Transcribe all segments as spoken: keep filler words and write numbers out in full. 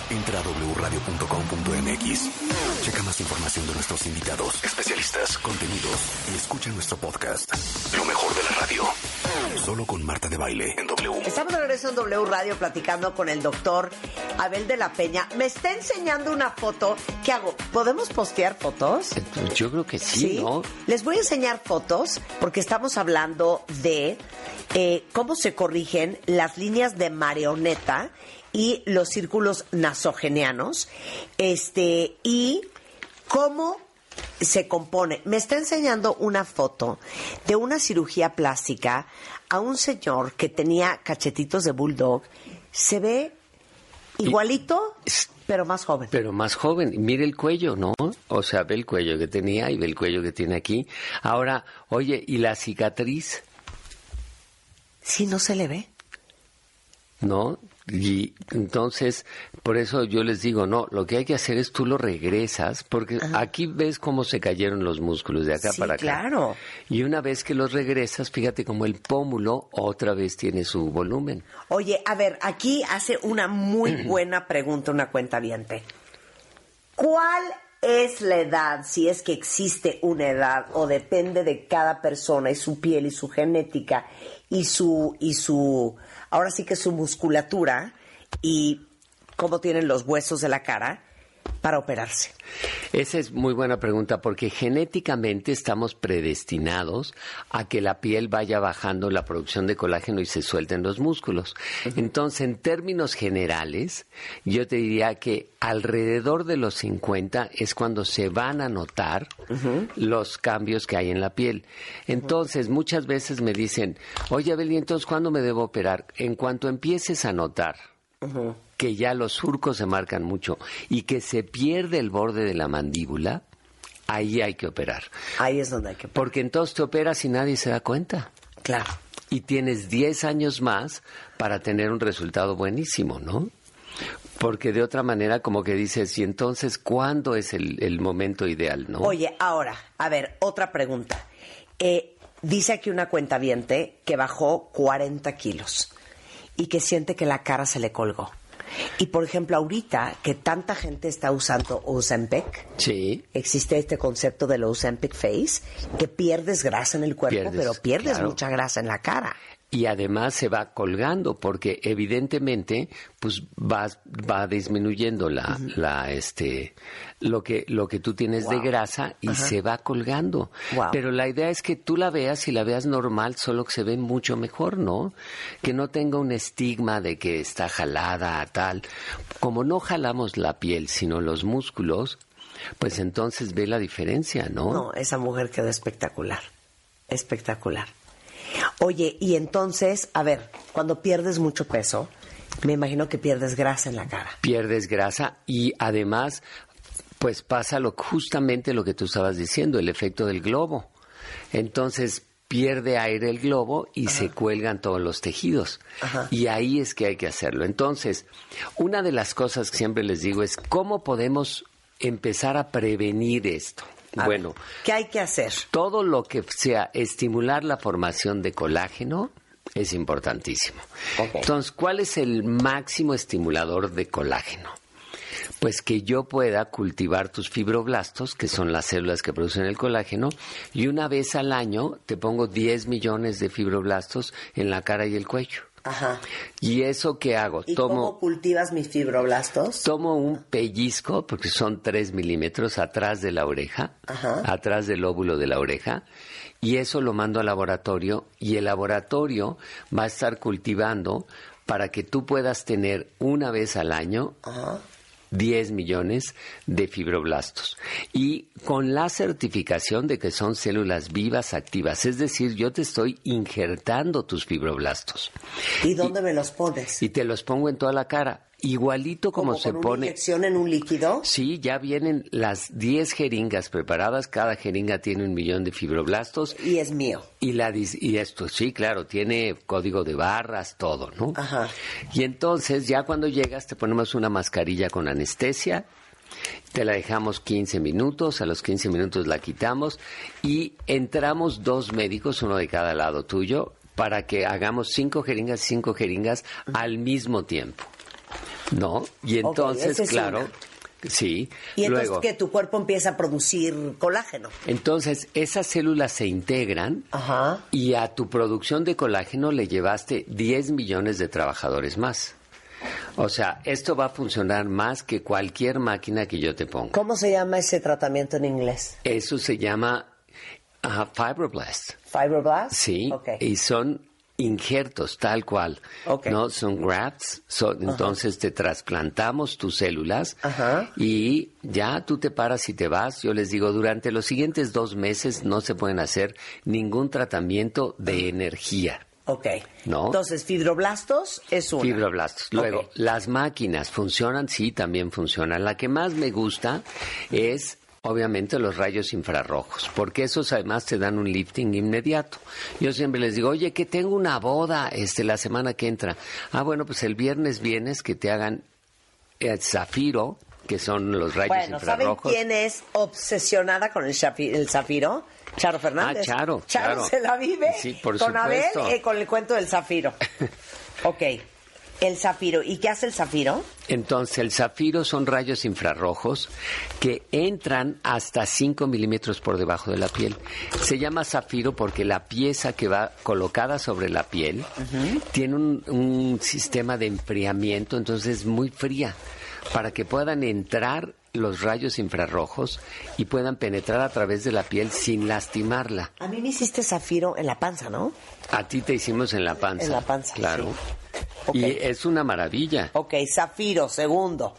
Entra a doble u radio punto com punto m x. Checa más información de nuestros invitados, especialistas, contenidos y escucha nuestro podcast. Lo mejor de la radio. Solo con Marta de Baile en W. Estamos de regreso en W Radio platicando con el doctor Abel de la Peña. Me está enseñando una foto. ¿Qué hago? ¿Podemos postear fotos? Yo creo que sí, Sí. ¿no? Les voy a enseñar fotos porque estamos hablando de eh, cómo se corrigen las líneas de marioneta y los círculos nasogenianos, este, y cómo se compone. Me está enseñando una foto de una cirugía plástica a un señor que tenía cachetitos de bulldog. Se ve igualito, pero más joven. Pero más joven. Mire el cuello, ¿no? O sea, ve el cuello que tenía y ve el cuello que tiene aquí. Ahora, oye, ¿y la cicatriz? Sí, no se le ve. ¿No? Y entonces, por eso yo les digo, no, lo que hay que hacer es tú lo regresas, porque Ajá. aquí ves cómo se cayeron los músculos de acá sí, para acá. Claro. Y una vez que los regresas, fíjate cómo el pómulo otra vez tiene su volumen. Oye, a ver, aquí hace una muy buena pregunta una cuentaviente. ¿Cuál es la edad, si es que existe una edad, o depende de cada persona y su piel y su genética y su y su ahora sí que su musculatura y cómo tienen los huesos de la cara para operarse? Esa es muy buena pregunta, porque genéticamente estamos predestinados a que la piel vaya bajando la producción de colágeno y se suelten los músculos. Uh-huh. Entonces, en términos generales, yo te diría que alrededor de los cincuenta es cuando se van a notar uh-huh. los cambios que hay en la piel. Entonces, uh-huh. muchas veces me dicen, oye, Abel, ¿y entonces cuándo me debo operar? En cuanto empieces a notar Uh-huh. que ya los surcos se marcan mucho y que se pierde el borde de la mandíbula, ahí hay que operar. Ahí es donde hay que operar. Porque entonces te operas y nadie se da cuenta. Claro. Y tienes diez años más para tener un resultado buenísimo, ¿no? Porque de otra manera como que dices, ¿y entonces cuándo es el, el momento ideal, no? Oye, ahora, a ver, otra pregunta. Eh, dice aquí una cuentaviente que bajó cuarenta kilos. Y que siente que la cara se le colgó. Y, por ejemplo, ahorita que tanta gente está usando Ozempic, sí. existe este concepto del Ozempic Face, que pierdes grasa en el cuerpo, pierdes, pero pierdes claro. mucha grasa en la cara. Y además se va colgando, porque evidentemente pues va, va disminuyendo la, uh-huh. la este lo que lo que tú tienes wow. de grasa y uh-huh. se va colgando. Wow. Pero la idea es que tú la veas y la veas normal, solo que se ve mucho mejor, ¿no? Que no tenga un estigma de que está jalada, tal. Como no jalamos la piel, sino los músculos, pues entonces ve la diferencia, ¿no? No, esa mujer quedó espectacular. Espectacular. Oye, y entonces, a ver, cuando pierdes mucho peso, me imagino que pierdes grasa en la cara. Pierdes grasa y además, pues pasa lo, justamente lo que tú estabas diciendo, el efecto del globo. Entonces, pierde aire el globo y Ajá. se cuelgan todos los tejidos. Ajá. Y ahí es que hay que hacerlo. Entonces, una de las cosas que siempre les digo es, ¿cómo podemos empezar a prevenir esto? A bueno, ver, ¿qué hay que hacer? Todo lo que sea estimular la formación de colágeno es importantísimo. Okay. Entonces, ¿cuál es el máximo estimulador de colágeno? Pues que yo pueda cultivar tus fibroblastos, que son las células que producen el colágeno, y una vez al año te pongo diez millones de fibroblastos en la cara y el cuello. Ajá. ¿Y eso qué hago? ¿Y tomo, cómo cultivas mis fibroblastos? Tomo un pellizco, porque son tres milímetros atrás de la oreja, Ajá. atrás del óvulo de la oreja, y eso lo mando al laboratorio, y el laboratorio va a estar cultivando para que tú puedas tener una vez al año Ajá. diez millones de fibroblastos. Y con la certificación de que son células vivas activas, es decir, yo te estoy injertando tus fibroblastos. ¿Y dónde y, me los pones? Y te los pongo en toda la cara. Igualito como se con pone. ¿Una inyección en un líquido? Sí, ya vienen las diez jeringas preparadas. Cada jeringa tiene un millón de fibroblastos. Y es mío. Y la y esto, sí, claro, tiene código de barras, todo, ¿no? Ajá. Y entonces, ya cuando llegas, te ponemos una mascarilla con anestesia. Te la dejamos quince minutos, a los quince minutos la quitamos y entramos dos médicos, uno de cada lado tuyo, para que hagamos cinco jeringas, cinco jeringas uh-huh. al mismo tiempo. ¿no? Y entonces, okay, claro... Una. Sí. Y entonces Luego, que tu cuerpo empieza a producir colágeno. Entonces, esas células se integran. Ajá. Y a tu producción de colágeno le llevaste diez millones de trabajadores más. O sea, esto va a funcionar más que cualquier máquina que yo te ponga. ¿Cómo se llama ese tratamiento en inglés? Eso se llama uh, fibroblast. ¿Fibroblast? Sí. Okay. Y son injertos, tal cual. Okay. ¿No? Son grafts. Son, entonces te trasplantamos tus células. Ajá. Y ya tú te paras y te vas. Yo les digo, durante los siguientes dos meses no se pueden hacer ningún tratamiento de energía. Ok. ¿No? Entonces, fibroblastos es una. Fibroblastos. Luego, Okay. las máquinas funcionan, sí, también funcionan. La que más me gusta es, obviamente, los rayos infrarrojos, porque esos además te dan un lifting inmediato. Yo siempre les digo, oye, que tengo una boda este la semana que entra. Ah, bueno, pues el viernes vienes que te hagan el zafiro, que son los rayos bueno, infrarrojos. ¿saben quién es obsesionada con el, shafi- el zafiro? Charo Fernández. Ah, Charo, Charo. Charo. se la vive Sí, por con supuesto. Abel eh, con el cuento del zafiro. Ok, el zafiro. ¿Y qué hace el zafiro? Entonces, el zafiro son rayos infrarrojos que entran hasta cinco milímetros por debajo de la piel. Se llama zafiro porque la pieza que va colocada sobre la piel uh-huh. tiene un, un sistema de enfriamiento, entonces es muy fría, para que puedan entrar los rayos infrarrojos y puedan penetrar a través de la piel sin lastimarla. A mí me hiciste zafiro en la panza, ¿no? A ti te hicimos en la panza. En la panza, claro. Sí. Okay. Y es una maravilla. Ok, zafiro, segundo.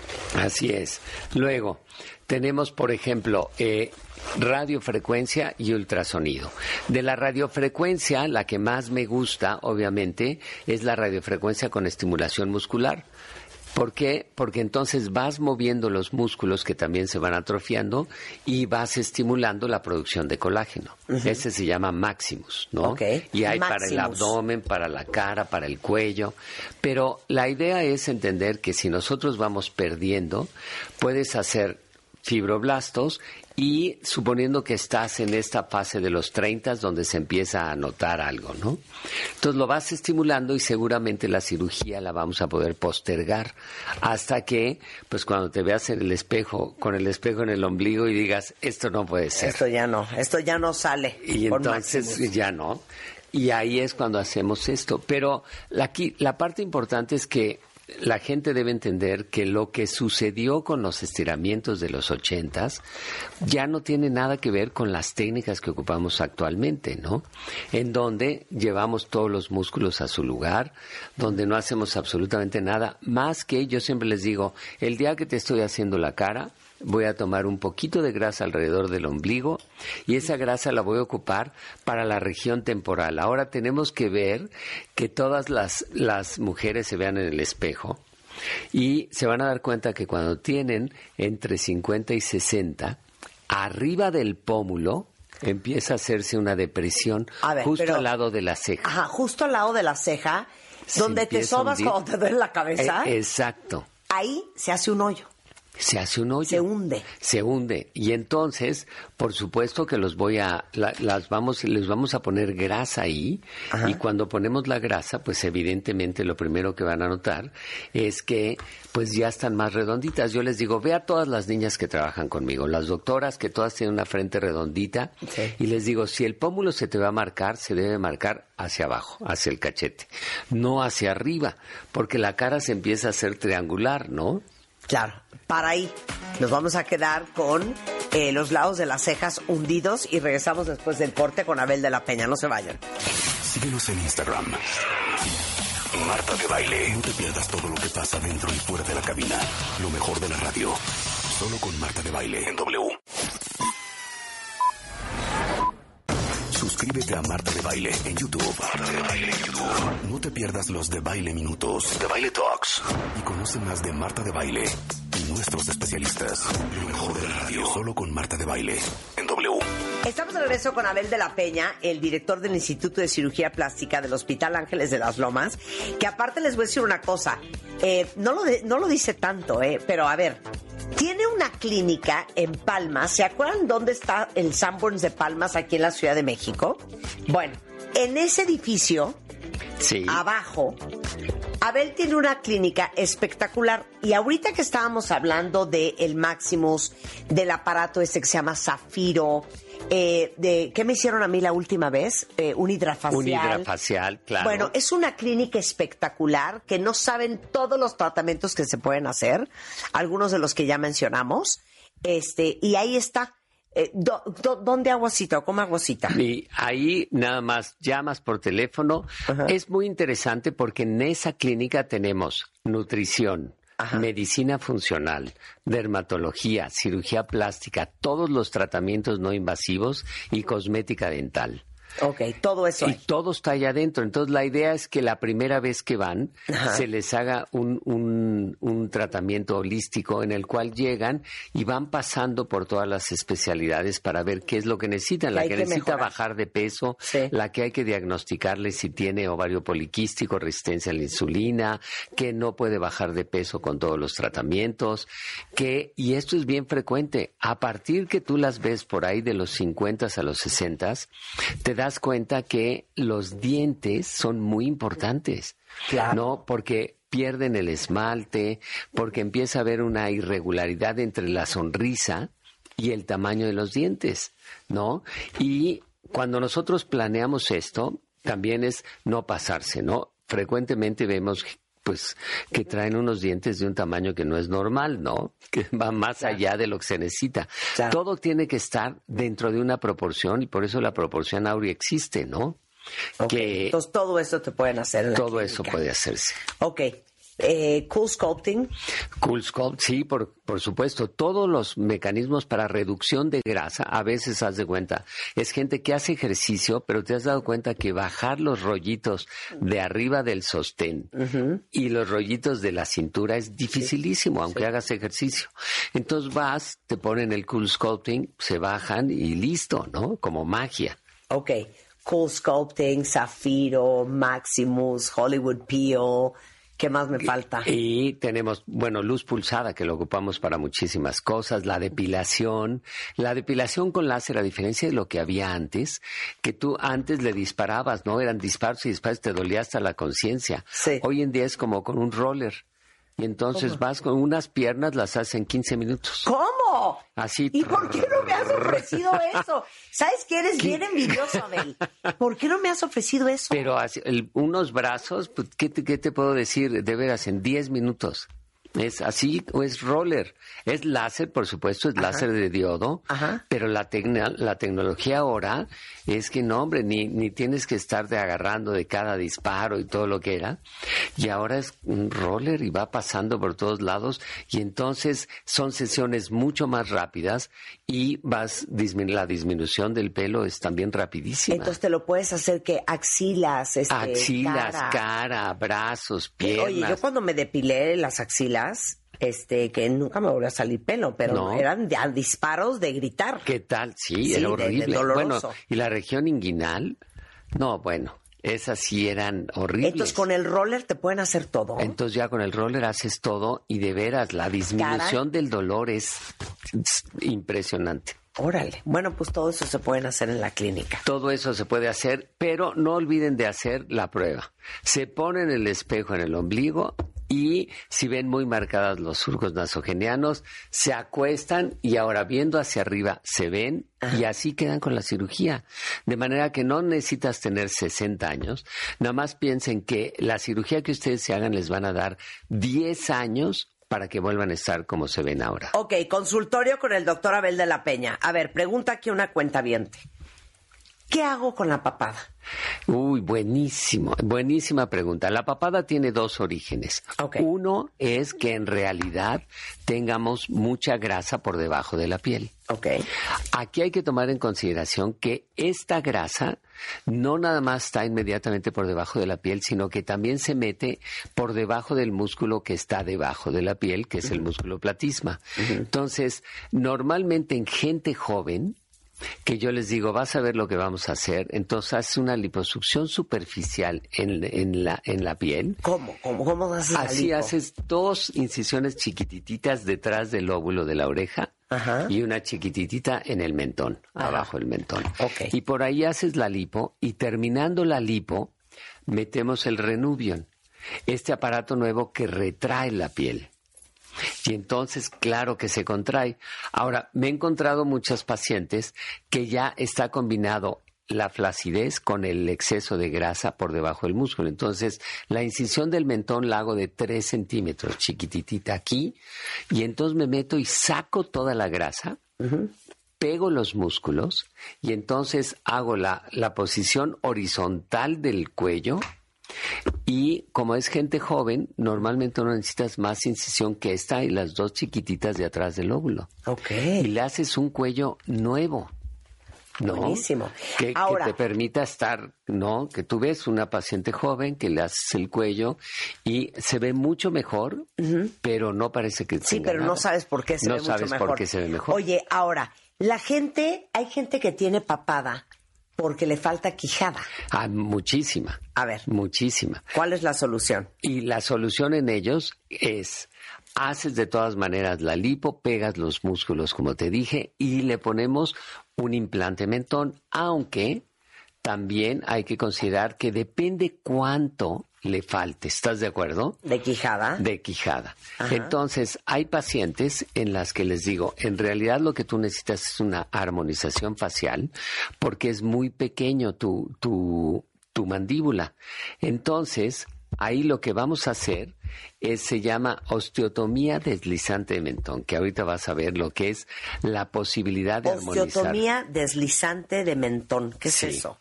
Así es. Luego, tenemos, por ejemplo, eh, radiofrecuencia y ultrasonido. De la radiofrecuencia, la que más me gusta, obviamente, es la radiofrecuencia con estimulación muscular. ¿Por qué? Porque entonces vas moviendo los músculos que también se van atrofiando y vas estimulando la producción de colágeno. Uh-huh. Ese se llama Maximus, ¿no? Okay. Y hay Maximus. para el abdomen, para la cara, para el cuello. Pero la idea es entender que si nosotros vamos perdiendo, puedes hacer fibroblastos y suponiendo que estás en esta fase de los treinta donde se empieza a notar algo, ¿no? Entonces lo vas estimulando y seguramente la cirugía la vamos a poder postergar hasta que, pues cuando te veas en el espejo, con el espejo en el ombligo y digas, esto no puede ser. Esto ya no, esto ya no sale. Y entonces Maximus. Ya no. Y ahí es cuando hacemos esto. Pero la, la parte importante es que la gente debe entender que lo que sucedió con los estiramientos de los ochentas ya no tiene nada que ver con las técnicas que ocupamos actualmente, ¿no? En donde llevamos todos los músculos a su lugar, donde no hacemos absolutamente nada, más que, yo siempre les digo, el día que te estoy haciendo la cara, voy a tomar un poquito de grasa alrededor del ombligo y esa grasa la voy a ocupar para la región temporal. Ahora tenemos que ver que todas las, las mujeres se vean en el espejo y se van a dar cuenta que cuando tienen entre cincuenta y sesenta, arriba del pómulo empieza a hacerse una depresión ver, justo pero, al lado de la ceja. Ajá, justo al lado de la ceja, donde te sobas cuando te duele la cabeza. Eh, exacto. Ahí se hace un hoyo. Se hace un hoyo. Se hunde. Se hunde. Y entonces, por supuesto que los voy a, la, las vamos, les vamos a poner grasa ahí. Ajá. Y cuando ponemos la grasa, pues evidentemente lo primero que van a notar es que pues ya están más redonditas. Yo les digo, ve a todas las niñas que trabajan conmigo, las doctoras que todas tienen una frente redondita. Sí. Y les digo, si el pómulo se te va a marcar, se debe marcar hacia abajo, hacia el cachete, no hacia arriba, porque la cara se empieza a hacer triangular, ¿no? Claro, para ahí nos vamos a quedar con eh, los lados de las cejas hundidos y regresamos después del corte con Abel de la Peña. No se vayan. Síguenos en Instagram. Marta de Baile. No te pierdas todo lo que pasa dentro y fuera de la cabina. Lo mejor de la radio. Solo con Marta de Baile en W. Suscríbete a Marta de Baile en YouTube. Marta de Baile en YouTube. No te pierdas los de Baile Minutos, de Baile Talks. Y conoce más de Marta de Baile y nuestros especialistas. Lo mejor de la radio. Solo con Marta de Baile en W. Estamos de regreso con Abel de la Peña, el director del Instituto de Cirugía Plástica del Hospital Ángeles de las Lomas, que aparte les voy a decir una cosa, eh, no, lo de, no lo dice tanto, eh, pero a ver, tiene una clínica en Palmas. ¿Se acuerdan dónde está el Sanborns de Palmas aquí en la Ciudad de México? Bueno, en ese edificio, sí, abajo, Abel tiene una clínica espectacular y ahorita que estábamos hablando de el Maximus, del aparato ese que se llama Zafiro, eh, de ¿qué me hicieron a mí la última vez? Eh, un hidrafacial. Un hidrafacial, claro. Bueno, es una clínica espectacular que no saben todos los tratamientos que se pueden hacer, algunos de los que ya mencionamos, este, y ahí está. Eh, do, do, ¿Dónde hago cita o cómo hago cita? Y ahí nada más llamas por teléfono. Ajá. Es muy interesante porque en esa clínica tenemos nutrición, ajá, medicina funcional, dermatología, cirugía plástica, todos los tratamientos no invasivos y cosmética dental. Ok, todo eso. Y hay. todo está allá adentro. Entonces, la idea es que la primera vez que van, ajá, se les haga un, un, un tratamiento holístico en el cual llegan y van pasando por todas las especialidades para ver qué es lo que necesitan. La que, que necesita mejorar. Bajar de peso, sí, la que hay que diagnosticarle si tiene ovario poliquístico, resistencia a la insulina, que no puede bajar de peso con todos los tratamientos, que, y esto es bien frecuente, a partir que tú las ves por ahí de los cincuenta a los sesenta, te das cuenta que los dientes son muy importantes, claro, ¿no? Porque pierden el esmalte, porque empieza a haber una irregularidad entre la sonrisa y el tamaño de los dientes, ¿no? Y cuando nosotros planeamos esto, también es no pasarse, ¿no? Frecuentemente vemos pues que traen unos dientes de un tamaño que no es normal, ¿no? Que va más claro. allá de lo que se necesita. Claro. Todo tiene que estar dentro de una proporción y por eso la proporción áurea existe, ¿no? Okay. Que entonces todo eso te pueden hacer en la todo clínica. Eso puede hacerse. Ok. Eh, cool Sculpting. Cool Sculpt, sí, por, por supuesto. Todos los mecanismos para reducción de grasa, a veces haz de cuenta, es gente que hace ejercicio, pero te has dado cuenta que bajar los rollitos de arriba del sostén uh-huh. y los rollitos de la cintura es dificilísimo, sí. aunque sí. hagas ejercicio. Entonces vas, te ponen el Cool Sculpting, se bajan y listo, ¿no? Como magia. Ok. Cool Sculpting, Zafiro, Maximus, Hollywood Peel. ¿Qué más me falta? Y tenemos, bueno, luz pulsada, que lo ocupamos para muchísimas cosas, la depilación. La depilación con láser, a diferencia de lo que había antes, que tú antes le disparabas, ¿no? Eran disparos y disparos, te dolía hasta la conciencia. Sí. Hoy en día es como con un roller. Y entonces ¿cómo? Vas con unas piernas, las haces en quince minutos. ¿Cómo? Así. ¿Y por qué no me has ofrecido eso? ¿Sabes que eres ¿Qué? bien envidioso, Abel? ¿Por qué no me has ofrecido eso? Pero así, el, unos brazos, pues, ¿qué te, ¿qué te puedo decir? De veras, en diez minutos. ¿Es así o es roller? Es láser, por supuesto, es Ajá. láser de diodo, Ajá. pero la, tecna, la tecnología ahora es que no, hombre, ni, ni tienes que estarte agarrando de cada disparo y todo lo que era. Y ahora es un roller y va pasando por todos lados y entonces son sesiones mucho más rápidas y vas dismin- la disminución del pelo es también rapidísima. Entonces te lo puedes hacer que axilas, este, axilas, cara, cara brazos, piernas. Oye, yo cuando me depilé las axilas, este, que nunca me volvió a salir pelo, pero no. eran de, disparos de gritar. ¿Qué tal? Sí, sí era horrible. De, de bueno, y la región inguinal, no, bueno, esas sí eran horribles. Entonces con el roller te pueden hacer todo. Entonces ya con el roller haces todo y de veras la disminución Cara. del dolor es impresionante. Órale. Bueno, pues todo eso se pueden hacer en la clínica. Todo eso se puede hacer, pero no olviden de hacer la prueba. Se ponen el espejo en el ombligo y si ven muy marcadas los surcos nasogenianos, se acuestan y ahora viendo hacia arriba se ven Ajá. y así quedan con la cirugía. De manera que no necesitas tener sesenta años. Nada más piensen que la cirugía que ustedes se hagan les van a dar diez años para que vuelvan a estar como se ven ahora. Ok, consultorio con el doctor Abel de la Peña. A ver, pregunta aquí una cuentaviente. ¿Qué hago con la papada? Uy, buenísimo, buenísima pregunta. La papada tiene dos orígenes. Okay. Uno es que en realidad tengamos mucha grasa por debajo de la piel. Okay. Aquí hay que tomar en consideración que esta grasa no nada más está inmediatamente por debajo de la piel, sino que también se mete por debajo del músculo que está debajo de la piel, que es el músculo platisma. Uh-huh. Entonces, normalmente en gente joven, que yo les digo, vas a ver lo que vamos a hacer, entonces haces una liposucción superficial en, en, la, en la piel. ¿Cómo? ¿Cómo, cómo haces la Así lipo? Haces dos incisiones chiquitititas detrás del lóbulo de la oreja Ajá. y una chiquititita en el mentón, Ajá. abajo del mentón. Okay. Y por ahí haces la lipo y terminando la lipo metemos el Renuvion. este aparato nuevo que retrae la piel. Y entonces, claro que se contrae. Ahora, me he encontrado muchas pacientes que ya está combinado la flacidez con el exceso de grasa por debajo del músculo. Entonces, la incisión del mentón la hago de tres centímetros, chiquititita aquí, y entonces me meto y saco toda la grasa, uh-huh. pego los músculos, y entonces hago la, la posición horizontal del cuello. Y como es gente joven, normalmente no necesitas más incisión que esta y las dos chiquititas de atrás del óvulo. Okay. Y le haces un cuello nuevo, ¿no? Buenísimo. Que, Ahora, que te permita estar, ¿no? Que tú ves una paciente joven que le haces el cuello y se ve mucho mejor, uh-huh. pero no parece que sí, tenga pero nada. no sabes por qué se no ve mucho mejor. No sabes por qué se ve mejor. Oye, ahora, la gente, hay gente que tiene papada porque le falta quijada. Ah, muchísima. A ver. Muchísima. ¿Cuál es la solución? Y la solución en ellos es, haces de todas maneras la lipo, pegas los músculos como te dije y le ponemos un implante mentón, aunque también hay que considerar que depende cuánto le falte. ¿Estás de acuerdo? ¿De quijada? De quijada. Ajá. Entonces, hay pacientes en las que les digo, en realidad lo que tú necesitas es una armonización facial porque es muy pequeño tu, tu, tu mandíbula. Entonces, ahí lo que vamos a hacer es, se llama osteotomía deslizante de mentón, que ahorita vas a ver lo que es la posibilidad de armonizar. Osteotomía deslizante de mentón. ¿Qué es sí. eso?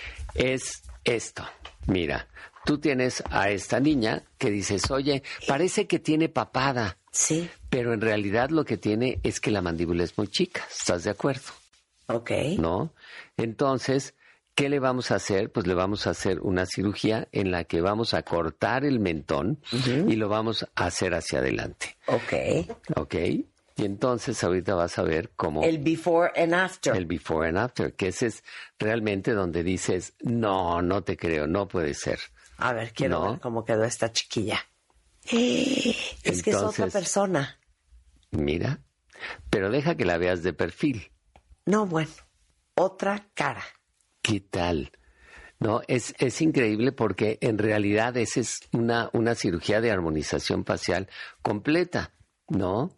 Es esto. Mira, tú tienes a esta niña que dices, oye, parece que tiene papada. Sí. Pero en realidad lo que tiene es que la mandíbula es muy chica. ¿Estás de acuerdo? Ok. ¿No? Entonces, ¿qué le vamos a hacer? Pues le vamos a hacer una cirugía en la que vamos a cortar el mentón uh-huh. y lo vamos a hacer hacia adelante. Ok. Ok. Y entonces ahorita vas a ver cómo... El before and after. El before and after, que ese es realmente donde dices, no, no te creo, no puede ser. A ver, quiero ¿no? ver cómo quedó esta chiquilla. Es entonces, que es otra persona. Mira, pero deja que la veas de perfil. No, bueno, otra cara. ¿Qué tal? No, es, es increíble porque en realidad esa es una, una cirugía de armonización facial completa. ¿No?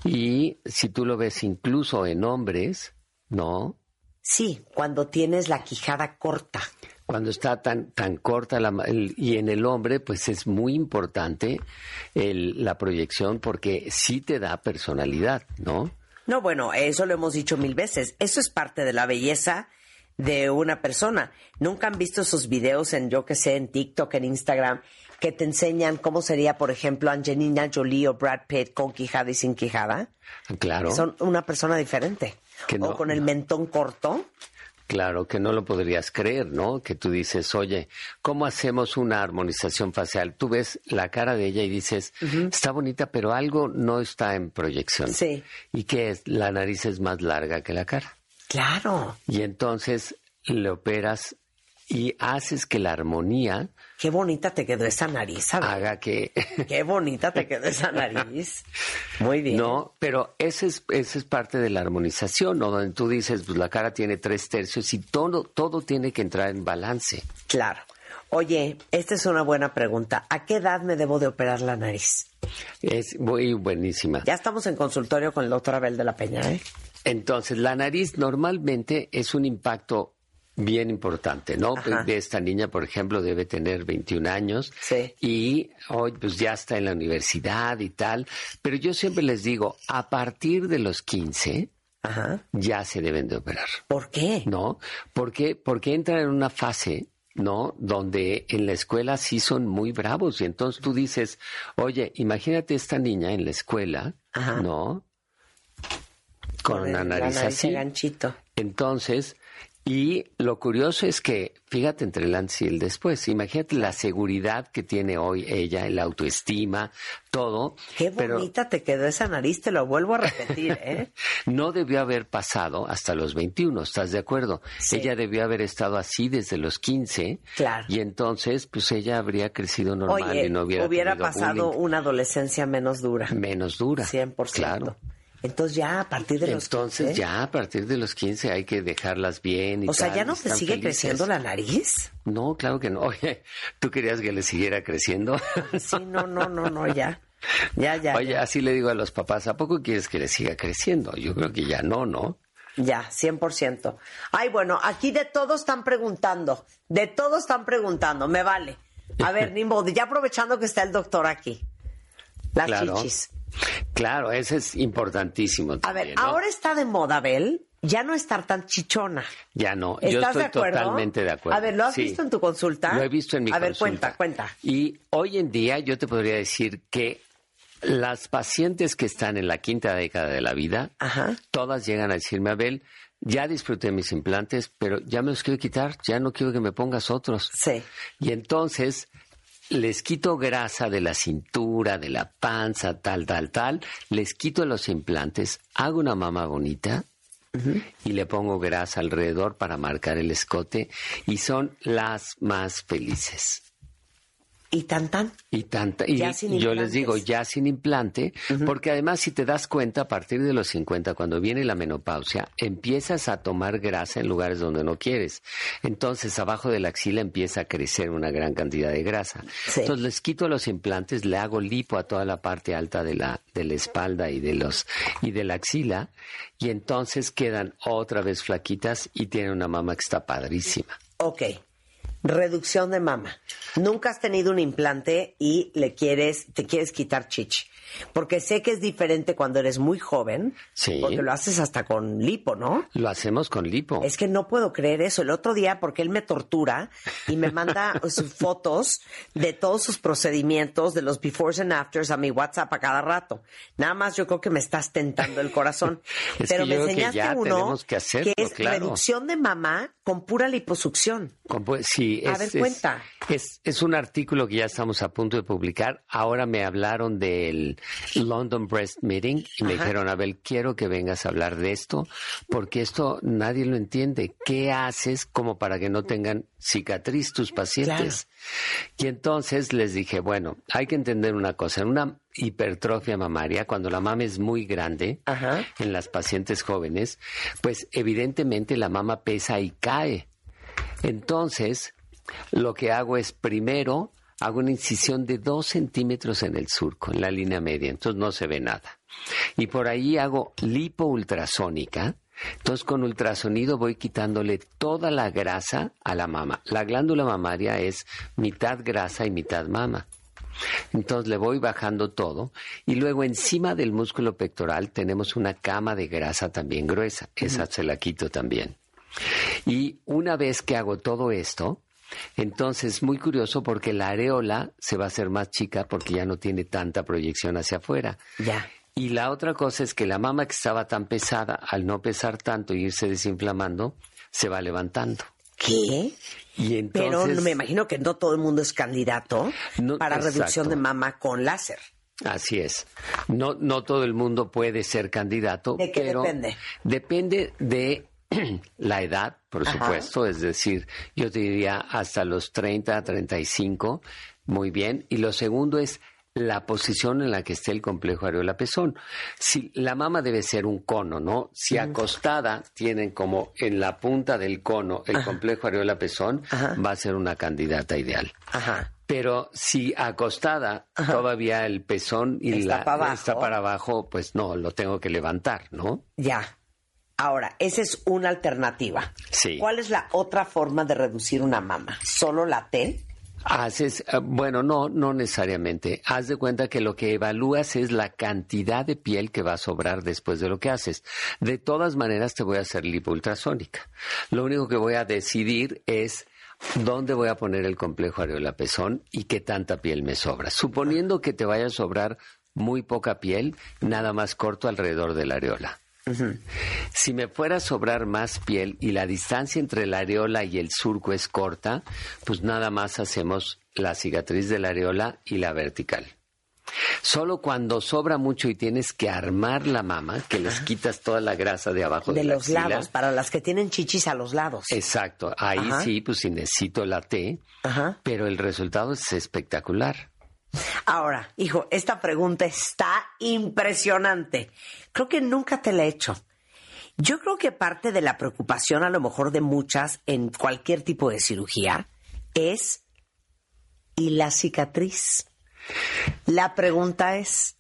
Y si tú lo ves incluso en hombres, ¿no? Sí, cuando tienes la quijada corta. Cuando está tan tan corta la, el, y en el hombre, pues es muy importante el, la proyección porque sí te da personalidad, ¿no? No, bueno, eso lo hemos dicho mil veces. Eso es parte de la belleza de una persona. ¿Nunca han visto esos videos en, yo qué sé, en TikTok, en Instagram, que te enseñan cómo sería, por ejemplo, Angelina Jolie o Brad Pitt con quijada y sin quijada? Claro. Son una persona diferente. Que no, o con el mentón corto. Claro, que no lo podrías creer, ¿no? Que tú dices, oye, ¿cómo hacemos una armonización facial? Tú ves la cara de ella y dices, uh-huh. está bonita, pero algo no está en proyección. Sí. ¿Y qué es? La nariz es más larga que la cara. Claro. Y entonces le operas y haces que la armonía... Qué bonita te quedó esa nariz, ¿sabes? Haga que... Qué bonita te quedó esa nariz. Muy bien. No, pero ese es, ese es parte de la armonización, ¿no? Donde tú dices, pues la cara tiene tres tercios y todo, todo tiene que entrar en balance. Claro. Oye, esta es una buena pregunta. ¿A qué edad me debo de operar la nariz? Es muy buenísima. Ya estamos en consultorio con el doctor Abel de la Peña, ¿eh? Entonces, la nariz normalmente es un impacto bien importante, ¿no? Ajá. De esta niña, por ejemplo, debe tener veintiún años sí. y hoy pues ya está en la universidad y tal, pero yo siempre les digo, a partir de los quince Ajá. ya se deben de operar. ¿Por qué? ¿No? Porque, porque entran en una fase, ¿no? Donde en la escuela sí son muy bravos y entonces tú dices, oye, imagínate esta niña en la escuela, Ajá. ¿no? Con, Con una el, nariz, la nariz así. ganchito. Entonces... Y lo curioso es que, fíjate entre el antes y el después, imagínate la seguridad que tiene hoy ella, la autoestima, todo. Qué bonita te quedó esa nariz, te lo vuelvo a repetir, ¿eh? No debió haber pasado hasta los veintiuno, ¿estás de acuerdo? Sí. Ella debió haber estado así desde los quince. Claro. Y entonces, pues ella habría crecido normal. Oye, y no hubiera hubiera tenido pasado bullying. una adolescencia menos dura. Menos dura. cien por ciento. Claro. Entonces ya a partir de los Entonces quince... ya a partir de los quince hay que dejarlas bien y O sea, tal, ¿ya no y te están sigue felices. creciendo la nariz? No, claro que no. Oye, ¿tú querías que le siguiera creciendo? Sí, no, no, no, no, ya. Ya, ya. Oye, ya. así le digo a los papás, ¿a poco quieres que le siga creciendo? Yo creo que ya no, ¿no? Ya, cien por ciento. Ay, bueno, aquí de todo están preguntando. De todo están preguntando, me vale. A ver, Nimbo, ya aprovechando que está el doctor aquí. Las Claro. chichis. Claro, eso es importantísimo A también, ver, ¿no? ahora está de moda, Bel, ya no estar tan chichona. Ya no, yo ¿Estás estoy de acuerdo? totalmente de acuerdo. A ver, ¿lo has Sí. visto en tu consulta? Lo he visto en mi A ver, consulta. cuenta, cuenta. Y hoy en día yo te podría decir que las pacientes que están en la quinta década de la vida, Ajá. todas llegan a decirme, Abel, ya disfruté mis implantes, pero ya me los quiero quitar, ya no quiero que me pongas otros. Sí. Y entonces les quito grasa de la cintura, de la panza, tal, tal, tal, les quito los implantes, hago una mama bonita uh-huh. y le pongo grasa alrededor para marcar el escote y son las más felices. ¿Y tan tan? Y tanta, y Ya sin yo les implantes. digo, ya sin implante, uh-huh. porque además si te das cuenta, a partir de los cincuenta, cuando viene la menopausia, empiezas a tomar grasa en lugares donde no quieres. Entonces, abajo de la axila empieza a crecer una gran cantidad de grasa. Sí. Entonces, les quito los implantes, le hago lipo a toda la parte alta de la, de la espalda y de los, y de la axila, y entonces quedan otra vez flaquitas y tienen una mama que está padrísima. Ok. Reducción de mama. Nunca has tenido un implante y le quieres, te quieres quitar chichi. Porque sé que es diferente cuando eres muy joven. Sí. Porque lo haces hasta con lipo, ¿no? Lo hacemos con lipo. Es que no puedo creer eso. El otro día, porque él me tortura y me manda sus fotos de todos sus procedimientos, de los befores and afters a mi WhatsApp a cada rato. Nada más yo creo que me estás tentando el corazón. Es Pero que me yo creo que enseñaste ya uno tenemos que hacerlo, que es claro. reducción de mama con pura liposucción. Compu- Sí, A es, ver, es- cuenta. Es, es un artículo que ya estamos a punto de publicar. Ahora me hablaron del London Breast Meeting y me Ajá. dijeron, Abel, quiero que vengas a hablar de esto porque esto nadie lo entiende. ¿Qué haces como para que no tengan cicatriz tus pacientes? Y entonces les dije, bueno, hay que entender una cosa. En una hipertrofia mamaria, cuando la mama es muy grande, Ajá. en las pacientes jóvenes, pues evidentemente la mama pesa y cae. Entonces, lo que hago es primero hago una incisión de dos centímetros en el surco, en la línea media, entonces no se ve nada. Y por ahí hago lipo ultrasónica. Entonces con ultrasonido voy quitándole toda la grasa a la mama. La glándula mamaria es mitad grasa y mitad mama. Entonces le voy bajando todo y luego encima del músculo pectoral tenemos una cama de grasa también gruesa. Esa uh-huh. se la quito también. Y una vez que hago todo esto, entonces muy curioso porque la areola se va a hacer más chica porque ya no tiene tanta proyección hacia afuera. Ya. Y la otra cosa es que la mama que estaba tan pesada, al no pesar tanto y irse desinflamando, se va levantando. ¿Qué? Y entonces, Pero me imagino que no todo el mundo es candidato no, para exacto. reducción de mama con láser. Así es. No, no todo el mundo puede ser candidato. ¿De qué pero depende? Depende de la edad, por Ajá. supuesto. Es decir, yo te diría hasta los treinta, treinta y cinco. Muy bien. Y lo segundo es la posición en la que esté el complejo areola-pezón. Si la mama debe ser un cono, ¿no? Si acostada tienen como en la punta del cono el Ajá. complejo areola-pezón, Ajá. va a ser una candidata ideal. Ajá. Pero si acostada Ajá. todavía el pezón y Está la para abajo. está para abajo, pues no, lo tengo que levantar, ¿no? Ya. Ahora, esa es una alternativa. Sí. ¿Cuál es la otra forma de reducir una mama? ¿Solo la T? Haces, eh, bueno, no, no necesariamente. Haz de cuenta que lo que evalúas es la cantidad de piel que va a sobrar después de lo que haces. De todas maneras te voy a hacer lipo ultrasónica. Lo único que voy a decidir es dónde voy a poner el complejo areola-pezón y qué tanta piel me sobra. Suponiendo que te vaya a sobrar muy poca piel, nada más corto alrededor de la areola. Uh-huh. Si me fuera a sobrar más piel y la distancia entre la areola y el surco es corta, pues nada más hacemos la cicatriz de la areola y la vertical. Solo cuando sobra mucho y tienes que armar la mama, que les quitas toda la grasa de abajo de, De la los axila. lados, para las que tienen chichis a los lados. Exacto, ahí Ajá. sí, pues sí necesito la T, Ajá. pero el resultado es espectacular. Ahora, hijo, esta pregunta está impresionante. Creo que nunca te la he hecho. Yo creo que parte de la preocupación, a lo mejor de muchas, en cualquier tipo de cirugía, es ¿y la cicatriz? La pregunta es,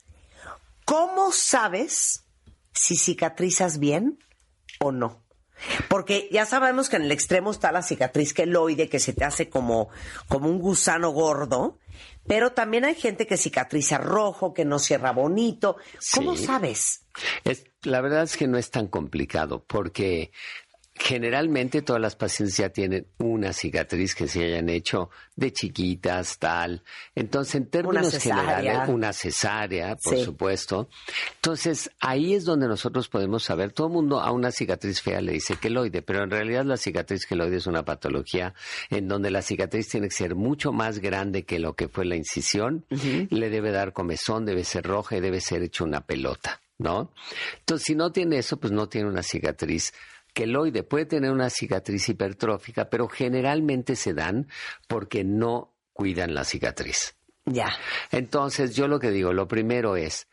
¿cómo sabes si cicatrizas bien o no? Porque ya sabemos que en el extremo está la cicatriz queloide, que se te hace como, como un gusano gordo, pero también hay gente que cicatriza rojo, que no cierra bonito. ¿Cómo Sí. sabes? Es, la verdad es que no es tan complicado porque generalmente todas las pacientes ya tienen una cicatriz que se hayan hecho de chiquitas, tal. Entonces, en términos Una cesárea. generales, una cesárea, por Sí. supuesto. Entonces, ahí es donde nosotros podemos saber. Todo el mundo a una cicatriz fea le dice queloide, pero en realidad la cicatriz queloide es una patología en donde la cicatriz tiene que ser mucho más grande que lo que fue la incisión. Uh-huh. Le debe dar comezón, debe ser roja y debe ser hecho una pelota, ¿no? Entonces, si no tiene eso, pues no tiene una cicatriz queloide. Puede tener una cicatriz hipertrófica, pero generalmente se dan porque no cuidan la cicatriz. Ya. Entonces, yo lo que digo, lo primero es,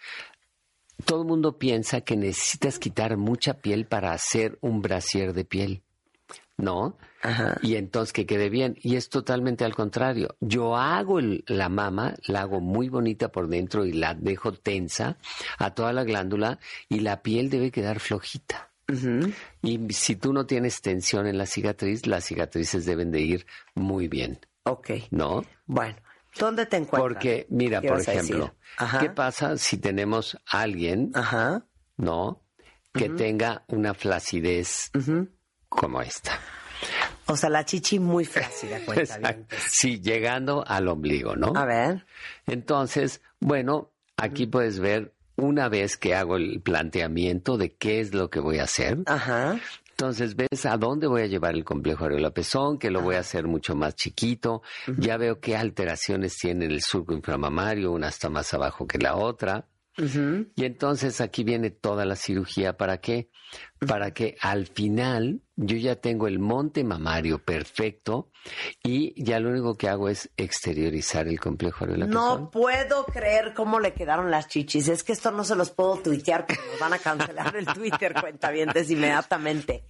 todo el mundo piensa que necesitas quitar mucha piel para hacer un brasier de piel, ¿no? Ajá. Y entonces que quede bien. Y es totalmente al contrario. Yo hago el, la mama, la hago muy bonita por dentro y la dejo tensa a toda la glándula y la piel debe quedar flojita. Uh-huh. Y si tú no tienes tensión en la cicatriz, las cicatrices deben de ir muy bien. Ok. ¿No? Bueno, ¿dónde te encuentras? Porque, mira, por ejemplo, ¿qué pasa si tenemos a alguien, Ajá. ¿no? Que uh-huh. tenga una flacidez uh-huh. como esta. O sea, la chichi muy flácida, cuenta bien. Sí, llegando al ombligo, ¿no? A ver. Entonces, bueno, aquí uh-huh. puedes ver una vez que hago el planteamiento de qué es lo que voy a hacer. Ajá. Entonces ves a dónde voy a llevar el complejo areola-pezón, que lo Ajá. voy a hacer mucho más chiquito. Uh-huh. Ya veo qué alteraciones tiene el surco inflamamario, una está más abajo que la otra. Uh-huh. Y entonces aquí viene toda la cirugía. ¿Para qué? Para que al final yo ya tengo el monte mamario perfecto y ya lo único que hago es exteriorizar el complejo areola-pezón. No puedo creer cómo le quedaron las chichis. Es que esto no se los puedo tuitear porque nos van a cancelar el Twitter, cuentavientes, inmediatamente.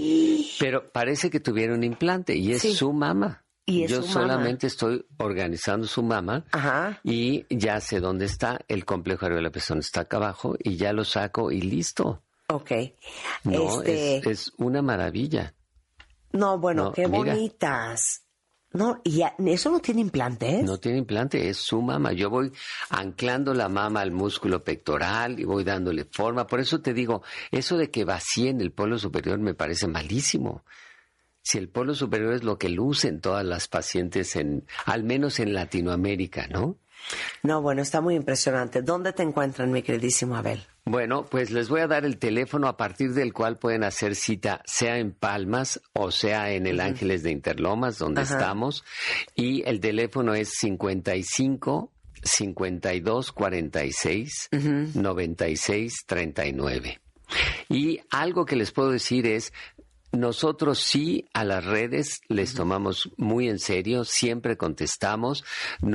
Pero parece que tuvieron un implante y es sí. su mama. ¿Y es Yo su solamente mama? Estoy organizando su mama. Ajá. Y ya sé dónde está. El complejo areola-pezón está acá abajo y ya lo saco y listo. Ok. No, este... es, es una maravilla. No, bueno, no, qué mira. bonitas. No, y ya, ¿eso no tiene implantes? No tiene implante, es su mama. Yo voy anclando la mama al músculo pectoral y voy dándole forma. Por eso te digo, eso de que vacíen el polo superior me parece malísimo. Si el polo superior es lo que lucen todas las pacientes, en, al menos en Latinoamérica, ¿no? No, bueno, está muy impresionante. ¿Dónde te encuentran, mi queridísimo Abel? Bueno, pues les voy a dar el teléfono a partir del cual pueden hacer cita, sea en Palmas o sea en el uh-huh. Ángeles de Interlomas, donde uh-huh. estamos. Y el teléfono es cincuenta y cinco, cincuenta y dos, cuarenta y seis, uh-huh. noventa y seis, treinta y nueve. Y algo que les puedo decir es, nosotros sí a las redes les tomamos muy en serio, siempre contestamos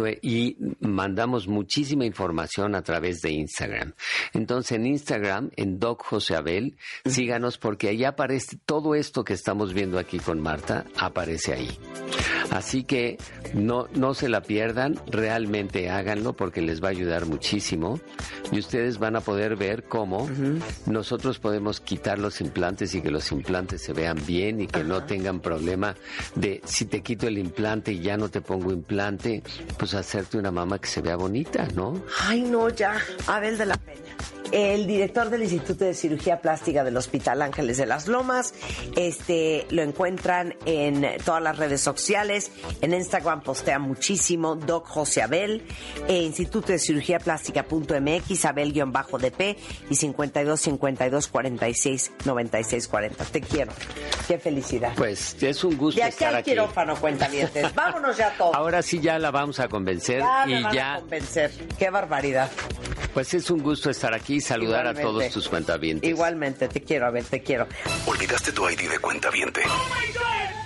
y mandamos muchísima información a través de Instagram. Entonces en Instagram, en Doc José Abel, síganos porque ahí aparece todo esto que estamos viendo aquí con Marta, aparece ahí. Así que no, no se la pierdan, realmente háganlo porque les va a ayudar muchísimo y ustedes van a poder ver cómo uh-huh. nosotros podemos quitar los implantes y que los implantes se vean bien y que Ajá. no tengan problema de si te quito el implante y ya no te pongo implante, pues hacerte una mama que se vea bonita, ¿no? Ay, no, ya. Abel de la Peña, el director del Instituto de Cirugía Plástica del Hospital Ángeles de las Lomas. Este, lo encuentran en todas las redes sociales. En Instagram postea muchísimo, Doc José Abel, eh, Instituto de Cirugía Plástica punto m x, Abel-D P y cincuenta y dos, cincuenta y dos, cuarenta y seis, noventa y seis, cuarenta. Te quiero. Qué felicidad. Pues es un gusto de aquí estar al aquí. quirófano, cuentavientes. Vámonos ya todos. Ahora sí ya la vamos a convencer ya y me van ya. A convencer. Qué barbaridad. Pues es un gusto estar aquí y saludar Igualmente. a todos tus cuentavientes. Igualmente, te quiero, a ver, te quiero. ¿Olvidaste tu I D de cuentaviente?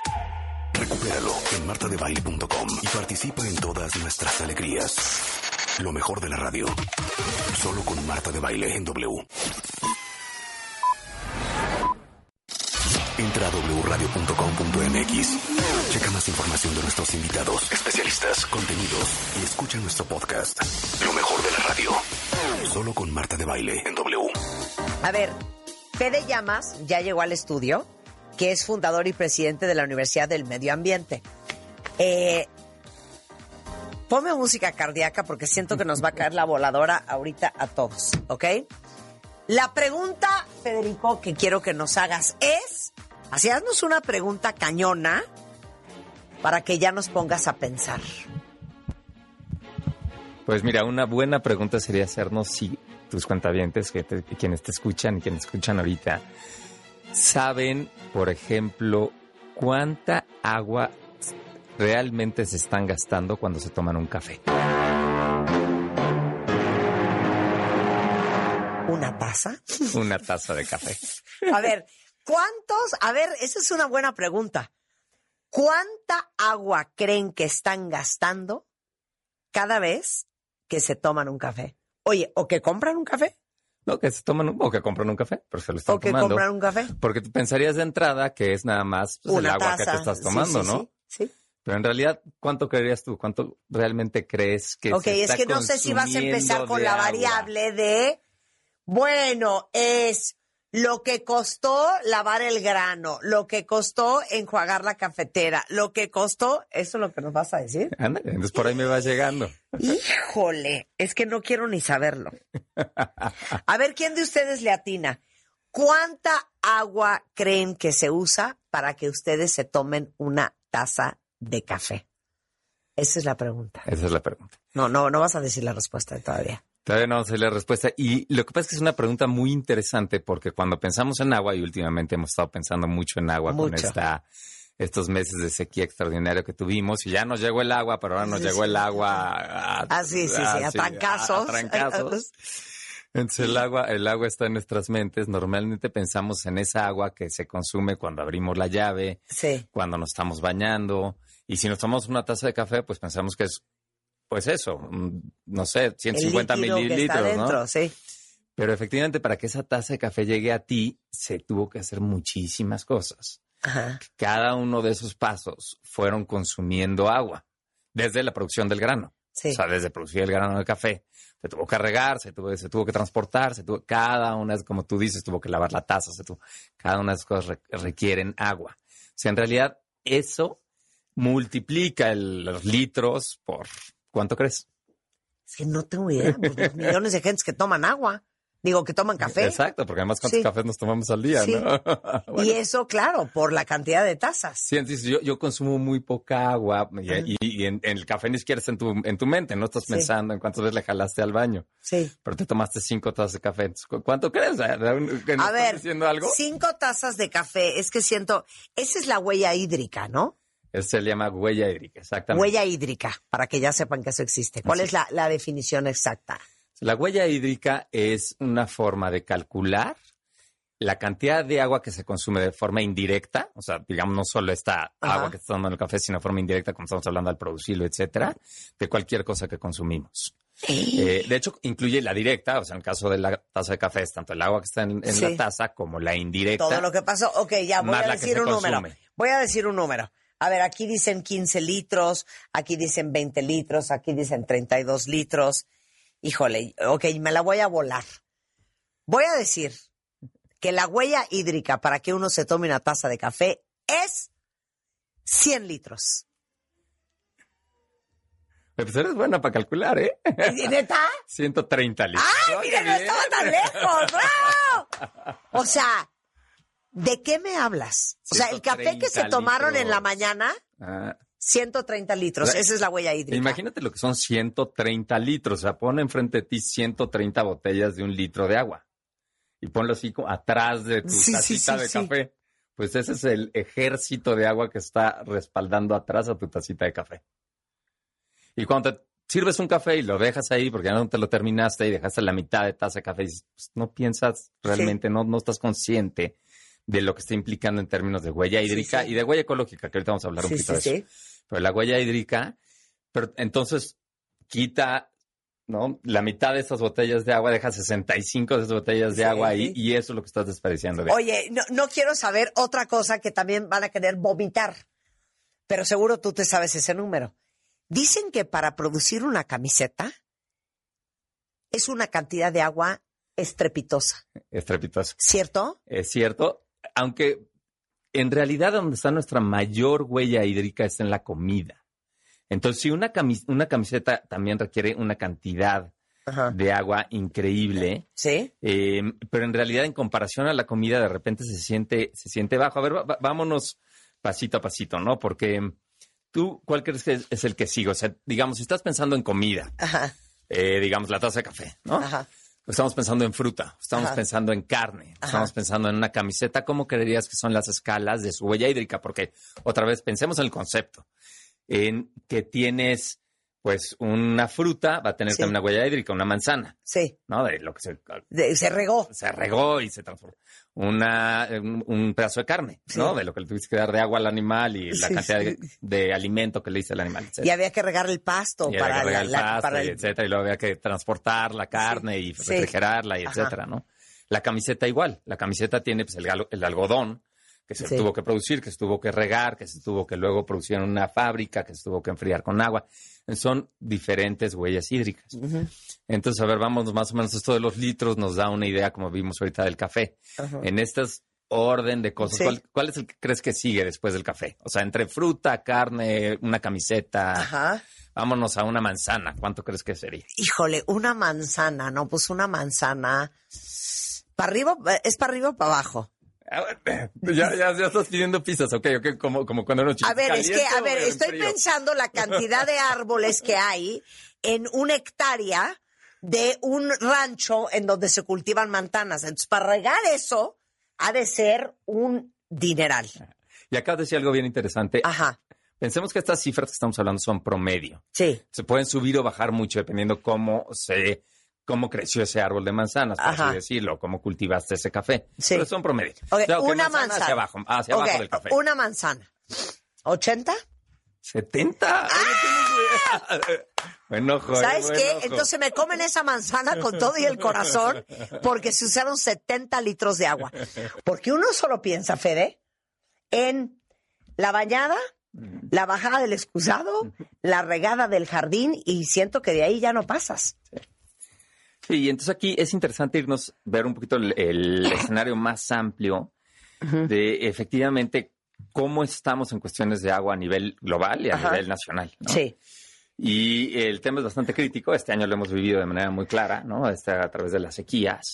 Recupéralo en marta de baile punto com y participa en todas nuestras alegrías. Lo mejor de la radio. Solo con Marta de Baile en W. Entra a doble u radio punto com punto m x. Checa más información de nuestros invitados, especialistas, contenidos y escucha nuestro podcast. Lo mejor de la radio. Solo con Marta de Baile en W. A ver, Fede Llamas ya llegó al estudio, que es fundador y presidente de la Universidad del Medio Ambiente. Eh, ponme música cardíaca porque siento que nos va a caer la voladora ahorita a todos, ¿ok? La pregunta, Federico, que quiero que nos hagas es, así haznos una pregunta cañona para que ya nos pongas a pensar. Pues mira, una buena pregunta sería hacernos si tus cuentavientes, que te, quienes te escuchan y quienes escuchan ahorita, saben, por ejemplo, cuánta agua realmente se están gastando cuando se toman un café. ¿Una taza? Una taza de café. A ver, ¿cuántos? A ver, esa es una buena pregunta. ¿Cuánta agua creen que están gastando cada vez que se toman un café? Oye, ¿o que compran un café? No, que se toman un, o que compran un café, pero se lo están o que tomando. compran un café. Porque tú pensarías de entrada que es nada más pues, el agua taza que te estás tomando, sí, sí, ¿no? Sí, sí. Pero en realidad, ¿cuánto creerías tú? ¿Cuánto realmente crees que okay, se está es que no sé si vas a empezar con la agua? variable de, bueno, es lo que costó lavar el grano, lo que costó enjuagar la cafetera, lo que costó, ¿eso es lo que nos vas a decir? Ándale, entonces por ahí me vas llegando. Híjole, es que no quiero ni saberlo. A ver, ¿quién de ustedes le atina? ¿Cuánta agua creen que se usa para que ustedes se tomen una taza de café? Esa es la pregunta. Esa es la pregunta. No, no, no vas a decir la respuesta todavía. Todavía no sé la respuesta. Y lo que pasa es que es una pregunta muy interesante porque cuando pensamos en agua, y últimamente hemos estado pensando mucho en agua mucho. con esta, estos meses de sequía extraordinaria que tuvimos, y ya nos llegó el agua, pero ahora nos sí, llegó sí. el agua a, ah, sí, sí, sí, a, a trancazos. A, a trancazos. Entonces el agua, el agua está en nuestras mentes. Normalmente pensamos en esa agua que se consume cuando abrimos la llave, sí. cuando nos estamos bañando. Y si nos tomamos una taza de café, pues pensamos que es, pues eso, no sé, ciento cincuenta mililitros, que está dentro, ¿no? Sí. Pero efectivamente, para que esa taza de café llegue a ti, se tuvo que hacer muchísimas cosas. Ajá. Cada uno de esos pasos fueron consumiendo agua, desde la producción del grano. Sí. O sea, desde producir el grano de café. Se tuvo que regar, se tuvo, se tuvo que transportar, se tuvo, cada una, como tú dices, tuvo que lavar la taza, se tuvo, cada una de esas cosas re, requieren agua. O sea, en realidad, eso multiplica el, los litros por, ¿cuánto crees? Es que no tengo idea, pues los millones de gentes que toman agua. Digo, que toman café. Exacto, porque además cuántos sí. cafés nos tomamos al día, sí. ¿no? Bueno. Y eso, claro, por la cantidad de tazas. Sí, entonces yo, yo consumo muy poca agua y, uh-huh. y, y en, en el café ni siquiera está en tu, en tu mente, no estás sí. pensando en cuántas veces le jalaste al baño. Sí. Pero te tomaste cinco tazas de café. Entonces, ¿cuánto crees? ¿Que nos A ver, diciendo algo? Cinco tazas de café, es que siento, esa es la huella hídrica, ¿no? Eso se le llama huella hídrica, exactamente. Huella hídrica, para que ya sepan que eso existe. ¿Cuál Así. es la, la definición exacta? La huella hídrica es una forma de calcular la cantidad de agua que se consume de forma indirecta, o sea, digamos, no solo esta Ajá. agua que está tomando en el café, sino de forma indirecta, como estamos hablando al producirlo, etcétera, de cualquier cosa que consumimos. Eh, de hecho, incluye la directa, o sea, en el caso de la taza de café, es tanto el agua que está en, en sí. la taza como la indirecta. Todo lo que pasó. Ok, ya voy a decir un consume. número. Voy a decir un número. A ver, aquí dicen quince litros, aquí dicen veinte litros, aquí dicen treinta y dos litros. Híjole, ok, me la voy a volar. Voy a decir que la huella hídrica para que uno se tome una taza de café es cien litros. Pues eres buena para calcular, ¿eh? ¿Neta? ciento treinta litros. ¡Ay, mira, no estaba tan lejos! ¡Bravo! O sea, ¿de qué me hablas? O sea, el café que se tomaron litros. en la mañana... Ah. ciento treinta litros, la, esa es la huella hídrica. Imagínate lo que son ciento treinta litros, o sea, pon enfrente de ti ciento treinta botellas de un litro de agua y ponlo así atrás de tu sí, tacita sí, sí, de sí. café. Pues ese es el ejército de agua que está respaldando atrás a tu tacita de café. Y cuando te sirves un café y lo dejas ahí porque ya no te lo terminaste y dejaste la mitad de taza de café y dices, pues no piensas realmente, sí. no, no estás consciente de lo que está implicando en términos de huella hídrica sí, sí. y de huella ecológica, que ahorita vamos a hablar sí, un poquito sí, de eso. Sí. Pero la huella hídrica, pero entonces quita ¿no? La mitad de esas botellas de agua, dejas sesenta y cinco de esas botellas de Sí. agua ahí y eso es lo que estás desperdiciando. De Oye, no, no quiero saber otra cosa que también van a querer vomitar, pero seguro tú te sabes ese número. Dicen que para producir una camiseta es una cantidad de agua estrepitosa. Estrepitoso. ¿Cierto? Es cierto, aunque en realidad donde está nuestra mayor huella hídrica es en la comida. Entonces, si una, camis- una camiseta también requiere una cantidad Ajá. de agua increíble, ¿Sí? eh, pero en realidad en comparación a la comida de repente se siente, se siente bajo. A ver, va- vámonos pasito a pasito, ¿no? Porque tú, ¿cuál crees que es, es el que sigue? O sea, digamos, si estás pensando en comida, Ajá. eh, digamos, la taza de café, ¿no? Ajá. Estamos pensando en fruta, estamos Ajá. pensando en carne, Ajá. estamos pensando en una camiseta. ¿Cómo creerías que son las escalas de su huella hídrica? Porque, otra vez, pensemos en el concepto. En que tienes, pues, una fruta, va a tener Sí. también una huella hídrica, una manzana, Sí. ¿no? De lo que se, De- se regó. se regó y se transformó. Una, un, un pedazo de carne, Sí. ¿no? De lo que le tuviste que dar de agua al animal y la Sí, cantidad sí. de, de alimento que le diste al animal, etcétera. Y había que regar el pasto Y había para que regar la, el la- pasto, para y el- etcétera, y luego había que transportar la carne y Sí. refrigerarla, y Ajá. etcétera, ¿no? La camiseta igual. La camiseta tiene pues, el, galo- el algodón que se Sí. tuvo que producir, que se tuvo que regar, que se tuvo que luego producir en una fábrica, que se tuvo que enfriar con agua. Son diferentes huellas hídricas. Ujú. Entonces, a ver, vamos más o menos, esto de los litros nos da una idea, como vimos ahorita, del café. Ajá. En estas orden de cosas, Sí. ¿cuál, cuál es el que crees que sigue después del café? O sea, entre fruta, carne, una camiseta, Ajá. vámonos a una manzana. ¿Cuánto crees que sería? Híjole, una manzana, no, pues una manzana. ¿Para arriba? ¿Es para arriba o para abajo? Ya, ya, ya estás pidiendo pizzas, ok, ok, como, como cuando uno A ver, es que, a ver, estoy pensando la cantidad de árboles que hay en una hectárea de un rancho en donde se cultivan manzanas. Entonces, para regar eso, ha de ser un dineral. Y acá decía algo bien interesante. Ajá, Pensemos que estas cifras que estamos hablando son promedio. sí. Se pueden subir o bajar mucho dependiendo cómo se, cómo creció ese árbol de manzanas, por Ajá. así decirlo, cómo cultivaste ese café. Sí. Pero son promedio. Ok, O sea, ok, una manzana manzana. hacia abajo, hacia Ok, abajo del café. una manzana. ¿ochenta? ¿setenta? ¡Ah! Buen ojo, ¿Sabes buen qué? ojo. Entonces me comen esa manzana con todo y el corazón porque se usaron setenta litros de agua. Porque uno solo piensa, Fede, en la bañada, la bajada del excusado, la regada del jardín y siento que de ahí ya no pasas. Sí, y entonces aquí es interesante irnos, ver un poquito el, el escenario más amplio de efectivamente cómo estamos en cuestiones de agua a nivel global y a Ajá. nivel nacional, ¿no? Sí. Y el tema es bastante crítico. Este año lo hemos vivido de manera muy clara, ¿no? Este, a través de las sequías.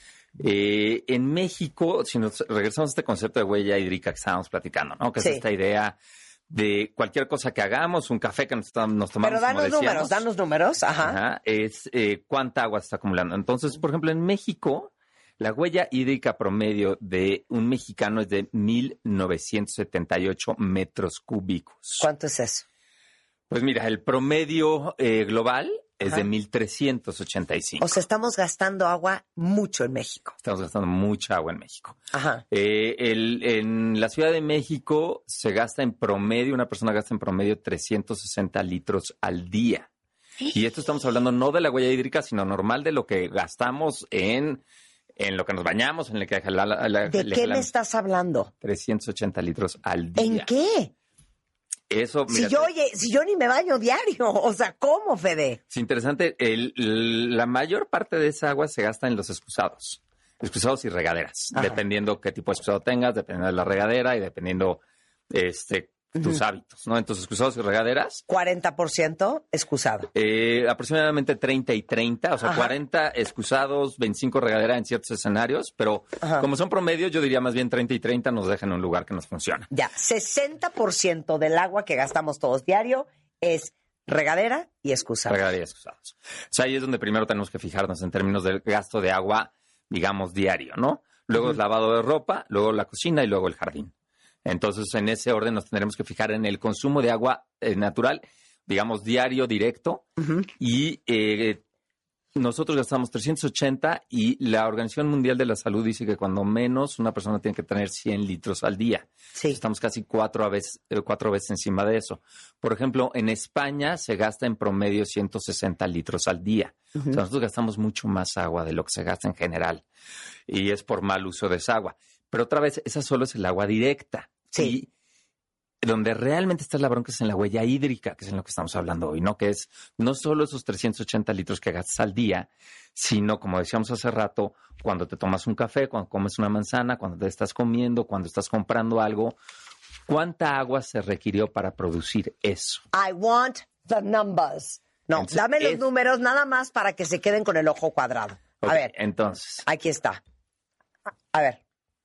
Eh, en México, si nos regresamos a este concepto de huella hídrica que estábamos platicando, ¿no? Que Sí. es esta idea de cualquier cosa que hagamos, un café que nos, tom- nos tomamos, Pero danos como decíamos, números, danos números. Ajá. ajá, es eh, cuánta agua se está acumulando. Entonces, por ejemplo, en México, la huella hídrica promedio de un mexicano es de mil novecientos setenta y ocho metros cúbicos. ¿Cuánto es eso? Pues mira, el promedio eh, global es Ajá. de mil trescientos ochenta y cinco. O sea, estamos gastando agua mucho en México. Estamos gastando mucha agua en México. Ajá. Eh, el- en la Ciudad de México se gasta en promedio, una persona gasta en promedio trescientos sesenta litros al día. Y esto estamos hablando no de la huella hídrica, sino normal de lo que gastamos en, en lo que nos bañamos, en lo que la, la, la- ¿De le qué me jalamos. estás hablando? trescientos ochenta litros al día. ¿En qué? Eso, Si mira, yo, oye, si yo ni me baño diario. O sea, ¿cómo, Fede? es interesante. El- el- la mayor parte de esa agua se gasta en los excusados. Excusados y regaderas. Ajá. Dependiendo qué tipo de excusado tengas, dependiendo de la regadera y dependiendo este, tus hábitos, ¿no? Entonces, excusados y regaderas, cuarenta por ciento excusado. eh, aproximadamente treinta y treinta, o sea, Ajá. cuarenta excusados, veinticinco regadera en ciertos escenarios, pero Ajá. como son promedios, yo diría más bien treinta y treinta nos dejan en un lugar que nos funciona. Ya, sesenta por ciento del agua que gastamos todos diario es regadera y excusado. Regadera y excusados. O sea, ahí es donde primero tenemos que fijarnos en términos del gasto de agua, digamos, diario, ¿no? Luego es lavado de ropa, luego la cocina y luego el jardín. Entonces, en ese orden nos tendremos que fijar en el consumo de agua eh, natural, digamos, diario, directo, Ujú. y eh, nosotros gastamos trescientos ochenta y la Organización Mundial de la Salud dice que cuando menos una persona tiene que tener cien litros al día. Sí. Estamos casi cuatro veces, cuatro veces encima de eso. Por ejemplo, en España se gasta en promedio ciento sesenta litros al día. Uh-huh. O sea, nosotros gastamos mucho más agua de lo que se gasta en general. Y es por mal uso de esa agua. Pero otra vez, esa solo es el agua directa. Sí. Y donde realmente está la bronca es en la huella hídrica, que es en lo que estamos hablando hoy, ¿no? Que es no solo esos trescientos ochenta litros que gastas al día, sino, como decíamos hace rato, cuando te tomas un café, cuando comes una manzana, cuando te estás comiendo, cuando estás comprando algo, ¿cuánta agua se requirió para producir eso? I want the numbers. No, Entonces, dame los es... números nada más para que se queden con el ojo cuadrado. A Okay, ver. Entonces. Aquí está. A ver.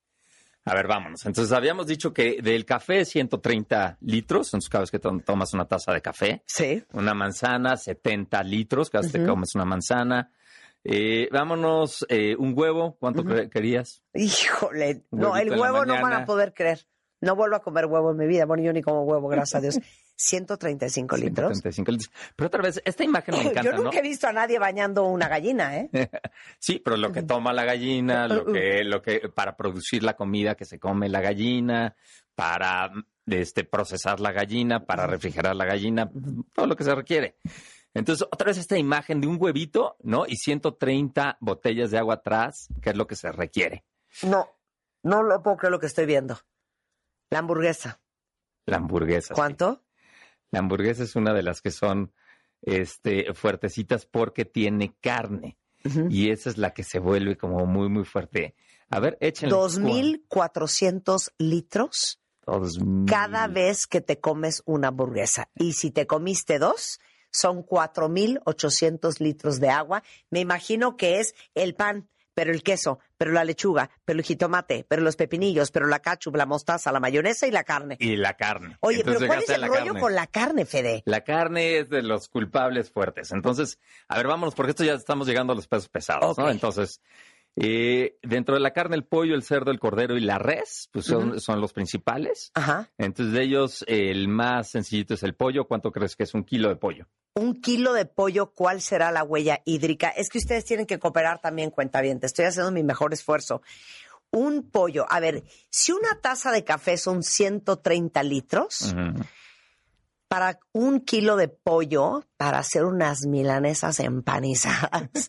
A ver, vámonos. Entonces, habíamos dicho que del café ciento treinta litros, entonces cada vez que to- tomas una taza de café. Sí. Una manzana, setenta litros, cada vez uh-huh. que comes una manzana. Eh, vámonos, eh, un huevo, ¿cuánto uh-huh. cre- querías? Híjole, no, el huevo no van a poder creer. No vuelvo a comer huevo en mi vida. Bueno, yo ni como huevo, gracias a Dios. ciento treinta y cinco litros. ciento treinta y cinco litros. Pero otra vez, esta imagen me encanta, yo nunca ¿no? he visto a nadie bañando una gallina, ¿eh? Sí, pero lo que toma la gallina, lo que, lo que, para producir la comida que se come la gallina, para este, procesar la gallina, para refrigerar la gallina, todo lo que se requiere. Entonces, otra vez esta imagen de un huevito, ¿no? Y ciento treinta botellas de agua atrás, que es lo que se requiere. No, no lo puedo creer lo que estoy viendo. La hamburguesa. La hamburguesa. ¿Cuánto? Sí. La hamburguesa es una de las que son este, fuertecitas porque tiene carne. Uh-huh. Y esa es la que se vuelve como muy, muy fuerte. A ver, échenle. dos mil cuatrocientos litros Dos mil. Cada vez que te comes una hamburguesa. Y si te comiste dos, son cuatro mil ochocientos litros de agua. Me imagino que es el pan, pero el queso, pero la lechuga, pero el jitomate, pero los pepinillos, pero la ketchup, la mostaza, la mayonesa y la carne. Y la carne. Oye, Entonces, pero ¿cuál es el rollo carne. con la carne, Fede? La carne es de los culpables fuertes. Entonces, a ver, vámonos, porque esto ya estamos llegando a los pesos pesados, okay. ¿no? Entonces, eh, dentro de la carne, el pollo, el cerdo, el cordero y la res, pues son, uh-huh. son los principales. Ajá. Entonces, de ellos, el más sencillito es el pollo. ¿Cuánto crees que es un kilo de pollo? Un kilo de pollo, ¿cuál será la huella hídrica? Es que ustedes tienen que cooperar también, cuentavientes. Estoy haciendo mi mejor esfuerzo. Un pollo, a ver, si una taza de café son ciento treinta litros, uh-huh. para un kilo de pollo, para hacer unas milanesas empanizadas,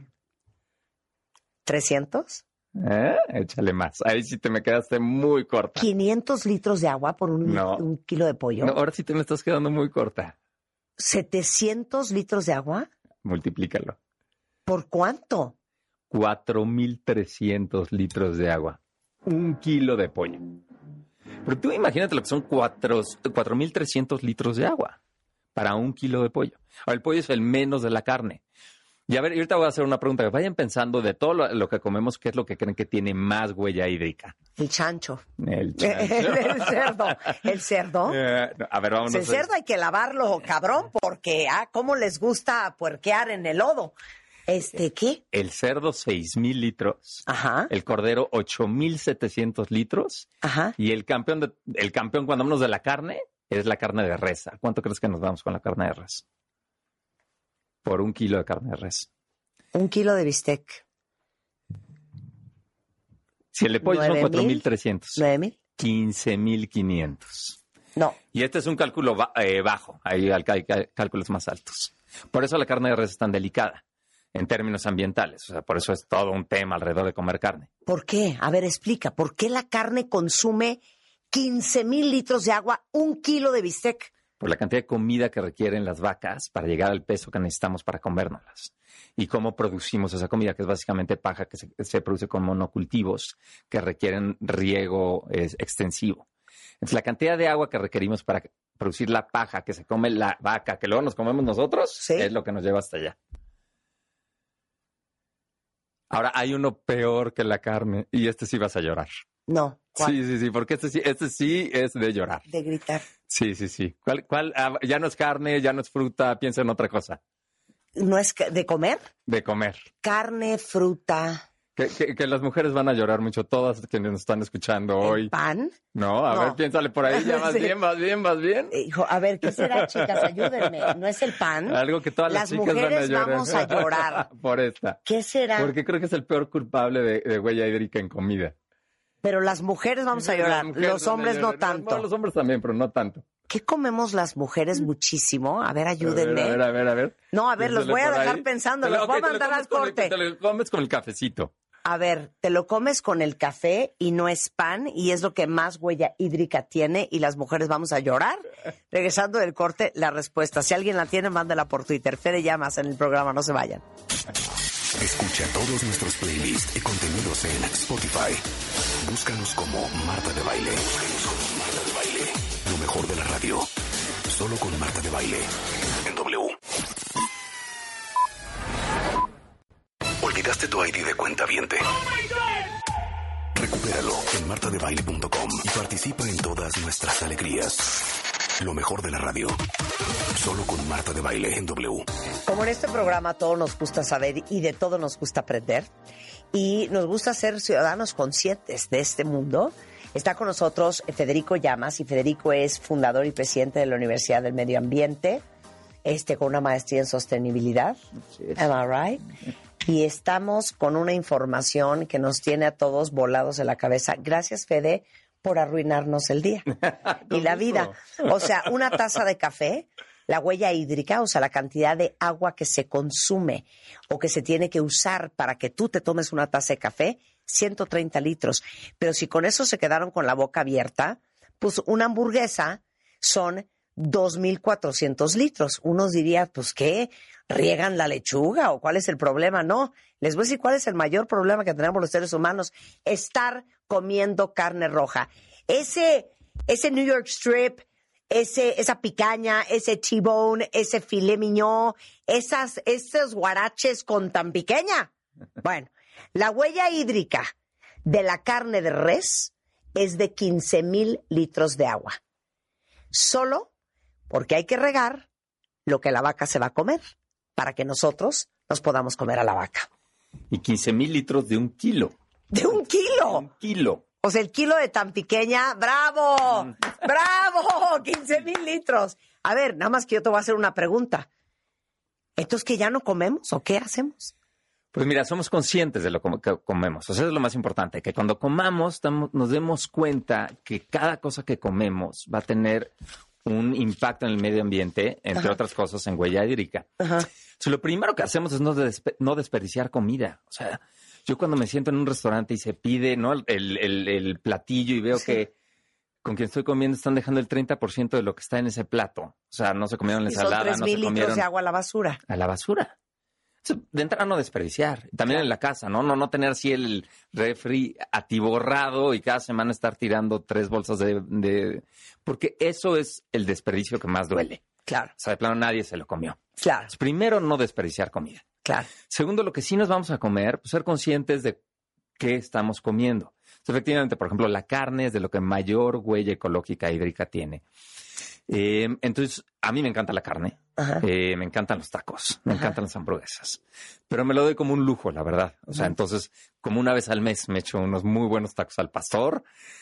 ¿trescientos? ¿Eh? Échale más. Ahí sí te me quedaste muy corta. ¿quinientos litros de agua por un, no. un kilo de pollo? No, ahora sí te me estás quedando muy corta. ¿setecientos litros de agua? Multiplícalo. ¿Por cuánto? cuatro mil trescientos litros de agua. Un kilo de pollo. Pero tú imagínate lo que son cuatro mil trescientos litros de agua para un kilo de pollo. Ahora, el pollo es el menos de la carne. Y a ver, ahorita voy a hacer una pregunta. Vayan pensando de todo lo, lo que comemos, ¿qué es lo que creen que tiene más huella hídrica? El chancho. El chancho. el cerdo. ¿El cerdo? Eh, no, a ver, vámonos. El cerdo hay que lavarlo, cabrón, porque, ah, cómo les gusta puerquear en el lodo. Este, ¿qué? El cerdo, seis mil litros. Ajá. El cordero, ocho mil setecientos litros. Ajá. Y el campeón, de, el campeón cuando hablamos de la carne, es la carne de res. ¿A cuánto crees que nos vamos con la carne de res? Por un kilo de carne de res. Un kilo de bistec. Si el de pollo son cuatro mil trescientos. ¿nueve mil? quince mil quinientos. No. Y este es un cálculo ba- eh, bajo. Hay cálculos más altos. Por eso la carne de res es tan delicada en términos ambientales. O sea, por eso es todo un tema alrededor de comer carne. ¿Por qué? A ver, explica. ¿Por qué la carne consume quince mil litros de agua, un kilo de bistec? Por la cantidad de comida que requieren las vacas para llegar al peso que necesitamos para comérnoslas. Y cómo producimos esa comida, que es básicamente paja que se, se produce con monocultivos que requieren riego es, extensivo. Entonces, la cantidad de agua que requerimos para producir la paja que se come la vaca, que luego nos comemos nosotros, ¿sí? Es lo que nos lleva hasta allá. Ahora, hay uno peor que la carne, y este sí vas a llorar. No. ¿Cuál? Sí, sí, sí, porque este sí, este sí es de llorar. De gritar. Sí, sí, sí. ¿Cuál, cuál? Ah, ya no es carne, ya no es fruta, piensa en otra cosa. ¿No es de comer? De comer. Carne, fruta. Que, que, que las mujeres van a llorar mucho, todas quienes nos están escuchando ¿El hoy. pan? No, a No. ver, piénsale por ahí, ya vas Sí. bien, vas bien, vas bien. Hijo, a ver, ¿qué será, chicas? Ayúdenme. ¿No es el pan? Algo que todas las, Las chicas van a mujeres llorar. vamos a llorar. Por esta. ¿Qué será? Porque creo que es el peor culpable de, de huella hídrica en comida. Pero las mujeres vamos a Las llorar, mujeres los van a hombres no llorar. tanto. No, los hombres también, pero no tanto. ¿Qué comemos las mujeres muchísimo? A ver, A ayúdenme. ver, a ver, a ver, a ver. No, a ver, los Piénsale voy a por dejar ahí. pensando, Te lo- los voy a ok, te lo mandar comes al con el- corte. Te lo comes con el cafecito. A ver, te lo comes con el café y no es pan y es lo que más huella hídrica tiene y las mujeres vamos a llorar. Regresando del corte, la respuesta. Si alguien la tiene, mándela por Twitter. Fede Llamas en el programa, no se vayan. Escucha todos nuestros playlists y contenidos en Spotify. Búscanos como Marta de Baile. Búscanos como Marta de Baile. Lo mejor de la radio. Solo con Marta de Baile. En W. ¿Olvidaste tu I D de cuentaviente? Recupéralo en marta de baile punto com y participa en todas nuestras alegrías. Lo mejor de la radio. Solo con Marta de Baile en W. Como en este programa todo nos gusta saber y de todo nos gusta aprender y nos gusta ser ciudadanos conscientes de este mundo, está con nosotros Federico Llamas y Federico es fundador y presidente de la Universidad del Medio Ambiente, este con una maestría en sostenibilidad. Am I right? Y estamos con una información que nos tiene a todos volados en la cabeza. Gracias, Fede, por arruinarnos el día y la vida. O sea, una taza de café, la huella hídrica, o sea, la cantidad de agua que se consume o que se tiene que usar para que tú te tomes una taza de café, ciento treinta litros. Pero si con eso se quedaron con la boca abierta, pues una hamburguesa son dos mil cuatrocientos litros. Unos dirían, pues, ¿qué? ¿Riegan la lechuga o cuál es el problema? No, les voy a decir cuál es el mayor problema que tenemos los seres humanos. Estar comiendo carne roja. Ese, ese New York Strip, ese, esa picaña, ese T-bone, ese filet mignon, esas, esos guaraches con tan pequeña. Bueno, la huella hídrica de la carne de res es de quince mil litros de agua. Solo porque hay que regar lo que la vaca se va a comer para que nosotros nos podamos comer a la vaca. Y quince mil litros de un kilo. ¡De un kilo! Un kilo. O sea, el kilo de tan pequeña, ¡bravo! ¡Bravo! quince mil litros. A ver, nada más que yo te voy a hacer una pregunta. ¿Entonces que ya no comemos o qué hacemos? Pues mira, somos conscientes de lo que comemos. O sea, es lo más importante, que cuando comamos estamos, nos demos cuenta que cada cosa que comemos va a tener un impacto en el medio ambiente, entre Ajá. otras cosas en huella hídrica. Ajá. So, lo primero que hacemos es no, despe- no desperdiciar comida. O sea, yo cuando me siento en un restaurante y se pide, ¿no? el, el, el platillo y veo Sí. que con quien estoy comiendo están dejando el treinta por ciento de lo que está en ese plato. O sea, no se comieron la Y son ensalada, tres no se mil litros comieron de agua a la basura. a la basura. O sea, de entrada no desperdiciar. También Claro. en la casa, ¿no? No, no tener así el refri atiborrado y cada semana estar tirando tres bolsas de, de... Porque eso es el desperdicio que más duele. Claro, O sea, de plano nadie se lo comió. claro, Entonces, primero, no desperdiciar comida. claro. Segundo, lo que sí nos vamos a comer, pues ser conscientes de qué estamos comiendo. Entonces, efectivamente, por ejemplo, la carne es de lo que mayor huella ecológica hídrica tiene. Eh, entonces, a mí me encanta la carne, Ajá. eh, me encantan los tacos, me Ajá. encantan las hamburguesas, pero me lo doy como un lujo, la verdad. O sea, Ujú. entonces, como una vez al mes me echo unos muy buenos tacos al pastor,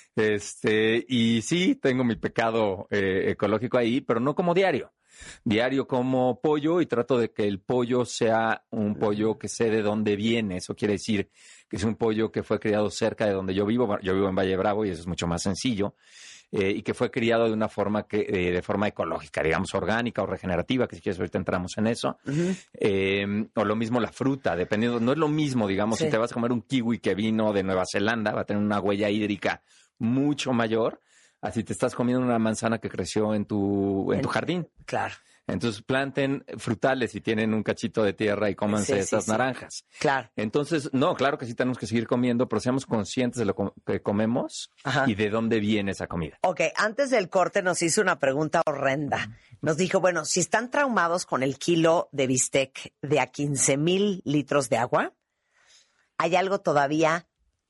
este, y sí, tengo mi pecado eh, ecológico ahí, pero no como diario. Diario como pollo y trato de que el pollo sea un pollo que sé de dónde viene. Eso quiere decir que es un pollo que fue criado cerca de donde yo vivo. Bueno, yo vivo en Valle Bravo y eso es mucho más sencillo. Eh, y que fue criado de una forma que eh, de forma ecológica, digamos orgánica o regenerativa, que si quieres ahorita entramos en eso. Ujú. Eh, o lo mismo la fruta, dependiendo, no es lo mismo, digamos, Sí. si te vas a comer un kiwi que vino de Nueva Zelanda, va a tener una huella hídrica mucho mayor, así te estás comiendo una manzana que creció en tu, en tu En- jardín. Claro, Entonces planten frutales y tienen un cachito de tierra y cómanse Sí, sí, esas sí. naranjas. claro. Entonces, no, claro que sí tenemos que seguir comiendo, pero seamos conscientes de lo co- que comemos Ajá. y de dónde viene esa comida. Ok, antes del corte nos hizo una pregunta horrenda. Nos dijo, bueno, si están traumados con el kilo de bistec de a quince mil litros de agua, hay algo todavía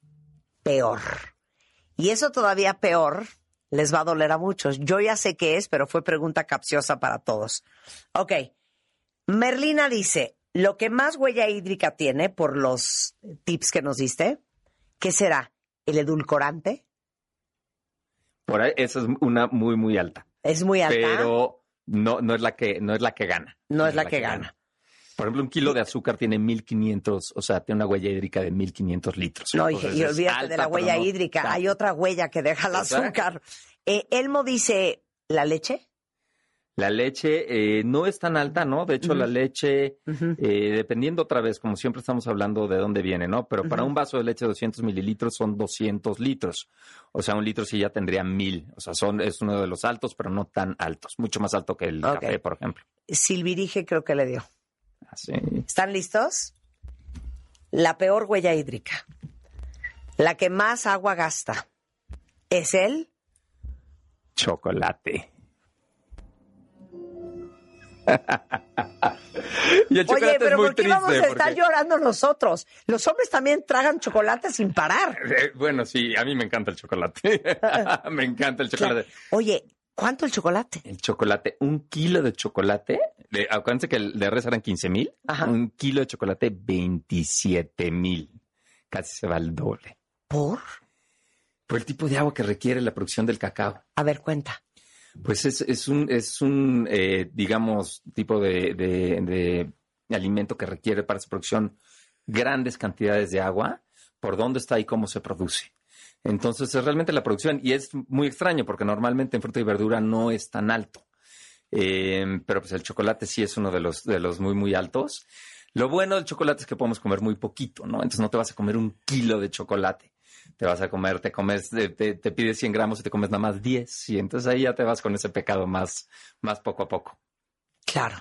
peor. Y eso todavía peor les va a doler a muchos. Yo ya sé qué es, pero fue pregunta capciosa para todos. Ok, Merlina dice, lo que más huella hídrica tiene, por los tips que nos diste, ¿qué será? ¿El edulcorante? Por ahí, esa es una muy, muy alta. Es muy alta. Pero no, no es la que, no es la que gana. No, no es la, la que, que gana. gana. Por ejemplo, un kilo de azúcar tiene mil quinientos, o sea, tiene una huella hídrica de mil quinientos litros. No, y, y olvídate de la huella no, hídrica. Está. Hay otra huella que deja el azúcar. Eh, Elmo dice, ¿la leche? La leche eh, no es tan alta, ¿no? De hecho, uh-huh. la leche, uh-huh. eh, dependiendo otra vez, como siempre estamos hablando de dónde viene, ¿no? Pero uh-huh. para un vaso de leche de doscientos mililitros son doscientos litros. O sea, un litro sí ya tendría mil. O sea, son, es uno de los altos, pero no tan altos. Mucho más alto que el okay. café, por ejemplo. Silvirige creo que le dio. Así. ¿Están listos? La peor huella hídrica, la que más agua gasta, es el chocolate. Y el Oye, pero es muy ¿por qué triste vamos a porque... estar llorando nosotros? Los hombres también tragan chocolate sin parar. Eh, bueno, sí, a mí me encanta el chocolate. Me encanta el chocolate. Claro. Oye, ¿cuánto el chocolate? El chocolate, un kilo de chocolate, de, acuérdense que el de res eran quince mil, un kilo de chocolate veintisiete mil. Casi se va al doble. ¿Por? Por el tipo de agua que requiere la producción del cacao. A ver, cuenta. Pues es, es un, es un eh, digamos, tipo de, de, de alimento que requiere para su producción grandes cantidades de agua, por dónde está y cómo se produce. Entonces es realmente la producción, y es muy extraño porque normalmente en fruta y verdura no es tan alto. Eh, pero pues el chocolate sí es uno de los, de los muy, muy altos. Lo bueno del chocolate es que podemos comer muy poquito, ¿no? Entonces no te vas a comer un kilo de chocolate. Te vas a comer, te comes, te, te pides cien gramos y te comes nada más diez. Y entonces ahí ya te vas con ese pecado más, más poco a poco. Claro.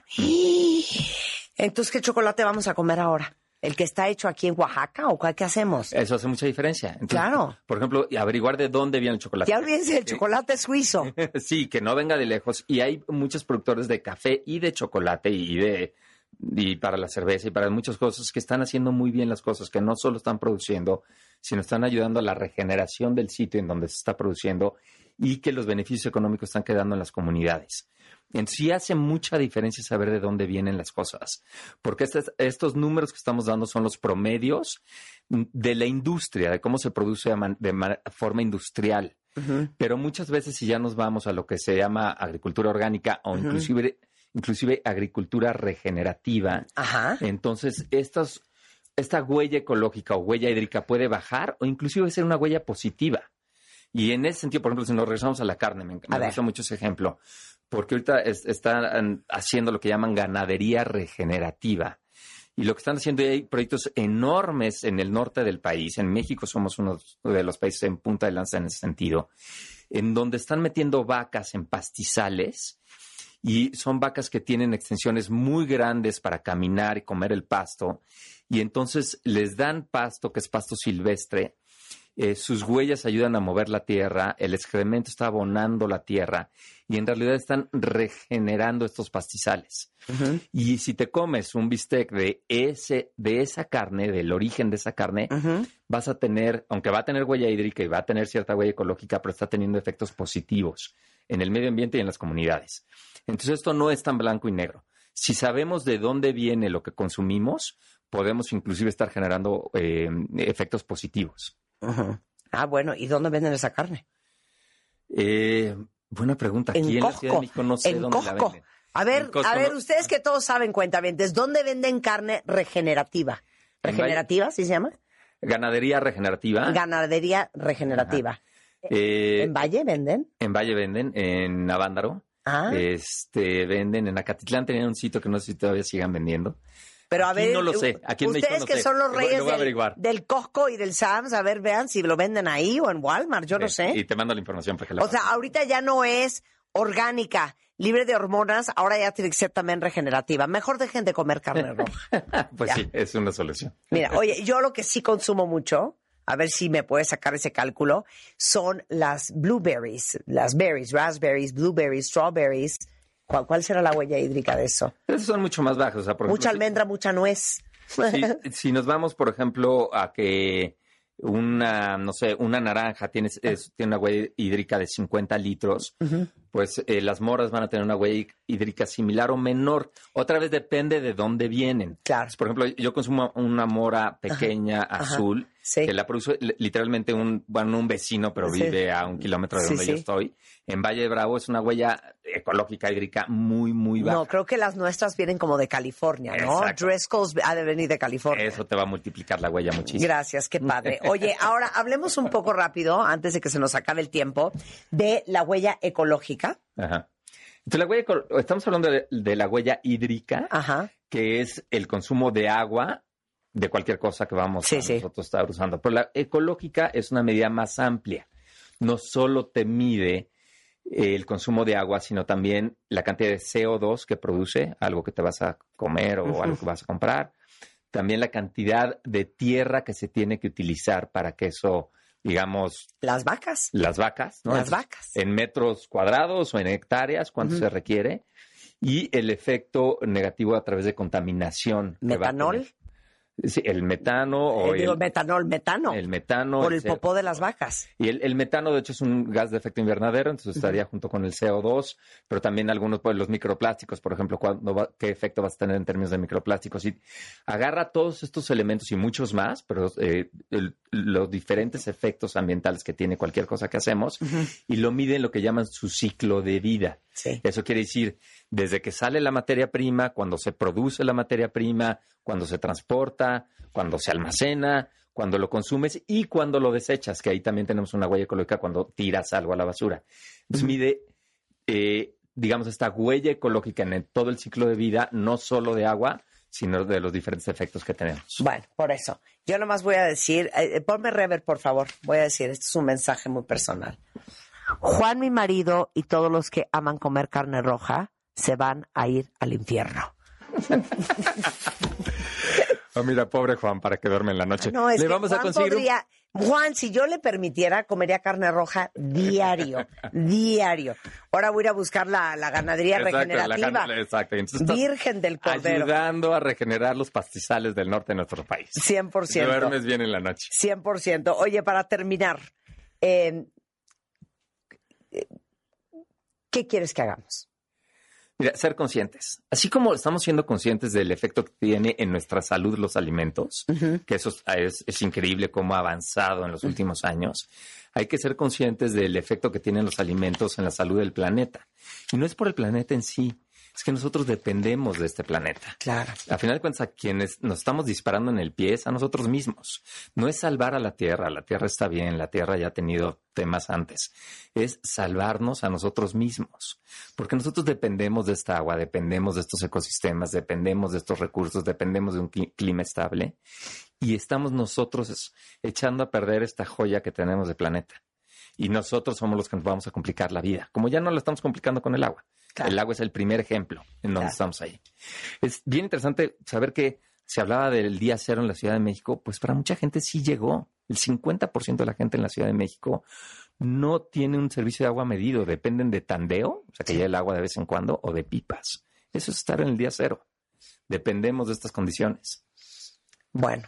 Entonces, ¿qué chocolate vamos a comer ahora? ¿El que está hecho aquí en Oaxaca o qué hacemos? Eso hace mucha diferencia. Entonces, claro. Por ejemplo, averiguar de dónde viene el chocolate. Ya olvídense el chocolate suizo. Sí, que no venga de lejos. Y hay muchos productores de café y de chocolate y de... y para la cerveza y para muchas cosas que están haciendo muy bien las cosas, que no solo están produciendo, sino están ayudando a la regeneración del sitio en donde se está produciendo y que los beneficios económicos están quedando en las comunidades. Entonces sí hace mucha diferencia saber de dónde vienen las cosas, porque estos, estos números que estamos dando son los promedios de la industria, de cómo se produce de, man, de man, forma industrial. Uh-huh. Pero muchas veces si ya nos vamos a lo que se llama agricultura orgánica o uh-huh. inclusive... inclusive agricultura regenerativa. Ajá. Entonces, estos, esta huella ecológica o huella hídrica puede bajar o inclusive ser una huella positiva. Y en ese sentido, por ejemplo, si nos regresamos a la carne, me, me gusta mucho ese ejemplo, porque ahorita es, están haciendo lo que llaman ganadería regenerativa. Y lo que están haciendo, hay proyectos enormes en el norte del país. En México somos uno de los países en punta de lanza en ese sentido, en donde están metiendo vacas en pastizales. Y son vacas que tienen extensiones muy grandes para caminar y comer el pasto. Y entonces les dan pasto, que es pasto silvestre. Eh, sus huellas ayudan a mover la tierra. El excremento está abonando la tierra. Y en realidad están regenerando estos pastizales. Uh-huh. Y si te comes un bistec de, ese, de esa carne, del origen de esa carne, uh-huh. vas a tener, aunque va a tener huella hídrica y va a tener cierta huella ecológica, pero está teniendo efectos positivos en el medio ambiente y en las comunidades. Entonces esto no es tan blanco y negro. Si sabemos de dónde viene lo que consumimos, podemos inclusive estar generando eh, efectos positivos. Uh-huh. Ah, bueno, ¿y dónde venden esa carne? Eh, buena pregunta. Aquí en, en la Ciudad de México no sé en dónde Costco. la venden. A ver, a ver, no... ustedes que todos saben, cuentavientes, ¿dónde venden carne regenerativa? ¿Regenerativa, sí se llama? Ganadería regenerativa. Ganadería regenerativa. Eh, ¿En Valle venden? En Valle venden, en Avándaro. Ah. Este, venden en Acatitlán, tenían un sitio que no sé si todavía sigan vendiendo. Pero a Aquí ver, no lo sé. Aquí en ustedes México no que sé. son los reyes lo voy a del, del Costco y del Sam's, a ver, vean si lo venden ahí o en Walmart, yo sí, no sé. Y te mando la información para que la O sea, ahorita ya no es orgánica, libre de hormonas, ahora ya tiene que ser también regenerativa. Mejor dejen de comer carne roja. Pues ya. Sí, es una solución. Mira, oye, yo lo que sí consumo mucho, a ver si me puedes sacar ese cálculo, son las blueberries, las berries, raspberries, blueberries, strawberries. ¿Cuál, cuál será la huella hídrica de eso? Esos son mucho más bajos. O sea, por mucha ejemplo, almendra, si, mucha nuez. Si, si nos vamos, por ejemplo, a que una, no sé, una naranja tiene, es, tiene una huella hídrica de cincuenta litros, uh-huh. pues eh, las moras van a tener una huella hídrica similar o menor. Otra vez depende de dónde vienen. Claro. Por ejemplo, yo consumo una mora pequeña, ajá, azul, ajá. Sí. que la produce literalmente un, bueno, un vecino, pero sí. vive a un kilómetro de donde sí, yo sí. estoy. En Valle de Bravo es una huella ecológica hídrica muy, muy baja. No, creo que las nuestras vienen como de California, ¿no? Exacto. Driscoll's ha de venir de California. Eso te va a multiplicar la huella muchísimo. Gracias, qué padre. Oye, ahora hablemos un poco rápido, antes de que se nos acabe el tiempo, de la huella ecológica. Ajá. Entonces, la huella, estamos hablando de, de la huella hídrica, ajá. que es el consumo de agua de cualquier cosa que vamos sí, a sí. nosotros estar usando. Pero la ecológica es una medida más amplia. No solo te mide el consumo de agua, sino también la cantidad de C O dos que produce algo que te vas a comer o uh-huh. algo que vas a comprar. También la cantidad de tierra que se tiene que utilizar para que eso, digamos... Las vacas. Las vacas, ¿no? Las Entonces, vacas. En metros cuadrados o en hectáreas, cuánto uh-huh. se requiere. Y el efecto negativo a través de contaminación. ¿Metanol? Sí, el metano o eh, digo, el metanol, metano. El metano. Por el, el popó de las vacas. Y el, el metano, de hecho, es un gas de efecto invernadero, entonces estaría uh-huh. junto con el C O dos, pero también algunos, pues, los microplásticos, por ejemplo, cuando va, qué efecto vas a tener en términos de microplásticos. Y agarra todos estos elementos y muchos más, pero eh, el, los diferentes efectos ambientales que tiene cualquier cosa que hacemos, uh-huh. y lo mide en lo que llaman su ciclo de vida. Sí. Eso quiere decir, desde que sale la materia prima, cuando se produce la materia prima, cuando se transporta, cuando se almacena, cuando lo consumes y cuando lo desechas, que ahí también tenemos una huella ecológica cuando tiras algo a la basura. Entonces, uh-huh. mide, eh, digamos, esta huella ecológica en el, todo el ciclo de vida, no solo de agua, sino de los diferentes efectos que tenemos. Bueno, por eso. Yo nomás voy a decir, eh, ponme rever, por favor. Voy a decir, este es un mensaje muy personal. Juan, mi marido, y todos los que aman comer carne roja se van a ir al infierno. Oh, mira, pobre Juan, para que duerme en la noche. No, es le que vamos Juan a conseguir podría... un... Juan, si yo le permitiera, comería carne roja diario, diario. Ahora voy a ir a buscar la, la ganadería exacto, regenerativa. La, exacto. Entonces, Virgen del Cordero. Ayudando a regenerar los pastizales del norte de nuestro país. cien por ciento. Duermes bien en la noche. cien por ciento. Oye, para terminar, eh, ¿qué quieres que hagamos? Mira, ser conscientes. Así como estamos siendo conscientes del efecto que tiene en nuestra salud los alimentos, uh-huh. que eso es, es increíble cómo ha avanzado en los uh-huh. últimos años, hay que ser conscientes del efecto que tienen los alimentos en la salud del planeta. Y no es por el planeta en sí, es que nosotros dependemos de este planeta. Claro. Al final de cuentas, a quienes nos estamos disparando en el pie es a nosotros mismos. No es salvar a la Tierra, la Tierra está bien, la Tierra ya ha tenido temas antes. Es salvarnos a nosotros mismos. Porque nosotros dependemos de esta agua, dependemos de estos ecosistemas, dependemos de estos recursos, dependemos de un clima estable. Y estamos nosotros echando a perder esta joya que tenemos de planeta. Y nosotros somos los que nos vamos a complicar la vida. Como ya no lo estamos complicando con el agua. Claro. El agua es el primer ejemplo en donde claro. estamos ahí. Es bien interesante saber que se hablaba del día cero en la Ciudad de México. Pues para mucha gente sí llegó. El cincuenta por ciento de la gente en la Ciudad de México no tiene un servicio de agua medido. Dependen de tandeo, o sea que sí. llega el agua de vez en cuando, o de pipas. Eso es estar en el día cero. Dependemos de estas condiciones. Bueno,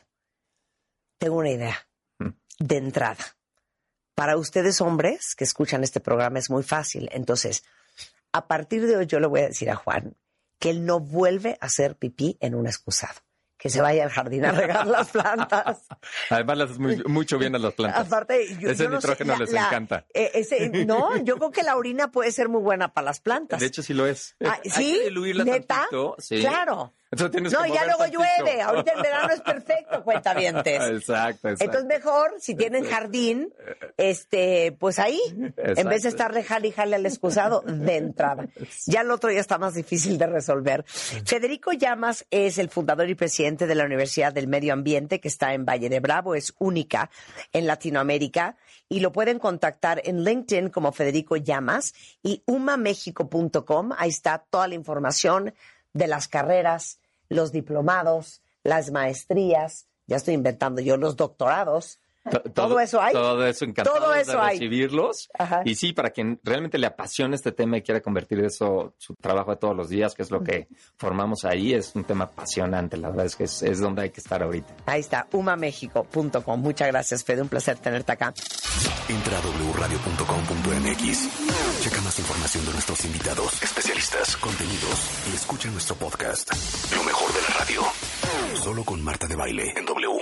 tengo una idea. ¿Mm? De entrada. Para ustedes hombres que escuchan este programa es muy fácil. Entonces, a partir de hoy yo le voy a decir a Juan que él no vuelve a hacer pipí en un excusado. Que se vaya al jardín a regar las plantas. Además, le haces muy, mucho bien a las plantas. Aparte, yo, ese yo no nitrógeno sé, la, les la, encanta. Eh, ese, no, yo creo que la orina puede ser muy buena para las plantas. De hecho, sí lo es. Ah, ¿sí? Hay que diluirla ¿Neta? tantito. Sí. Claro. Entonces, no, ya luego tantito. Llueve. Ahorita el verano es perfecto, cuentavientes. Exacto, exacto. Entonces, mejor, si tienen jardín, este, pues ahí, exacto. en vez de estarle jale y jale al excusado, de entrada. Ya el otro ya está más difícil de resolver. Federico Llamas es el fundador y presidente de la Universidad del Medio Ambiente, que está en Valle de Bravo, es única en Latinoamérica, y lo pueden contactar en LinkedIn como Federico Llamas y uma mexico punto com. Ahí está toda la información de las carreras, los diplomados, las maestrías, ya estoy inventando yo, los doctorados, To- ¿Todo eso hay? Todo eso, encantado Todo eso de hay. recibirlos. Ajá. Y sí, para quien realmente le apasiona este tema y quiera convertir eso su trabajo de todos los días, que es lo que formamos ahí, es un tema apasionante. La verdad es que es, es donde hay que estar ahorita. Ahí está, uma mexico punto com. Muchas gracias, Fede. Un placer tenerte acá. Entra a doble u radio punto com punto m x. Checa más información de nuestros invitados, especialistas, contenidos y escucha nuestro podcast. Lo mejor de la radio. Solo con Marta de Baile en W.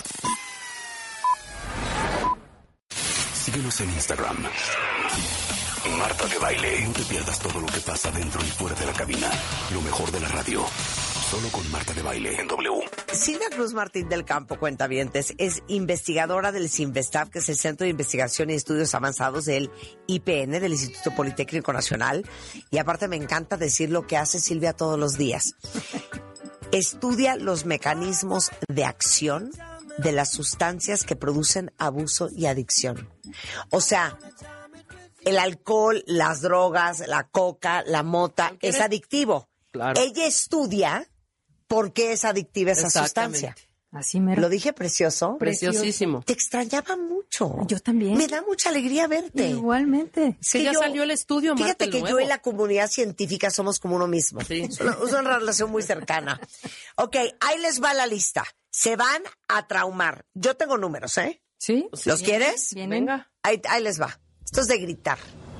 Síguenos en Instagram. Marta de Baile. No te pierdas todo lo que pasa dentro y fuera de la cabina. Lo mejor de la radio. Solo con Marta de Baile en W. Silvia Cruz Martín del Campo, cuentavientes, es investigadora del CINVESTAV, que es el Centro de Investigación y Estudios Avanzados del I P N, del Instituto Politécnico Nacional. Y aparte me encanta decir lo que hace Silvia todos los días. Estudia los mecanismos de acción de las sustancias que producen abuso y adicción. O sea, el alcohol, las drogas, la coca, la mota, es adictivo. Claro. Ella estudia por qué es adictiva esa Exactamente. sustancia. Así me ¿Lo dije precioso? Preciosísimo. Te extrañaba mucho. Yo también. Me da mucha alegría verte. Igualmente. Es que ya salió el estudio, Marta, Fíjate el que nuevo. yo y la comunidad científica somos como uno mismo. Sí. Es una, es una relación muy cercana. Ok, ahí les va la lista. Se van a traumar. Yo tengo números, ¿eh? ¿Sí? ¿Los quieres? Vienen. Venga. Ahí, ahí les va. Esto es de gritar.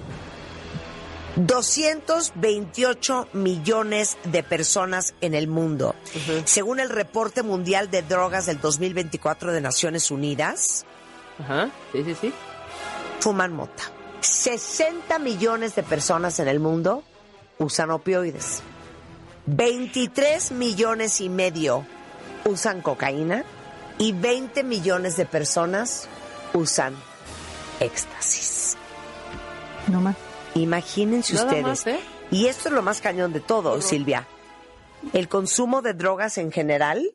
doscientos veintiocho millones de personas en el mundo. Ujú. Según el reporte mundial de drogas del dos mil veinticuatro de Naciones Unidas, Ajá. Sí, sí, sí. fuman mota. sesenta millones de personas en el mundo usan opioides. veintitrés millones y medio usan cocaína y veinte millones de personas usan éxtasis. No más. Imagínense Nada ustedes. más, ¿eh? Y esto es lo más cañón de todo, Horror. Silvia. El consumo de drogas en general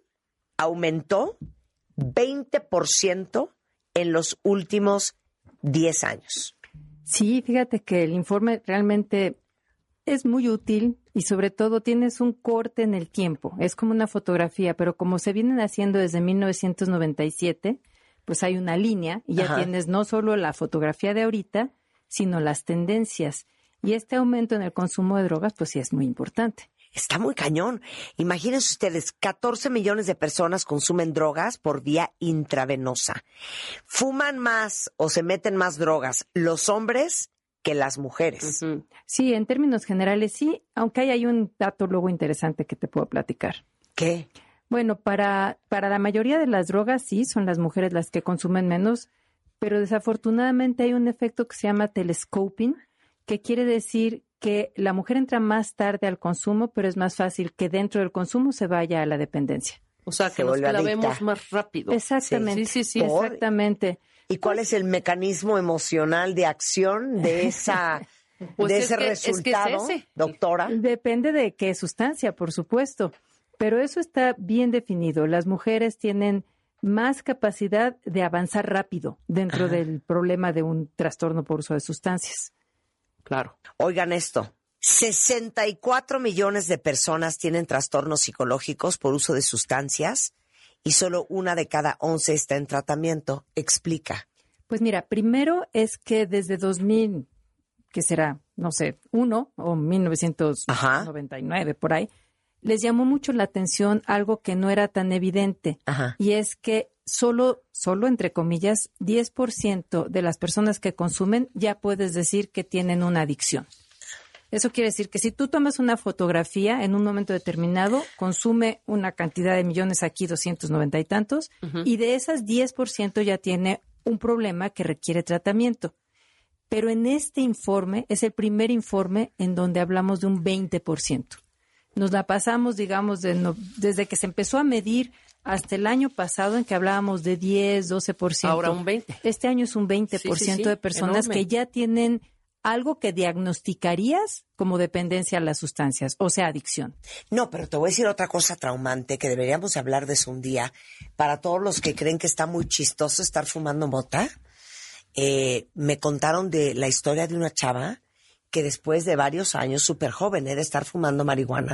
aumentó veinte por ciento en los últimos diez años. Sí, fíjate que el informe realmente es muy útil y sobre todo tienes un corte en el tiempo. Es como una fotografía, pero como se vienen haciendo desde mil novecientos noventa y siete, pues hay una línea y ya Ajá. tienes no solo la fotografía de ahorita, sino las tendencias. Y este aumento en el consumo de drogas, pues sí es muy importante. Está muy cañón. Imagínense ustedes, catorce millones de personas consumen drogas por vía intravenosa. Fuman más o se meten más drogas los hombres que las mujeres. Ujú. Sí, en términos generales sí, aunque hay, hay un dato luego interesante que te puedo platicar. ¿Qué? Bueno, para, para la mayoría de las drogas sí, son las mujeres las que consumen menos, pero desafortunadamente hay un efecto que se llama telescoping, que quiere decir que la mujer entra más tarde al consumo, pero es más fácil que dentro del consumo se vaya a la dependencia. O sea, Se que nos vuelve clavemos adicta. más rápido. Exactamente. Sí, sí, sí. Por- Exactamente. ¿Y cuál es el mecanismo emocional de acción de esa Pues de es ese que- es que es resultado, ese. doctora? Depende de qué sustancia, por supuesto, pero eso está bien definido. Las mujeres tienen más capacidad de avanzar rápido dentro Ajá. del problema de un trastorno por uso de sustancias. Claro. Oigan esto. sesenta y cuatro millones de personas tienen trastornos psicológicos por uso de sustancias y solo una de cada once está en tratamiento. Explica. Pues mira, primero es que desde dos mil, que será, no sé, uno o mil novecientos noventa y nueve por ahí, les llamó mucho la atención algo que no era tan evidente. Ajá. Y es que solo, solo entre comillas, diez por ciento de las personas que consumen ya puedes decir que tienen una adicción. Eso quiere decir que si tú tomas una fotografía en un momento determinado, consume una cantidad de millones aquí, doscientos noventa y tantos, Ujú. y de esas diez por ciento ya tiene un problema que requiere tratamiento. Pero en este informe es el primer informe en donde hablamos de un veinte por ciento. Nos la pasamos, digamos, de no- desde que se empezó a medir hasta el año pasado en que hablábamos de diez, doce por ciento. Ahora un veinte. Este año es un veinte por ciento Sí, sí, sí, de personas enorme. que ya tienen algo que diagnosticarías como dependencia a las sustancias, o sea, adicción. No, pero te voy a decir otra cosa traumante que deberíamos de hablar de eso un día. Para todos los que creen que está muy chistoso estar fumando mota, eh, me contaron de la historia de una chava que después de varios años, súper joven, ¿eh? de estar fumando marihuana,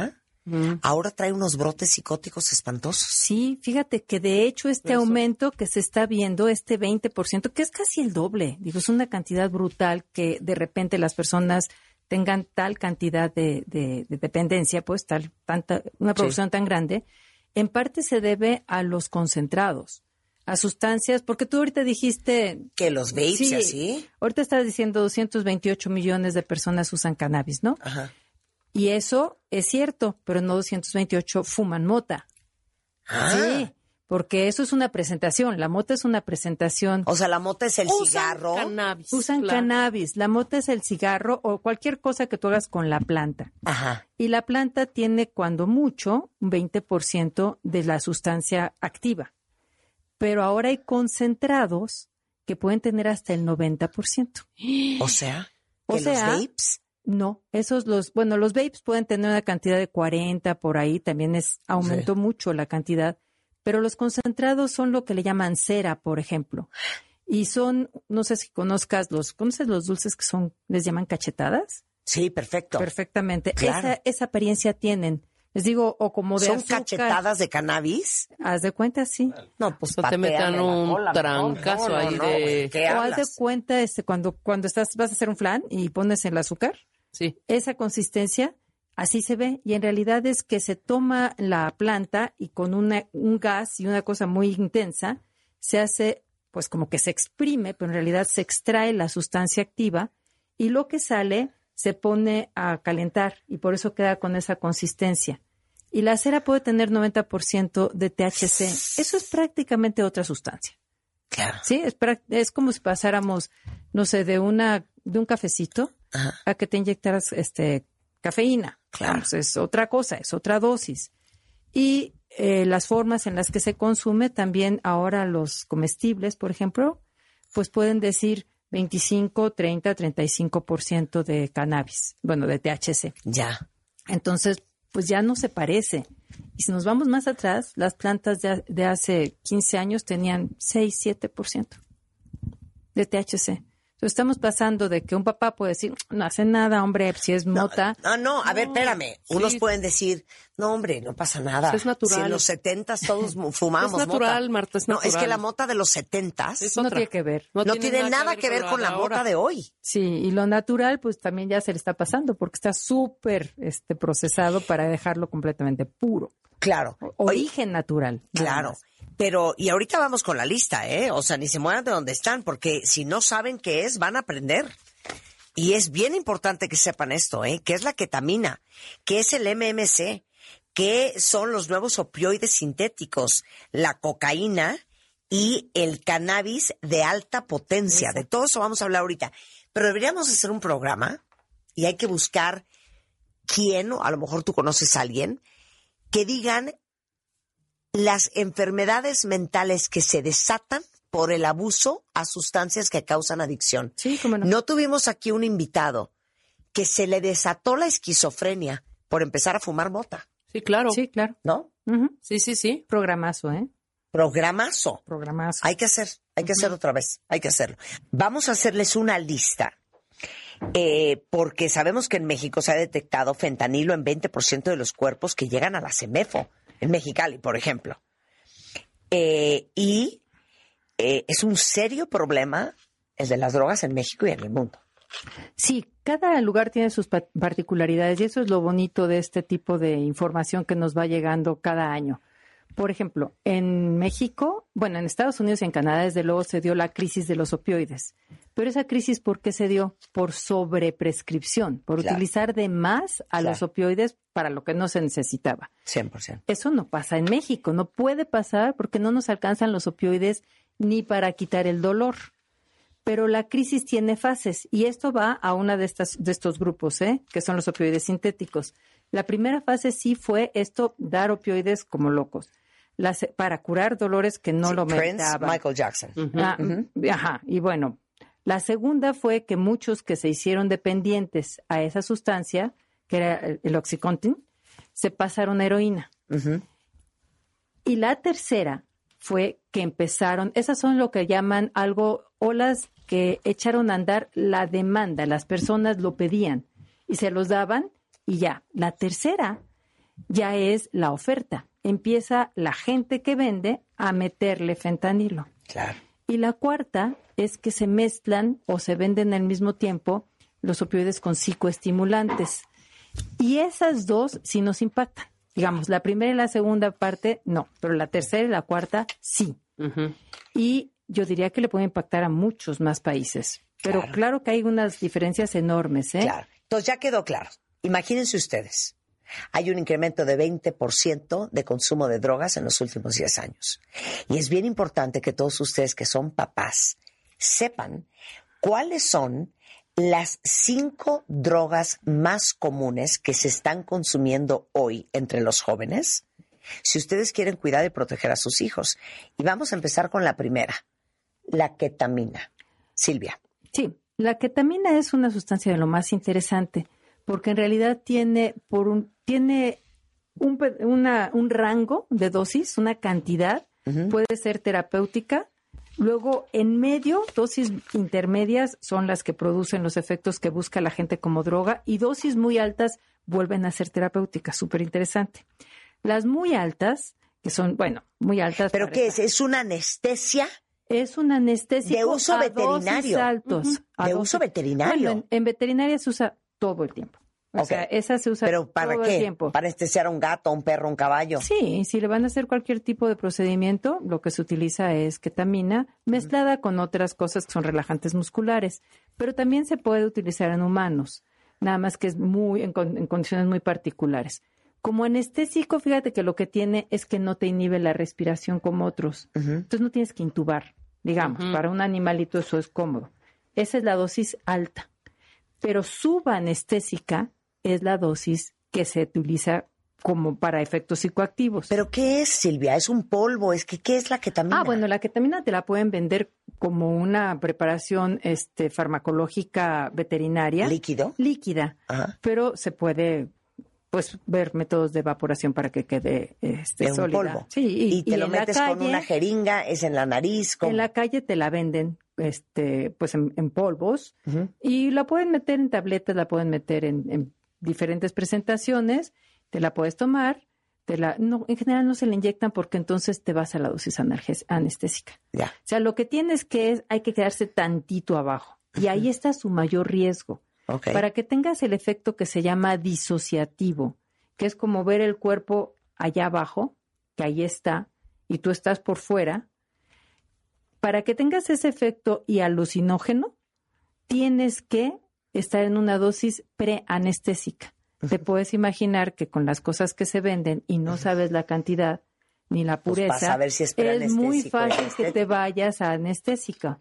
Mm. ahora trae unos brotes psicóticos espantosos. Sí, fíjate que de hecho este Eso. aumento que se está viendo, este veinte por ciento, que es casi el doble, digo, es una cantidad brutal que de repente las personas tengan tal cantidad de, de, de dependencia, pues tal, tanta, una producción tan grande, en parte se debe a los concentrados, a sustancias, porque tú ahorita dijiste... Que los vapes Sí, y así. ahorita estás diciendo doscientos veintiocho millones de personas usan cannabis, ¿no? Ajá. Y eso es cierto, pero no doscientos veintiocho fuman mota. Ah. Sí, porque eso es una presentación. La mota es una presentación. O sea, la mota es el Usan cigarro. cannabis. Usan claro. cannabis. La mota es el cigarro o cualquier cosa que tú hagas con la planta. Ajá. Y la planta tiene, cuando mucho, un veinte por ciento de la sustancia activa. Pero ahora hay concentrados que pueden tener hasta el noventa por ciento. O sea, O que sea, los vapes. No, esos los, bueno, los vapes pueden tener una cantidad de cuarenta por ahí, también es, aumentó Sí. mucho la cantidad, pero los concentrados son lo que le llaman cera, por ejemplo. Y son, no sé si conozcas los, ¿conoces los dulces que son, les llaman cachetadas? Sí, perfecto. Perfectamente. Claro. Esa, esa apariencia tienen. Les digo, o como de ¿Son azúcar. cachetadas de cannabis? Haz de cuenta, sí. No, pues O sea, te metan pateame la un cola, trancazo no, no, ahí no, de- güey, ¿qué O haz de hablas? cuenta, este, cuando, cuando estás, vas a hacer un flan y pones el azúcar. Sí. Esa consistencia, así se ve, y en realidad es que se toma la planta y con una, un gas y una cosa muy intensa se hace, pues como que se exprime, pero en realidad se extrae la sustancia activa y lo que sale se pone a calentar y por eso queda con esa consistencia. Y la cera puede tener noventa por ciento de T H C. Eso es prácticamente otra sustancia. Claro. Sí, es, prac- es como si pasáramos, no sé, de una de un cafecito Ajá. a que te inyectaras este cafeína. Claro. Vamos, es otra cosa, es otra dosis. Y eh, las formas en las que se consume, también ahora los comestibles, por ejemplo, pues pueden decir veinticinco, treinta, treinta y cinco por ciento de cannabis, bueno, de T H C. Ya. Entonces, pues ya no se parece. Y si nos vamos más atrás, las plantas de, de hace quince años tenían seis, siete por ciento de T H C. Entonces estamos pasando de que un papá puede decir, no hace nada, hombre, si es mota. No, no, a ver, espérame. Unos sí. pueden decir, no, hombre, no pasa nada. Es natural. Si en los setentas todos mu- fumamos Es natural, mota. Marta, es No, es natural. que la mota de los setentas Es no otra. tiene que ver. no, tiene nada que ver con la de mota ahora. de hoy. Sí, y lo natural, pues también ya se le está pasando porque está súper este, procesado para dejarlo completamente puro. Claro. O- Oye, Origen natural. nada claro. más. Pero, y ahorita vamos con la lista, ¿eh? O sea, ni se mueran de donde están, porque si no saben qué es, van a aprender. Y es bien importante que sepan esto, ¿eh? ¿Qué es la ketamina? ¿Qué es el M M C? ¿Qué son los nuevos opioides sintéticos? La cocaína y el cannabis de alta potencia. Eso. De todo eso vamos a hablar ahorita. Pero deberíamos hacer un programa y hay que buscar quién, o a lo mejor tú conoces a alguien, que digan las enfermedades mentales que se desatan por el abuso a sustancias que causan adicción. Sí, cómo no. No tuvimos aquí un invitado que se le desató la esquizofrenia por empezar a fumar mota, Sí, claro. Sí, claro. ¿no? Ujú. Sí, sí, sí. Programazo, ¿eh? Programazo. Programazo. Hay que hacer, hay que hacer otra vez, hay que hacerlo. Vamos a hacerles una lista, eh, porque sabemos que en México se ha detectado fentanilo en veinte por ciento de los cuerpos que llegan a la CEMEFO, en Mexicali, por ejemplo. Eh, y eh, es un serio problema el de las drogas en México y en el mundo. Sí, cada lugar tiene sus pa- particularidades y eso es lo bonito de este tipo de información que nos va llegando cada año. Por ejemplo, en México, bueno, en Estados Unidos y en Canadá, desde luego, se dio la crisis de los opioides. Pero esa crisis, ¿por qué se dio? Por sobreprescripción, por Claro. utilizar de más a Claro. los opioides para lo que no se necesitaba. cien por ciento. Eso no pasa en México, no puede pasar porque no nos alcanzan los opioides ni para quitar el dolor. Pero la crisis tiene fases y esto va a una de estas de estos grupos, ¿eh? Que son los opioides sintéticos. La primera fase sí fue esto, dar opioides como locos, Las, para curar dolores que no Sí, lo Prince, meritaban. Michael Jackson. Ah, Ajá, y bueno, la segunda fue que muchos que se hicieron dependientes a esa sustancia, que era el el Oxycontin, se pasaron a heroína. Ujú. Y la tercera fue que empezaron, esas son lo que llaman algo, olas que echaron a andar la demanda, las personas lo pedían y se los daban y ya. La tercera ya es la oferta. Empieza la gente que vende a meterle fentanilo. Claro. Y la cuarta es que se mezclan o se venden al mismo tiempo los opioides con psicoestimulantes. Y esas dos sí nos impactan. Digamos, la primera y la segunda parte no, pero la tercera y la cuarta sí. Uh-huh. Y yo diría que le puede impactar a muchos más países. Pero claro, claro que hay unas diferencias enormes, ¿eh? Claro. Entonces ya quedó claro. Imagínense ustedes, hay un incremento de veinte por ciento de consumo de drogas en los últimos diez años. Y es bien importante que todos ustedes que son papás sepan cuáles son las cinco drogas más comunes que se están consumiendo hoy entre los jóvenes, si ustedes quieren cuidar y proteger a sus hijos. Y vamos a empezar con la primera, la ketamina. Silvia. Sí, la ketamina es una sustancia de lo más interesante, porque en realidad tiene, por un, tiene un, una, un rango de dosis, una cantidad, uh-huh. puede ser terapéutica. Luego, en medio, dosis intermedias son las que producen los efectos que busca la gente como droga, y dosis muy altas vuelven a ser terapéuticas. Súper interesante. Las muy altas, que son, bueno, muy altas. ¿Pero qué es? ¿Es una anestesia? Es un anestésico de uso a veterinario. Dosis altos. Uh-huh. A de dosis. uso veterinario. Bueno, en, en veterinaria se usa todo el tiempo. O okay. sea, esa se usa ¿Pero para todo qué? el tiempo. ¿Para anestesiar a un gato, a un perro, a un caballo? Sí, si le van a hacer cualquier tipo de procedimiento, lo que se utiliza es ketamina mezclada uh-huh. con otras cosas que son relajantes musculares. Pero también se puede utilizar en humanos, nada más que es muy en, en condiciones muy particulares. Como anestésico, fíjate que lo que tiene es que no te inhibe la respiración como otros. Uh-huh. Entonces no tienes que intubar, digamos. Uh-huh. Para un animalito eso es cómodo. Esa es la dosis alta. Pero subanestésica es la dosis que se utiliza como para efectos psicoactivos. ¿Pero qué es, Silvia? ¿Es un polvo? ¿Es que qué es la ketamina? Ah, bueno, la ketamina te la pueden vender como una preparación este, farmacológica veterinaria. ¿Líquido? Líquida. Ajá. Pero se puede pues ver métodos de evaporación para que quede este, de sólida. un polvo. Sí, y, y te y lo metes calle, con una jeringa, es en la nariz. ¿Cómo? En la calle te la venden este, pues en, en polvos uh-huh. y la pueden meter en tabletas, la pueden meter en, en diferentes presentaciones, te la puedes tomar, te la, no, en general no se la inyectan porque entonces te vas a la dosis analges, anestésica. Ya. O sea, lo que tienes que es, hay que quedarse tantito abajo y ahí está su mayor riesgo. Okay. Para que tengas el efecto que se llama disociativo, que es como ver el cuerpo allá abajo, que ahí está, y tú estás por fuera. Para que tengas ese efecto y alucinógeno, tienes que estar en una dosis preanestésica. Uh-huh. Te puedes imaginar que con las cosas que se venden y no uh-huh. sabes la cantidad ni la pureza, pues para saber si es, es muy fácil que te vayas a anestésica.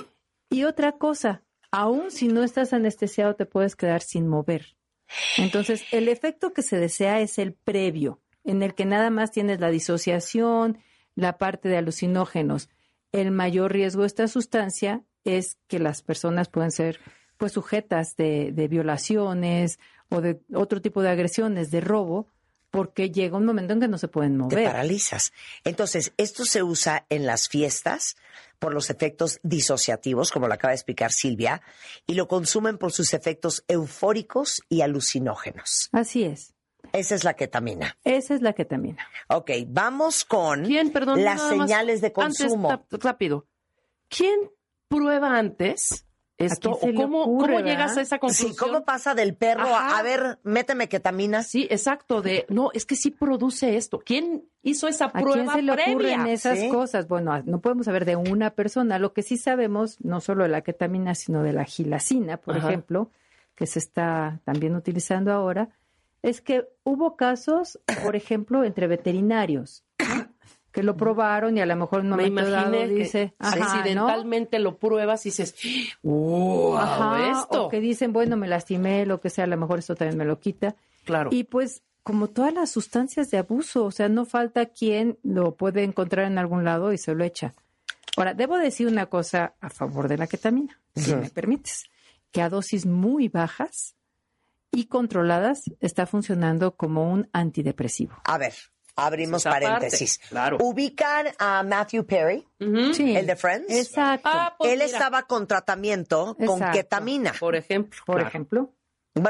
Y otra cosa, aún si no estás anestesiado, te puedes quedar sin mover. Entonces, el efecto que se desea es el previo, en el que nada más tienes la disociación, la parte de alucinógenos. El mayor riesgo de esta sustancia es que las personas pueden ser pues sujetas de, de violaciones o de otro tipo de agresiones, de robo, porque llega un momento en que no se pueden mover. Te paralizas. Entonces, esto se usa en las fiestas por los efectos disociativos, como lo acaba de explicar Silvia, y lo consumen por sus efectos eufóricos y alucinógenos. Así es. Esa es la ketamina. Esa es la ketamina. Ok, vamos con ¿Quién, perdón, las señales de consumo. Antes, rápido. ¿Quién prueba antes esto? ¿O cómo, ocurre, cómo llegas a esa conclusión? Sí, ¿cómo pasa del perro a, Ajá. a ver, méteme ketamina? Sí, exacto, de, no, es que sí produce esto. ¿Quién hizo esa prueba previa? ¿A quién se le previa? ocurren esas ¿Sí? cosas? Bueno, no podemos saber de una persona. Lo que sí sabemos, no solo de la ketamina, sino de la gilacina, por Ajá. ejemplo, que se está también utilizando ahora, es que hubo casos, por ejemplo, entre veterinarios, ¿no? que lo probaron y a lo mejor no me me dado, imaginé dice, que ajá, accidentalmente ¿no? lo pruebas y dices, wow, Ajá, esto. o que dicen, bueno, me lastimé, lo que sea, a lo mejor esto también me lo quita. Claro. Y pues, como todas las sustancias de abuso, o sea, no falta quien lo puede encontrar en algún lado y se lo echa. Ahora, debo decir una cosa a favor de la ketamina, si me permites, que a dosis muy bajas y controladas está funcionando como un antidepresivo. A ver, abrimos Esa paréntesis. parte, claro. Ubican a Matthew Perry, Ujú. Sí, el de Friends. exacto. Ah, pues Él mira, estaba con tratamiento con Exacto. ketamina. por ejemplo. Por claro. ejemplo, Bueno,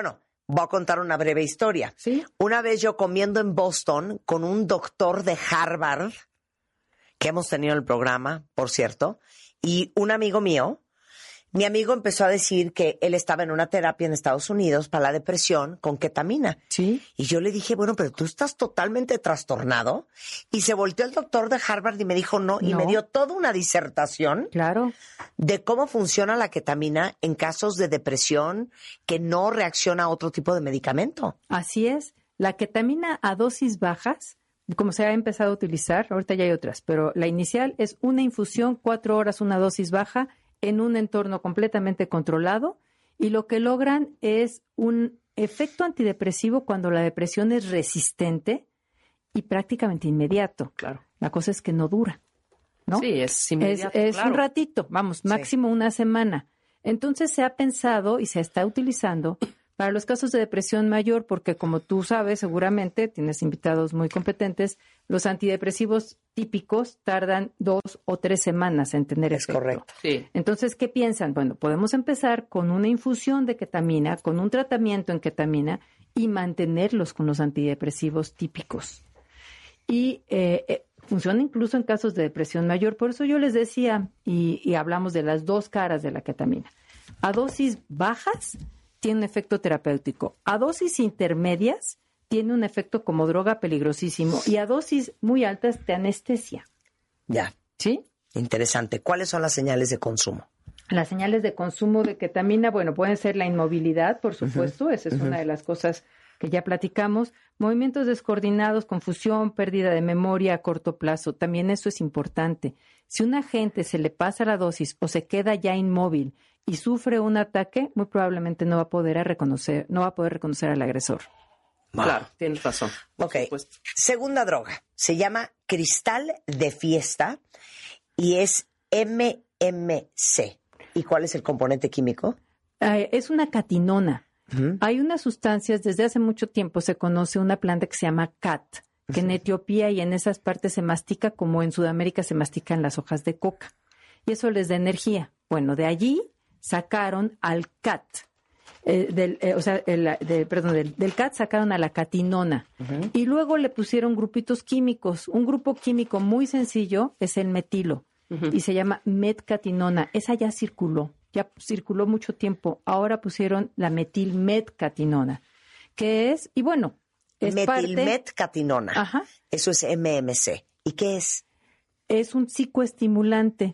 Voy a contar una breve historia. ¿Sí? Una vez yo comiendo en Boston con un doctor de Harvard, que hemos tenido en el programa, por cierto, y un amigo mío, mi amigo empezó a decir que él estaba en una terapia en Estados Unidos para la depresión con ketamina. Sí. Y yo le dije, bueno, pero tú estás totalmente trastornado. Y se volteó el doctor de Harvard y me dijo no, y No. me dio toda una disertación Claro. de cómo funciona la ketamina en casos de depresión que no reacciona a otro tipo de medicamento. Así es. La ketamina a dosis bajas, como se ha empezado a utilizar, ahorita ya hay otras, pero la inicial es una infusión, cuatro horas, una dosis baja, en un entorno completamente controlado, y lo que logran es un efecto antidepresivo cuando la depresión es resistente y prácticamente inmediato. Claro. La cosa es que no dura, ¿no? Sí, es inmediato, Es, es claro. un ratito, vamos, máximo una semana. Entonces se ha pensado y se está utilizando para los casos de depresión mayor, porque como tú sabes, seguramente tienes invitados muy competentes, los antidepresivos típicos tardan dos o tres semanas en tener Es efecto. correcto. Sí. Entonces, ¿qué piensan? Bueno, podemos empezar con una infusión de ketamina, con un tratamiento en ketamina y mantenerlos con los antidepresivos típicos. Y eh, eh, funciona incluso en casos de depresión mayor. Por eso yo les decía, y, y hablamos de las dos caras de la ketamina. A dosis bajas tiene un efecto terapéutico. A dosis intermedias tiene un efecto como droga peligrosísimo. Y a dosis muy altas te anestesia. Ya, ¿Sí? interesante. ¿Cuáles son las señales de consumo? Las señales de consumo de ketamina, bueno, pueden ser la inmovilidad, por supuesto, uh-huh, esa es uh-huh. una de las cosas que ya platicamos, movimientos descoordinados, confusión, pérdida de memoria a corto plazo, también eso es importante. Si una gente se le pasa la dosis o se queda ya inmóvil y sufre un ataque, muy probablemente no va a poder a reconocer, no va a poder reconocer al agresor. Wow. Claro, tienes razón. Ok, segunda droga, se llama cristal de fiesta y es M M C. ¿Y cuál es el componente químico? Uh, es una catinona. Uh-huh. Hay unas sustancias, desde hace mucho tiempo se conoce una planta que se llama cat, que uh-huh. en Etiopía y en esas partes se mastica como en Sudamérica se mastican las hojas de coca. Y eso les da energía. Bueno, de allí sacaron al cat. Eh, del, eh, o sea, el, de, perdón, del, del cat sacaron a la catinona. Uh-huh. Y luego le pusieron grupitos químicos. Un grupo químico muy sencillo es el metilo. Uh-huh. Y se llama metcatinona. Esa ya circuló, ya circuló mucho tiempo. Ahora pusieron la metilmetcatinona, que es, y bueno, es metilmetcatinona. Parte, ajá, eso es M M C. ¿Y qué es? Es un psicoestimulante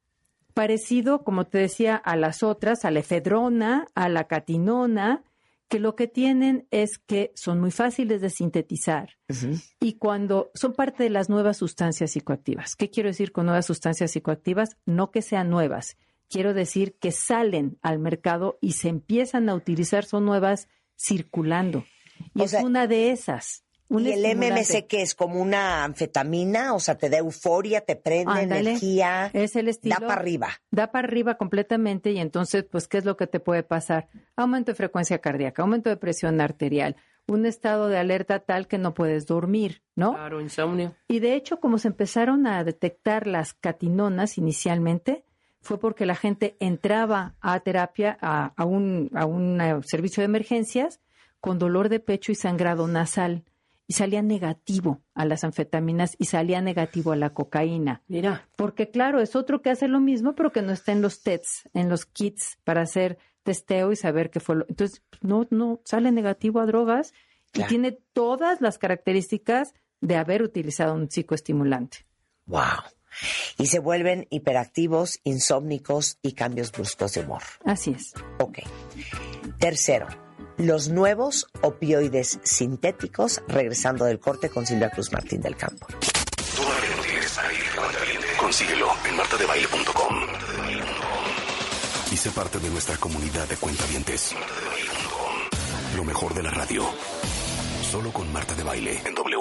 parecido, como te decía, a las otras, a la efedrona, a la catinona, que lo que tienen es que son muy fáciles de sintetizar uh-huh. y cuando son parte de las nuevas sustancias psicoactivas. ¿Qué quiero decir con nuevas sustancias psicoactivas? No que sean nuevas, quiero decir que salen al mercado y se empiezan a utilizar, son nuevas circulando. Y o es sea, una de esas. ¿Y el M M C qué es? ¿Como una anfetamina? O sea, te da euforia, te prende, ándale, energía. Es el estilo. Da para arriba. Da para arriba completamente y entonces, pues, ¿qué es lo que te puede pasar? Aumento de frecuencia cardíaca, aumento de presión arterial, un estado de alerta tal que no puedes dormir, ¿no? Claro, insomnio. Y de hecho, como se empezaron a detectar las catinonas inicialmente, fue porque la gente entraba a terapia, a, a, un, a un servicio de emergencias con dolor de pecho y sangrado nasal. Y salía negativo a las anfetaminas y salía negativo a la cocaína. Mira. Porque, claro, es otro que hace lo mismo, pero que no está en los tests, en los kits para hacer testeo y saber qué fue lo... Entonces, no, no, sale negativo a drogas claro. y tiene todas las características de haber utilizado un psicoestimulante. ¡Wow! Y se vuelven hiperactivos, insómnicos y cambios bruscos de humor. Así es. Ok. Tercero. Los nuevos opioides sintéticos, regresando del corte con Silvia Cruz Martín del Campo. Todavía no tienes aire de Cuentaviente. Consíguelo en marta de baile punto com. Y sé parte de nuestra comunidad de cuentavientes. Lo mejor de la radio. Solo con Marta de Baile en W.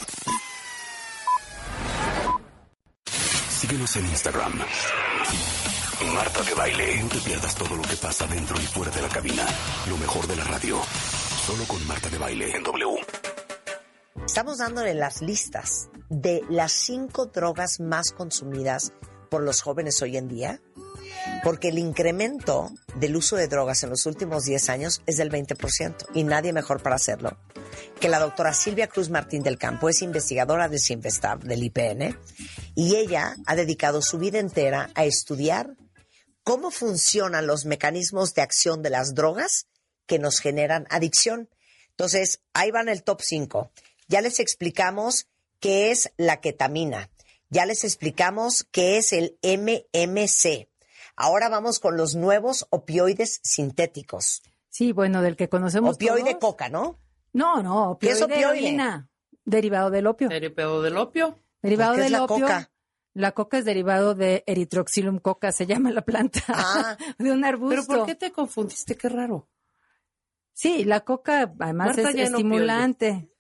Síguenos en Instagram. Marta de Baile. No te pierdas todo lo que pasa dentro y fuera de la cabina. Lo mejor de la radio. Solo con Marta de Baile en W. Estamos dándole las listas de las cinco drogas más consumidas por los jóvenes hoy en día. Porque el incremento del uso de drogas en los últimos diez años es del veinte por ciento y nadie mejor para hacerlo que la doctora Silvia Cruz Martín del Campo. Es investigadora de Sinvestab, del I P N, y ella ha dedicado su vida entera a estudiar cómo funcionan los mecanismos de acción de las drogas que nos generan adicción. Entonces, ahí van el top cinco. Ya les explicamos qué es la ketamina. Ya les explicamos qué es el M M C. Ahora vamos con los nuevos opioides sintéticos. Sí, bueno, del que conocemos Opioide todos. coca, ¿no? No, no, ¿Qué es opioide opioide? heroína, derivado del opio. ¿Derivado del opio? Derivado ¿Qué es del la opio. coca? La coca es derivado de Erythroxylum coca, se llama la planta, Ah. de un arbusto. ¿Pero por qué te confundiste? Qué raro. Sí, la coca además Marta es ya no estimulante.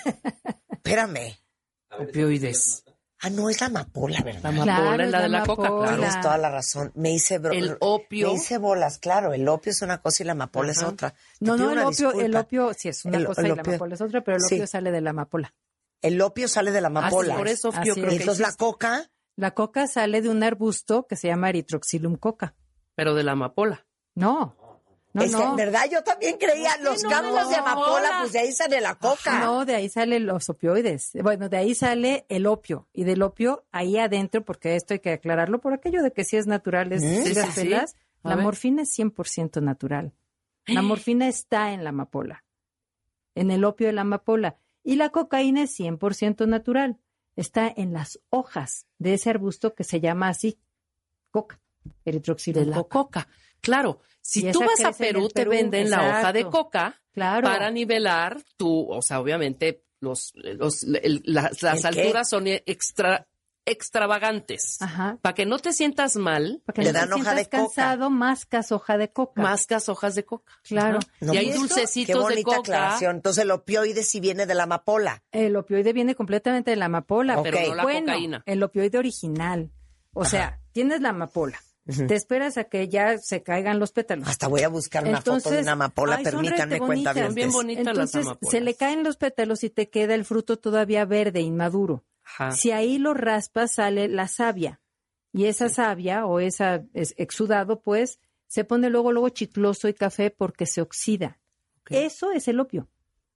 Espérame. Opioides. Ah, no, es la amapola, La ¿verdad? amapola Claro, es la es de la la coca, amapola. claro. Tienes toda la razón. Me hice bro- El opio. Me hice bolas, claro. El opio es una cosa y la amapola es Ajá. otra. Te No, pido no, el una opio, el disculpa. opio sí es una El- cosa el y opio- la amapola es otra, pero el Sí. opio sale de la amapola. El opio sale de la amapola. Ah, sí, por eso Así yo es. creo Y que entonces la hiciste. coca, La coca sale de un arbusto que se llama Erythroxylum coca. Pero de la amapola. No, no, es que no. en verdad yo también creía los no, campos no, de amapola, no. pues de ahí sale la coca. No, de ahí salen los opioides. Bueno, de ahí sale el opio. Y del opio, ahí adentro, porque esto hay que aclararlo, por aquello de que si es natural, es Mm. sí, Sí, las sí, sí. pelas. A La ver. morfina es cien por ciento natural. La morfina está en la amapola, en el opio de la amapola. Y la cocaína es cien por ciento natural. Está en las hojas de ese arbusto que se llama así, coca, De Erythroxylum la coca. coca. Claro. Y Si esa tú vas a crece en Perú, el te Perú, venden la hoja de exacto. coca Claro. para nivelar tu, o sea, obviamente los, los el- las, las ¿El qué? alturas son extra extravagantes. Ajá. Para que no te sientas mal, Para que Le no dan te hoja de sientas coca. cansado, mascas hoja de coca. mascas hojas de coca. Claro. Ajá. No, y hay pues, dulcecitos Qué bonita de coca, aclaración. Entonces el opioide sí viene de la amapola. El opioide viene completamente de la amapola. Ok. pero no la bueno, cocaína. el opioide original. O sea, tienes la amapola. Te esperas a que ya se caigan los pétalos. Hasta voy a buscar una foto de Entonces, una amapola, ay, son permítanme, rete cuenta bonitas. Son bien bonitas las Entonces, amapolas. se le caen los pétalos y te queda el fruto todavía verde, inmaduro. Ajá. Si ahí lo raspas, sale la savia. Y esa savia o ese exudado, pues, se pone luego, luego chicloso y café porque se oxida. Ok. Eso es el opio.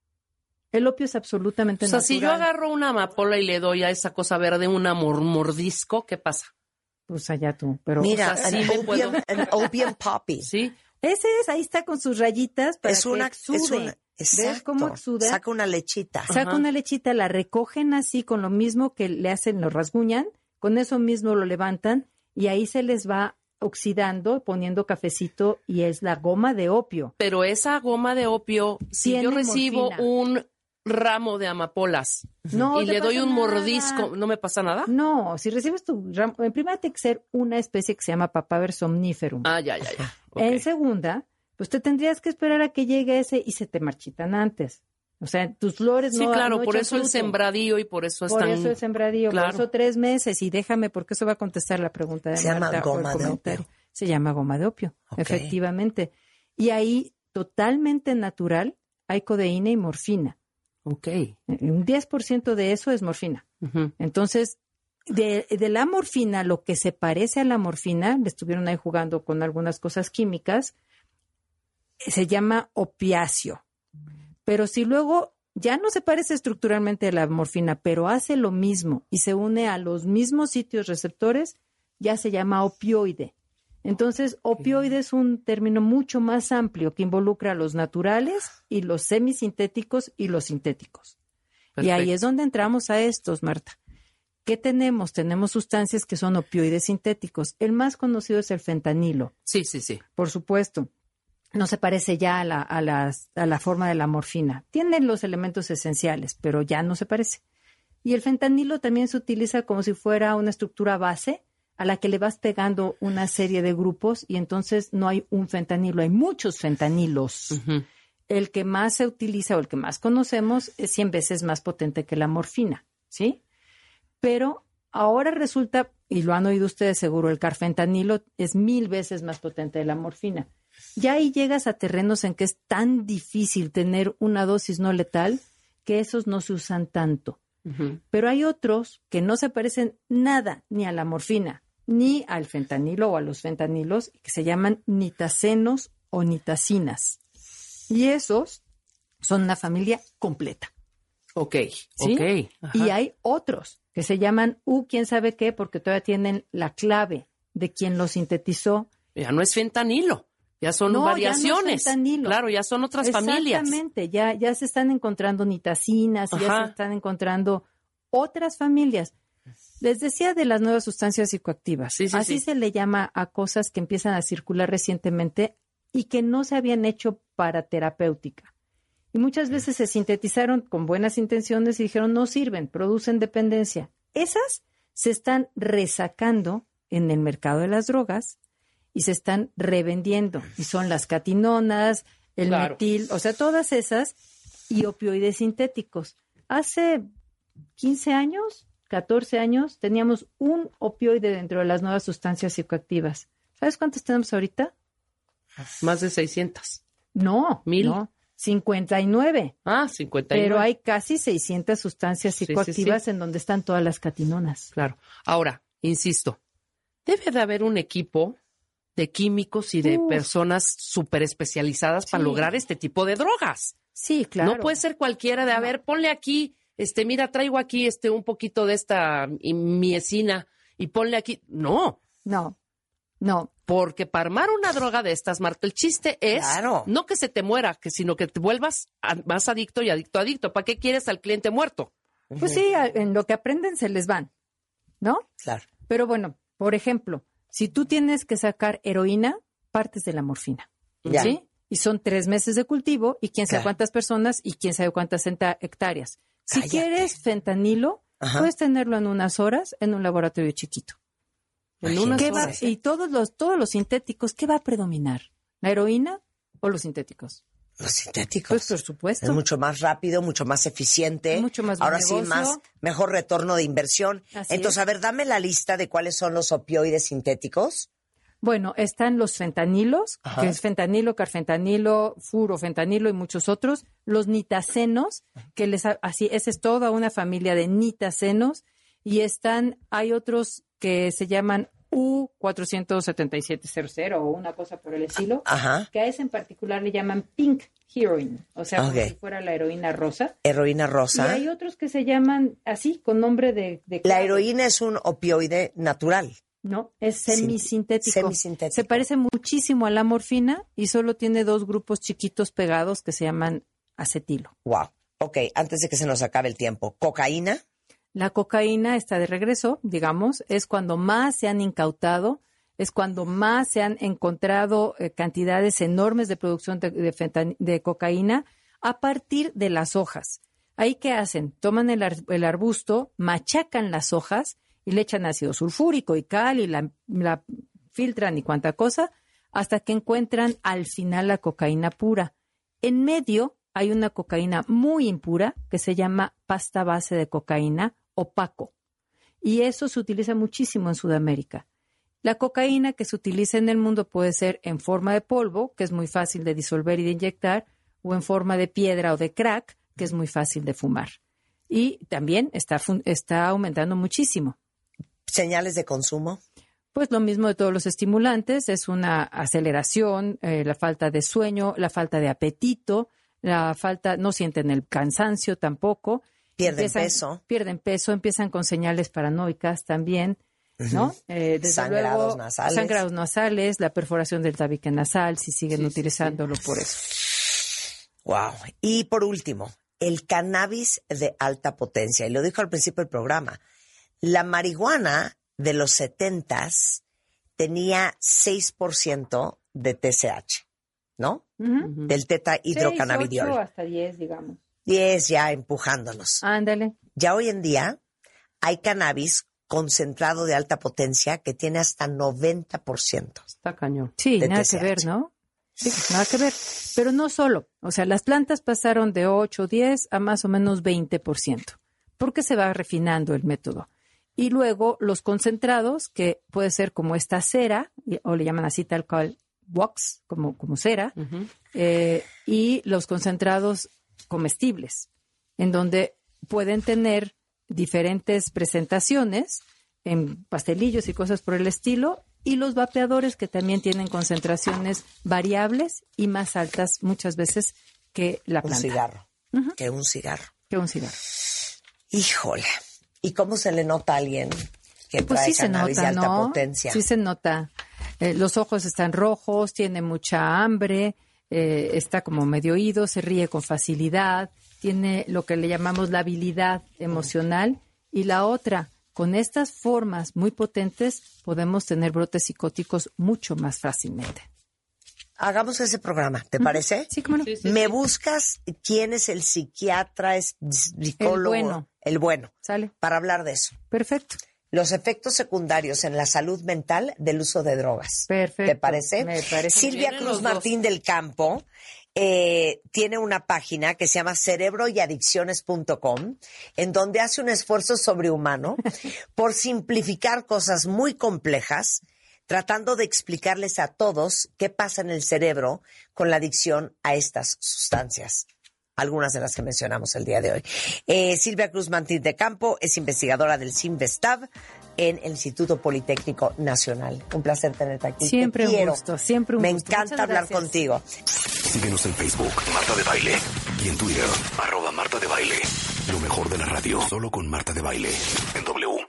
El opio es absolutamente O sea, natural. si yo agarro una amapola y le doy a esa cosa verde un amor mordisco, ¿qué pasa? Pues allá tú. Pero, Mira, o sea, sí an me opium, puedo- an opium poppy. Sí. ese es, ahí está con sus rayitas para Es que una, exude. es una, ¿Ves exacto. cómo exuda? Saca una lechita. Saca Ajá. una lechita, la recogen así con lo mismo que le hacen, lo rasguñan, con eso mismo lo levantan y ahí se les va oxidando, poniendo cafecito y es la goma de opio. Pero esa goma de opio, si Tiene yo recibo morfina. un ramo de amapolas No y te le doy pasa un nada. mordisco, ¿no me pasa nada? No, si recibes tu ramo, en primera tiene que ser una especie que se llama Papaver somniferum. Ah, ya, ya, ya. Ok. En segunda, pues te tendrías que esperar a que llegue ese y se te marchitan antes. O sea, tus flores Sí, no claro, no por echan eso el fruto. sembradío y por eso Por están... eso el sembradío, Claro. por eso tres meses. Y déjame, porque eso va a contestar la pregunta de Se llama Marta o el goma de comentario. opio. Se llama goma de opio, Ok. efectivamente. Y ahí, totalmente natural, hay codeína y morfina. Ok. Un diez por ciento de eso es morfina. Ujú. Entonces, de, de la morfina, lo que se parece a la morfina, le estuvieron ahí jugando con algunas cosas químicas, se llama opiáceo. Pero si luego ya no se parece estructuralmente a la morfina, pero hace lo mismo y se une a los mismos sitios receptores, ya se llama opioide. Entonces, opioide es un término mucho más amplio que involucra a los naturales y los semisintéticos y los sintéticos. Y ahí Perfecto. es donde entramos a estos, Marta. ¿Qué tenemos? Tenemos sustancias que son opioides sintéticos. El más conocido es el fentanilo, Sí, sí, sí. por supuesto. No se parece ya a la, a las- a la forma de la morfina. Tiene los elementos esenciales, pero ya no se parece. Y el fentanilo también se utiliza como si fuera una estructura base a la que le vas pegando una serie de grupos y entonces no hay un fentanilo, hay muchos fentanilos. Ujú. El que más se utiliza o el que más conocemos es cien veces más potente que la morfina, ¿sí? Pero ahora resulta, y lo han oído ustedes seguro, el carfentanilo es mil veces más potente de la morfina. Ya ahí llegas a terrenos en que es tan difícil tener una dosis no letal que esos no se usan tanto. Ujú. Pero hay otros que no se parecen nada ni a la morfina ni al fentanilo o a los fentanilos, que se llaman nitacenos o nitacinas. Y esos son una familia completa. Ok, ¿Sí? ok. Ajá. Y hay otros que se llaman U, quién sabe qué, porque todavía tienen la clave de quien lo sintetizó. Ya no es fentanilo, ya son No, variaciones. ya no es fentanilo. Claro, ya son otras familias. Exactamente, ya, ya se están encontrando nitacinas, Ajá. ya se están encontrando otras familias. Les decía de las nuevas sustancias psicoactivas. Sí, sí, Así sí. se le llama a cosas que empiezan a circular recientemente y que no se habían hecho para terapéutica. Y muchas veces se sintetizaron con buenas intenciones y dijeron no sirven, producen dependencia. Esas se están resacando en el mercado de las drogas y se están revendiendo. Y son las catinonas, el Claro. metil, o sea, todas esas y opioides sintéticos. Hace quince años, catorce años, teníamos un opioide dentro de las nuevas sustancias psicoactivas. ¿Sabes cuántos tenemos ahorita? Más de seiscientas. No, ¿Mil? no, cincuenta y nueve. Ah, cincuenta y nueve. Pero hay casi seiscientas sustancias Sí, sí, psicoactivas sí. en donde están todas las catinonas. Claro. Ahora, insisto, debe de haber un equipo de químicos y de Uf. personas súper especializadas para Sí. lograr este tipo de drogas. Sí, claro. No puede ser cualquiera de, a ver, ponle aquí, este, mira, traigo aquí este un poquito de esta miesina y ponle aquí. No, No, no. porque para armar una droga de estas, Marta, el chiste es Claro. no que se te muera, que sino que te vuelvas a- más adicto y adicto a adicto. ¿Para qué quieres al cliente muerto? Pues sí, a- en lo que aprenden se les van, ¿no? Claro. Pero bueno, por ejemplo, si tú tienes que sacar heroína, partes de la morfina, Ya. ¿sí? Y son tres meses de cultivo y quién sabe Claro. cuántas personas y quién sabe cuántas hecta- hectáreas. Si Cállate. quieres fentanilo, Ajá. puedes tenerlo en unas horas en un laboratorio chiquito. En unas ¿Qué va- horas. y todos los, todos los sintéticos, ¿qué va a predominar? ¿La heroína o los sintéticos? Los sintéticos. Pues por supuesto. Es mucho más rápido, mucho más eficiente. Mucho más buen Ahora sí, negocio. más, mejor retorno de inversión. Así Entonces, es. a ver, dame la lista de cuáles son los opioides sintéticos. Bueno, están los fentanilos, Ajá. que es fentanilo, carfentanilo, furofentanilo y muchos otros. Los nitacenos, que les ha- así, esa es toda una familia de nitacenos. Y están, hay otros que se llaman U cuatro siete siete cero cero o una cosa por el estilo, Ajá. que a ese en particular le llaman pink heroin, o sea, Ok. como si fuera la heroína rosa. Heroína Y rosa. hay otros que se llaman así, con nombre de... de La clave. heroína es un opioide natural. No, es Sin- semisintético. semisintético. Se parece muchísimo a la morfina y solo tiene dos grupos chiquitos pegados que se llaman acetilo. Wow. Ok, antes de que se nos acabe el tiempo. Cocaína. La cocaína está de regreso, digamos, es cuando más se han incautado, es cuando más se han encontrado eh, cantidades enormes de producción de, de fentan- de cocaína a partir de las hojas. ¿Ahí qué hacen? Toman el, ar- el arbusto, machacan las hojas y le echan ácido sulfúrico y cal y la, la filtran y cuanta cosa hasta que encuentran al final la cocaína pura. En medio hay una cocaína muy impura que se llama pasta base de cocaína o paco. Y eso se utiliza muchísimo en Sudamérica. La cocaína que se utiliza en el mundo puede ser en forma de polvo, que es muy fácil de disolver y de inyectar, o en forma de piedra o de crack, que es muy fácil de fumar. Y también está, fun- está aumentando muchísimo. Señales de consumo. Pues lo mismo de todos los estimulantes, es una aceleración, eh, la falta de sueño, la falta de apetito, la falta, no sienten el cansancio tampoco. Pierden Empiezan- peso. Pierden peso, empiezan con señales paranoicas también, ¿no? Eh, desde Sangrados luego, nasales. sangrados nasales, la perforación del tabique nasal, si siguen Sí, sí, utilizándolo por eso. Wow. Y por último, el cannabis de alta potencia. Y lo dijo al principio del programa. La marihuana de los setentas tenía seis por ciento de T C H, ¿no? Ujú. Del tetrahidrocannabidiol. seis, ocho hasta diez, digamos. diez ya empujándonos. Ándale. Ya hoy en día hay cannabis concentrado de alta potencia que tiene hasta noventa por ciento. Está cañón. Sí, de nada T C H. que ver, ¿no? Sí, nada que ver. Pero no solo. O sea, las plantas pasaron de ocho, diez a más o menos veinte por ciento. Porque se va refinando el método. Y luego los concentrados, que puede ser como esta cera, y- o le llaman así tal cual, wax, como, como cera, Ujú. eh, y los concentrados comestibles, en donde pueden tener diferentes presentaciones en pastelillos y cosas por el estilo, y los vapeadores que también tienen concentraciones variables y más altas muchas veces que la planta. Un cigarro. Uh-huh. Que un cigarro. Que un cigarro. Híjole. ¿Y cómo se le nota a alguien que pues trae sí cannabis se nota, de alta ¿no? potencia? Sí se nota. Eh, los ojos están rojos, tiene mucha hambre, eh, está como medio oído, se ríe con facilidad, tiene lo que le llamamos la habilidad emocional. Y la otra, con estas formas muy potentes podemos tener brotes psicóticos mucho más fácilmente. Hagamos ese programa, ¿te parece? Sí, cómo no. Sí, sí, Me sí. buscas quién es el psiquiatra, es psicólogo. El bueno. El bueno. Sale. Para hablar de eso. Perfecto. Los efectos secundarios en la salud mental del uso de drogas. Perfecto. ¿Te parece? Me parece. Silvia Vienen Cruz los dos. Martín del Campo eh, tiene una página que se llama cerebro y adicciones punto com, en donde hace un esfuerzo sobrehumano por simplificar cosas muy complejas, tratando de explicarles a todos qué pasa en el cerebro con la adicción a estas sustancias. Algunas de las que mencionamos el día de hoy. Eh, Silvia Cruz Martín de Campo es investigadora del CINVESTAB en el Instituto Politécnico Nacional. Un placer tenerte aquí. Siempre Te un quiero. gusto, siempre un Me gusto. encanta Muchas hablar gracias. contigo. Síguenos en Facebook, Marta de Baile. Y en Twitter, arroba Marta de Baile. Lo mejor de la radio, solo con Marta de Baile. En W.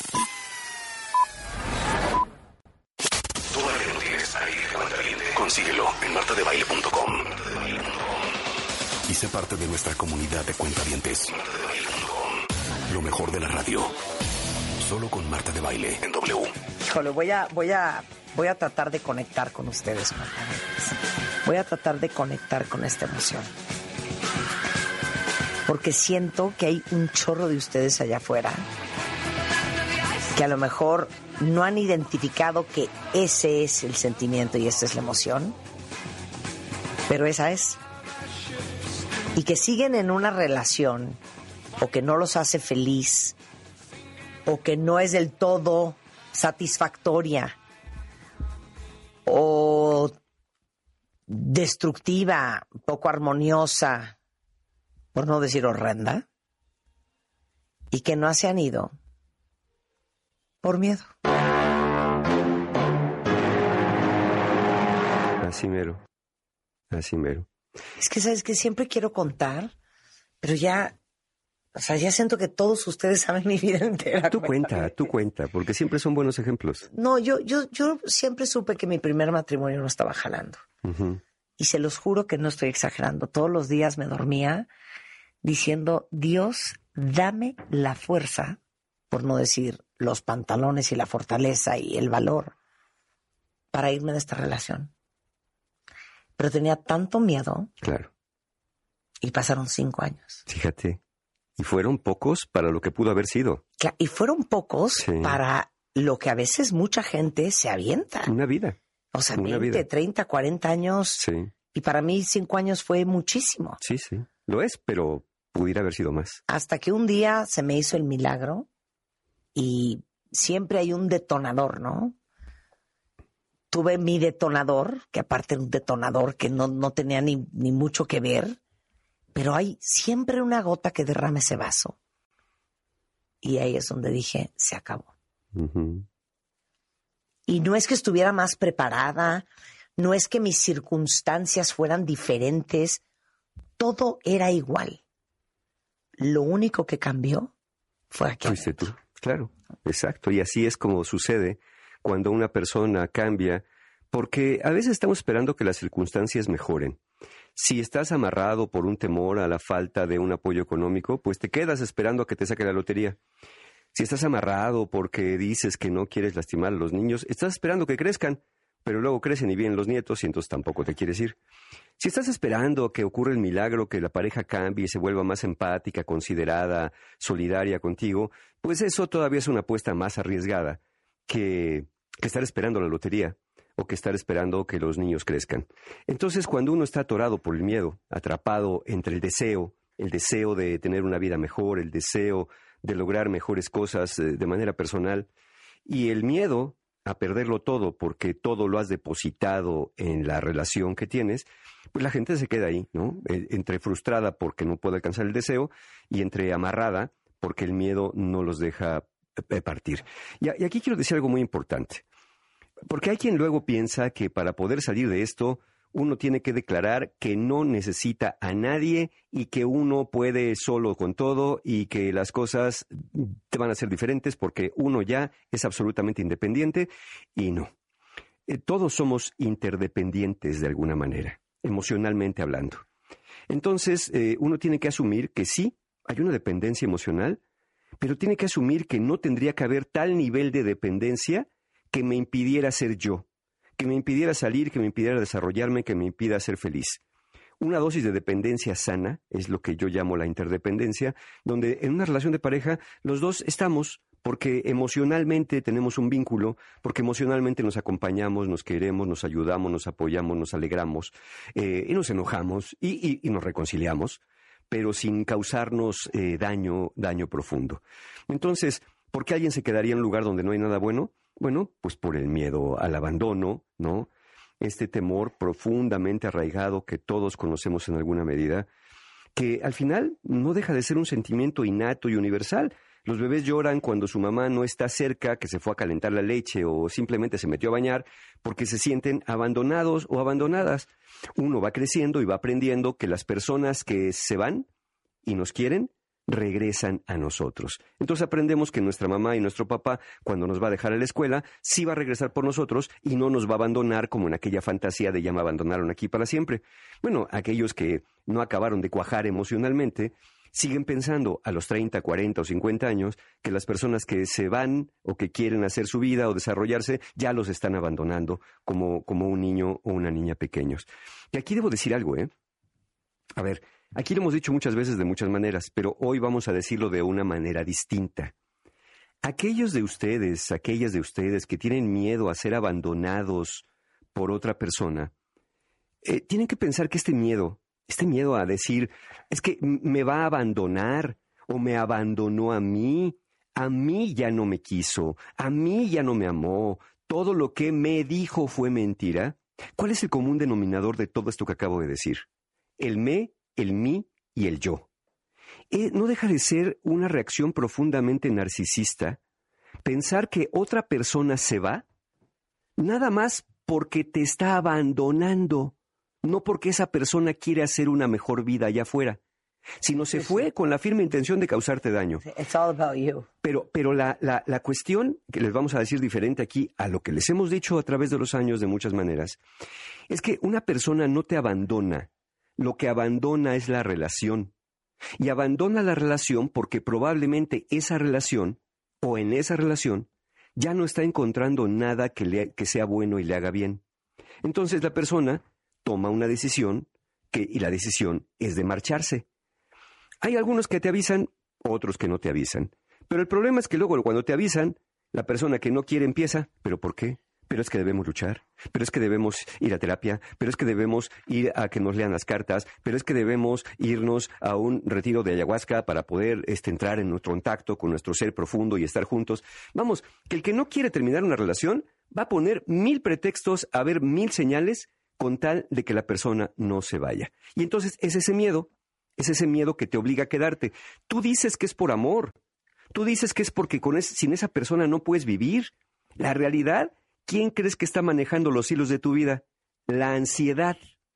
Todo lo que no tienes ahí, levanta. Consíguelo en marta de baile punto com. Y sé parte de nuestra comunidad de cuentavientes. Lo mejor de la radio, solo con Marta de Baile. En W. Híjole, voy a, voy a, voy a tratar de conectar con ustedes, Marta. Voy a tratar de conectar con esta emoción. Porque siento que hay un chorro de ustedes allá afuera que a lo mejor no han identificado que ese es el sentimiento y esa es la emoción, pero esa es. Y que siguen en una relación o que no los hace feliz o que no es del todo satisfactoria o destructiva, poco armoniosa, por no decir horrenda, y que no se han ido por miedo. Así mero, así mero. Es que, ¿sabes qué? Siempre quiero contar, pero ya, o sea, ya siento que todos ustedes saben mi vida entera. Tú cuenta, tú cuenta, porque siempre son buenos ejemplos. No, yo, yo, yo siempre supe que mi primer matrimonio no estaba jalando. Uh-huh. Y se los juro que no estoy exagerando. Todos los días me dormía diciendo, Dios, dame la fuerza, por no decir los pantalones y la fortaleza y el valor, para irme de esta relación. Pero tenía tanto miedo. Claro. Y pasaron cinco años. Fíjate. Y fueron pocos para lo que pudo haber sido. Y fueron pocos Sí. para lo que a veces mucha gente se avienta. Una vida. O sea, Una veinte, vida. treinta, cuarenta años. Sí, Y para mí cinco años fue muchísimo. sí, sí. Lo es, pero pudiera haber sido más. Hasta que un día se me hizo el milagro y siempre hay un detonador, ¿no? Tuve mi detonador, que aparte era un detonador que no, no tenía ni, ni mucho que ver, pero hay siempre una gota que derrama ese vaso. Y ahí es donde dije, se acabó. Uh-huh. Y no es que estuviera más preparada, no es que mis circunstancias fueran diferentes, todo era igual. Lo único que cambió fue aquello. Fuiste tú. Claro, exacto. Y así es como sucede cuando una persona cambia, porque a veces estamos esperando que las circunstancias mejoren. Si estás amarrado por un temor a la falta de un apoyo económico, pues te quedas esperando a que te saque la lotería. Si estás amarrado porque dices que no quieres lastimar a los niños, estás esperando que crezcan, pero luego crecen y vienen los nietos y entonces tampoco te quieres ir. Si estás esperando que ocurra el milagro, que la pareja cambie y se vuelva más empática, considerada, solidaria contigo, pues eso todavía es una apuesta más arriesgada que, que estar esperando la lotería o que estar esperando que los niños crezcan. Entonces, cuando uno está atorado por el miedo, atrapado entre el deseo, el deseo de tener una vida mejor, el deseo de lograr mejores cosas eh, de manera personal, y el miedo a perderlo todo porque todo lo has depositado en la relación que tienes, pues la gente se queda ahí, ¿no? Eh, entre frustrada porque no puede alcanzar el deseo y entre amarrada porque el miedo no los deja eh, partir. Y, y aquí quiero decir algo muy importante. Porque hay quien luego piensa que para poder salir de esto, uno tiene que declarar que no necesita a nadie y que uno puede solo con todo y que las cosas te van a ser diferentes porque uno ya es absolutamente independiente y no. Eh, todos somos interdependientes de alguna manera, emocionalmente hablando. Entonces, eh, uno tiene que asumir que sí, hay una dependencia emocional, pero tiene que asumir que no tendría que haber tal nivel de dependencia que me impidiera ser yo, que me impidiera salir, que me impidiera desarrollarme, que me impida ser feliz. Una dosis de dependencia sana es lo que yo llamo la interdependencia, donde en una relación de pareja los dos estamos porque emocionalmente tenemos un vínculo, porque emocionalmente nos acompañamos, nos queremos, nos ayudamos, nos apoyamos, nos alegramos, eh, y nos enojamos y, y, y nos reconciliamos, pero sin causarnos eh, daño, daño profundo. Entonces, ¿por qué alguien se quedaría en un lugar donde no hay nada bueno? Bueno, pues por el miedo al abandono, ¿no? Este temor profundamente arraigado que todos conocemos en alguna medida, que al final no deja de ser un sentimiento innato y universal. Los bebés lloran cuando su mamá no está cerca, que se fue a calentar la leche o simplemente se metió a bañar, porque se sienten abandonados o abandonadas. Uno va creciendo y va aprendiendo que las personas que se van y nos quieren, regresan a nosotros. Entonces aprendemos que nuestra mamá y nuestro papá, cuando nos va a dejar a la escuela, sí va a regresar por nosotros y no nos va a abandonar como en aquella fantasía de ya me abandonaron aquí para siempre. Bueno, aquellos que no acabaron de cuajar emocionalmente, siguen pensando a los treinta, cuarenta o cincuenta años que las personas que se van o que quieren hacer su vida o desarrollarse ya los están abandonando como, como un niño o una niña pequeños. Y aquí debo decir algo, ¿eh? A ver, aquí lo hemos dicho muchas veces de muchas maneras, pero hoy vamos a decirlo de una manera distinta. Aquellos de ustedes, aquellas de ustedes que tienen miedo a ser abandonados por otra persona, eh, tienen que pensar que este miedo, este miedo a decir, es que me va a abandonar o me abandonó a mí, a mí ya no me quiso, a mí ya no me amó, todo lo que me dijo fue mentira. ¿Cuál es el común denominador de todo esto que acabo de decir? El me, el mí y el yo. Eh, no deja de ser una reacción profundamente narcisista pensar que otra persona se va nada más porque te está abandonando, no porque esa persona quiere hacer una mejor vida allá afuera, sino se fue con la firme intención de causarte daño. It's all about you. Pero, pero la, la, la cuestión que les vamos a decir diferente aquí a lo que les hemos dicho a través de los años de muchas maneras, es que una persona no te abandona. Lo que abandona es la relación. Y abandona la relación porque probablemente esa relación, o en esa relación, ya no está encontrando nada que, le, que sea bueno y le haga bien. Entonces la persona toma una decisión que, y la decisión es de marcharse. Hay algunos que te avisan, otros que no te avisan. Pero el problema es que luego cuando te avisan, la persona que no quiere empieza. ¿Pero por qué? Pero es que debemos luchar, pero es que debemos ir a terapia, pero es que debemos ir a que nos lean las cartas, pero es que debemos irnos a un retiro de ayahuasca para poder este, entrar en nuestro contacto con nuestro ser profundo y estar juntos. Vamos, que el que no quiere terminar una relación va a poner mil pretextos, a ver mil señales con tal de que la persona no se vaya. Y entonces es ese miedo, es ese miedo que te obliga a quedarte. Tú dices que es por amor, tú dices que es porque con es, sin esa persona no puedes vivir. La realidad, ¿quién crees que está manejando los hilos de tu vida? La ansiedad.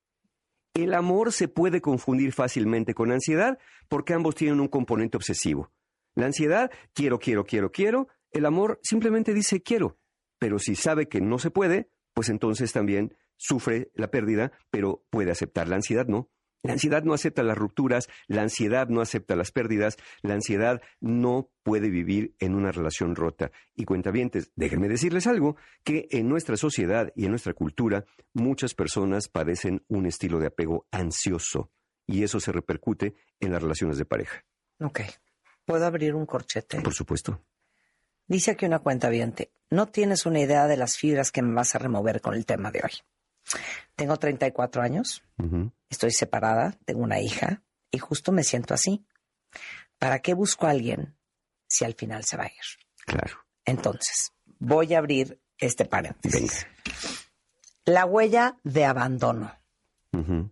El amor se puede confundir fácilmente con ansiedad porque ambos tienen un componente obsesivo. La ansiedad, quiero, quiero, quiero, quiero. El amor simplemente dice quiero. Pero si sabe que no se puede, pues entonces también sufre la pérdida, pero puede aceptar. La ansiedad no. La ansiedad no acepta las rupturas, la ansiedad no acepta las pérdidas, la ansiedad no puede vivir en una relación rota. Y cuentavientes, déjenme decirles algo, que en nuestra sociedad y en nuestra cultura muchas personas padecen un estilo de apego ansioso y eso se repercute en las relaciones de pareja. Ok. ¿Puedo abrir un corchete? Por supuesto. Dice aquí una cuentaviente, no tienes una idea de las fibras que me vas a remover con el tema de hoy. Tengo treinta y cuatro años, uh-huh. Estoy separada, tengo una hija y justo me siento así. ¿Para qué busco a alguien si al final se va a ir? Claro. Entonces, voy a abrir este paréntesis. Venga. La huella de abandono. Uh-huh.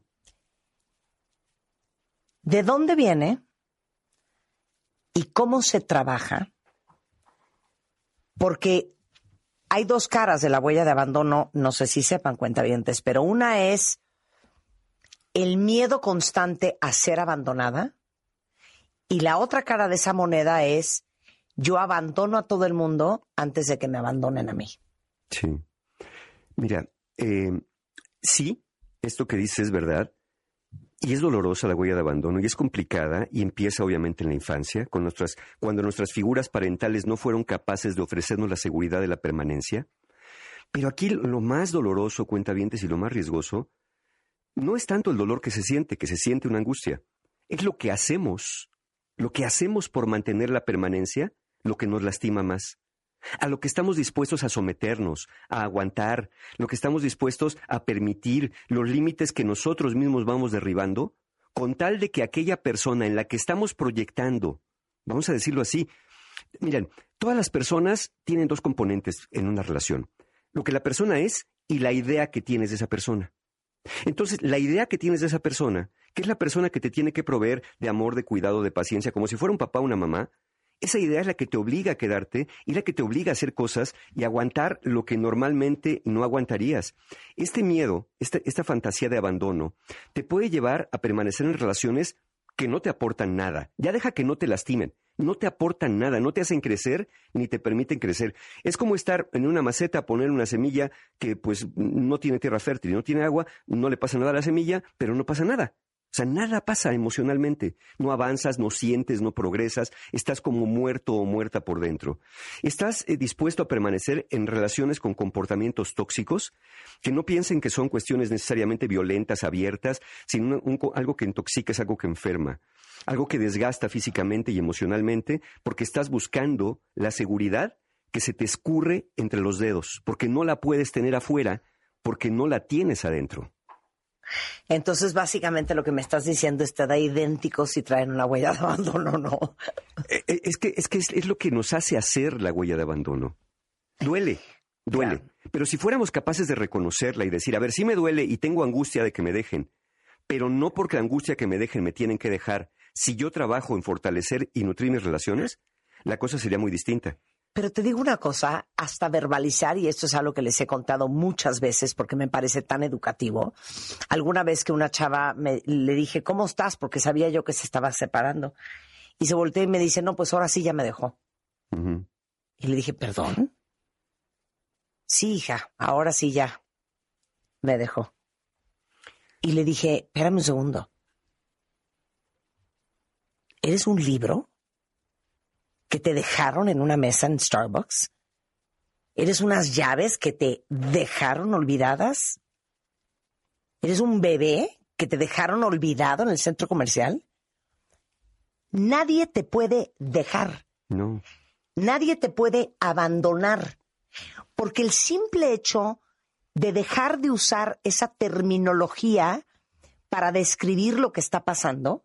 ¿De dónde viene y cómo se trabaja porque hay dos caras de la huella de abandono, no sé si sepan, cuentavientes, pero una es el miedo constante a ser abandonada y la otra cara de esa moneda es yo abandono a todo el mundo antes de que me abandonen a mí. Sí. Mira, eh, sí, esto que dices es verdad. Y es dolorosa la huella de abandono y es complicada y empieza obviamente en la infancia, con nuestras, cuando nuestras figuras parentales no fueron capaces de ofrecernos la seguridad de la permanencia. Pero aquí lo más doloroso, cuentavientes, y lo más riesgoso, no es tanto el dolor que se siente, que se siente una angustia. Es lo que hacemos, lo que hacemos por mantener la permanencia, lo que nos lastima más. A lo que estamos dispuestos a someternos, a aguantar, lo que estamos dispuestos a permitir, los límites que nosotros mismos vamos derribando, con tal de que aquella persona en la que estamos proyectando, vamos a decirlo así, miren, todas las personas tienen dos componentes en una relación, lo que la persona es y la idea que tienes de esa persona. Entonces, la idea que tienes de esa persona, que es la persona que te tiene que proveer de amor, de cuidado, de paciencia, como si fuera un papá o una mamá, esa idea es la que te obliga a quedarte y la que te obliga a hacer cosas y aguantar lo que normalmente no aguantarías. Este miedo, esta, esta fantasía de abandono, te puede llevar a permanecer en relaciones que no te aportan nada. Ya deja que no te lastimen, no te aportan nada, no te hacen crecer ni te permiten crecer. Es como estar en una maceta, poner una semilla que pues no tiene tierra fértil, no tiene agua, no le pasa nada a la semilla, pero no pasa nada. O sea, nada pasa emocionalmente. No avanzas, no sientes, no progresas. Estás como muerto o muerta por dentro. Estás eh, dispuesto a permanecer en relaciones con comportamientos tóxicos que no piensen que son cuestiones necesariamente violentas, abiertas, sino un, un, algo que intoxica, es algo que enferma. Algo que desgasta físicamente y emocionalmente porque estás buscando la seguridad que se te escurre entre los dedos, porque no la puedes tener afuera, porque no la tienes adentro. Entonces, básicamente lo que me estás diciendo es te da idéntico si traen una huella de abandono o no. Es que, es, que es, es lo que nos hace hacer la huella de abandono. Duele, duele. Claro. Pero si fuéramos capaces de reconocerla y decir, a ver, sí me duele y tengo angustia de que me dejen, pero no porque la angustia que me dejen me tienen que dejar. Si yo trabajo en fortalecer y nutrir mis relaciones, la cosa sería muy distinta. Pero te digo una cosa, hasta verbalizar, y esto es algo que les he contado muchas veces porque me parece tan educativo. Alguna vez que una chava me, le dije, ¿cómo estás? Porque sabía yo que se estaba separando. Y se volteó y me dice, no, pues ahora sí ya me dejó. Uh-huh. Y le dije, ¿perdón? Sí, hija, ahora sí ya me dejó. Y le dije, espérame un segundo. ¿Eres un libro que te dejaron en una mesa en Starbucks? ¿Eres unas llaves que te dejaron olvidadas? ¿Eres un bebé que te dejaron olvidado en el centro comercial? Nadie te puede dejar. No. Nadie te puede abandonar. Porque el simple hecho de dejar de usar esa terminología para describir lo que está pasando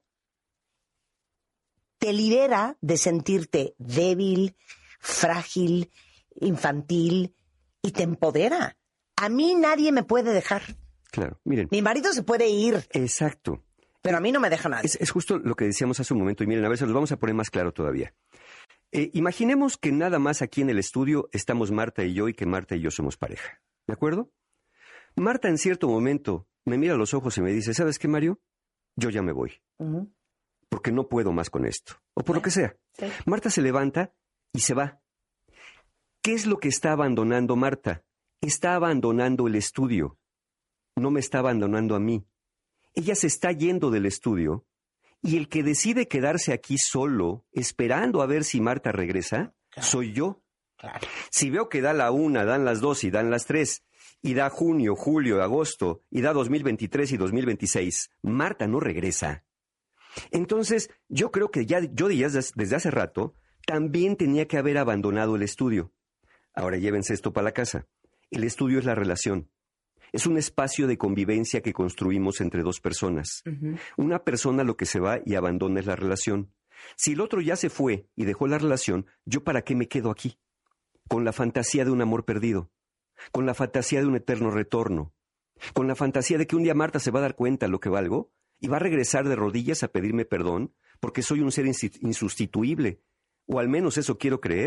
te libera de sentirte débil, frágil, infantil y te empodera. A mí nadie me puede dejar. Claro, miren. Mi marido se puede ir. Exacto. Pero a mí no me deja nadie. Es, es justo lo que decíamos hace un momento y miren, a ver, se los vamos a poner más claro todavía. Eh, imaginemos que nada más aquí en el estudio estamos Marta y yo y que Marta y yo somos pareja. ¿De acuerdo? Marta en cierto momento me mira a los ojos y me dice, ¿sabes qué, Mario? Yo ya me voy. Uh-huh. Porque no puedo más con esto, o por lo que sea. Sí. Marta se levanta y se va. ¿Qué es lo que está abandonando Marta? Está abandonando el estudio. No me está abandonando a mí. Ella se está yendo del estudio y el que decide quedarse aquí solo, esperando a ver si Marta regresa, claro, soy yo. Claro. Si veo que da la una, dan las dos y dan las tres, y da junio, julio, agosto, y da dos mil veintitrés y dos mil veintiséis, Marta no regresa. Entonces, yo creo que ya yo ya desde hace rato también tenía que haber abandonado el estudio. Ahora llévense esto para la casa. El estudio es la relación. Es un espacio de convivencia que construimos entre dos personas. Uh-huh. Una persona lo que se va y abandona es la relación. Si el otro ya se fue y dejó la relación, ¿yo para qué me quedo aquí? Con la fantasía de un amor perdido. Con la fantasía de un eterno retorno. Con la fantasía de que un día Marta se va a dar cuenta de lo que valgo y va a regresar de rodillas a pedirme perdón porque soy un ser insustituible, o al menos eso quiero creer,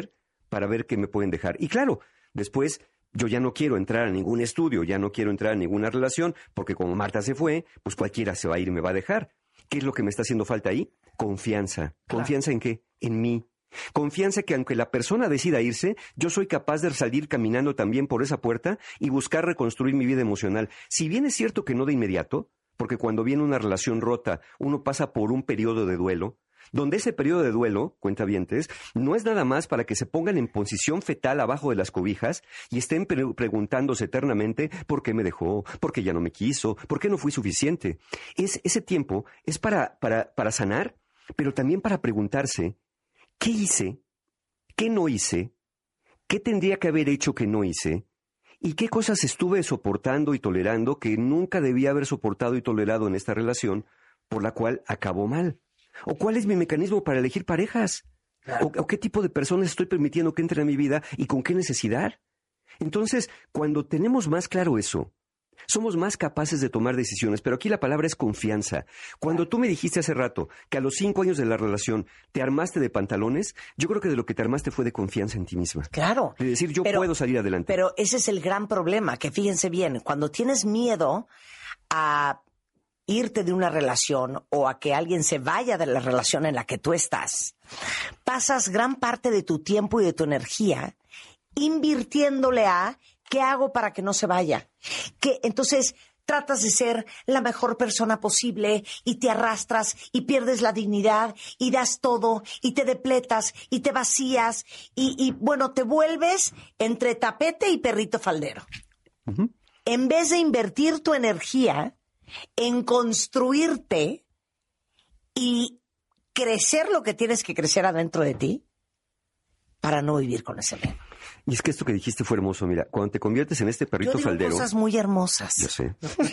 para ver qué me pueden dejar. Y claro, después yo ya no quiero entrar a ningún estudio, ya no quiero entrar a ninguna relación, porque como Marta se fue, pues cualquiera se va a ir y me va a dejar. ¿Qué es lo que me está haciendo falta ahí? Confianza. ¿Confianza en qué? En mí. Confianza que aunque la persona decida irse, yo soy capaz de salir caminando también por esa puerta y buscar reconstruir mi vida emocional. Si bien es cierto que no de inmediato, porque cuando viene una relación rota, uno pasa por un periodo de duelo, donde ese periodo de duelo, cuentavientes, no es nada más para que se pongan en posición fetal abajo de las cobijas y estén pre- preguntándose eternamente por qué me dejó, por qué ya no me quiso, por qué no fui suficiente. Es, ese tiempo es para, para, para sanar, pero también para preguntarse, ¿qué hice? ¿Qué no hice? ¿Qué tendría que haber hecho que no hice? ¿Y qué cosas estuve soportando y tolerando que nunca debía haber soportado y tolerado en esta relación por la cual acabó mal? ¿O cuál es mi mecanismo para elegir parejas? ¿O, o qué tipo de personas estoy permitiendo que entren a mi vida y con qué necesidad? Entonces, cuando tenemos más claro eso, somos más capaces de tomar decisiones, pero aquí la palabra es confianza. Cuando tú me dijiste hace rato que a los cinco años de la relación te armaste de pantalones, yo creo que de lo que te armaste fue de confianza en ti misma. Claro. De decir, yo pero, puedo salir adelante. Pero ese es el gran problema, que fíjense bien, cuando tienes miedo a irte de una relación o a que alguien se vaya de la relación en la que tú estás, pasas gran parte de tu tiempo y de tu energía invirtiéndole a ¿qué hago para que no se vaya? Que entonces tratas de ser la mejor persona posible y te arrastras y pierdes la dignidad y das todo y te depletas y te vacías y, y bueno, te vuelves entre tapete y perrito faldero. Uh-huh. En vez de invertir tu energía en construirte y crecer lo que tienes que crecer adentro de ti para no vivir con ese miedo. Y es que esto que dijiste fue hermoso. Mira, cuando te conviertes en este perrito Yo digo faldero... cosas muy hermosas. Yo sé.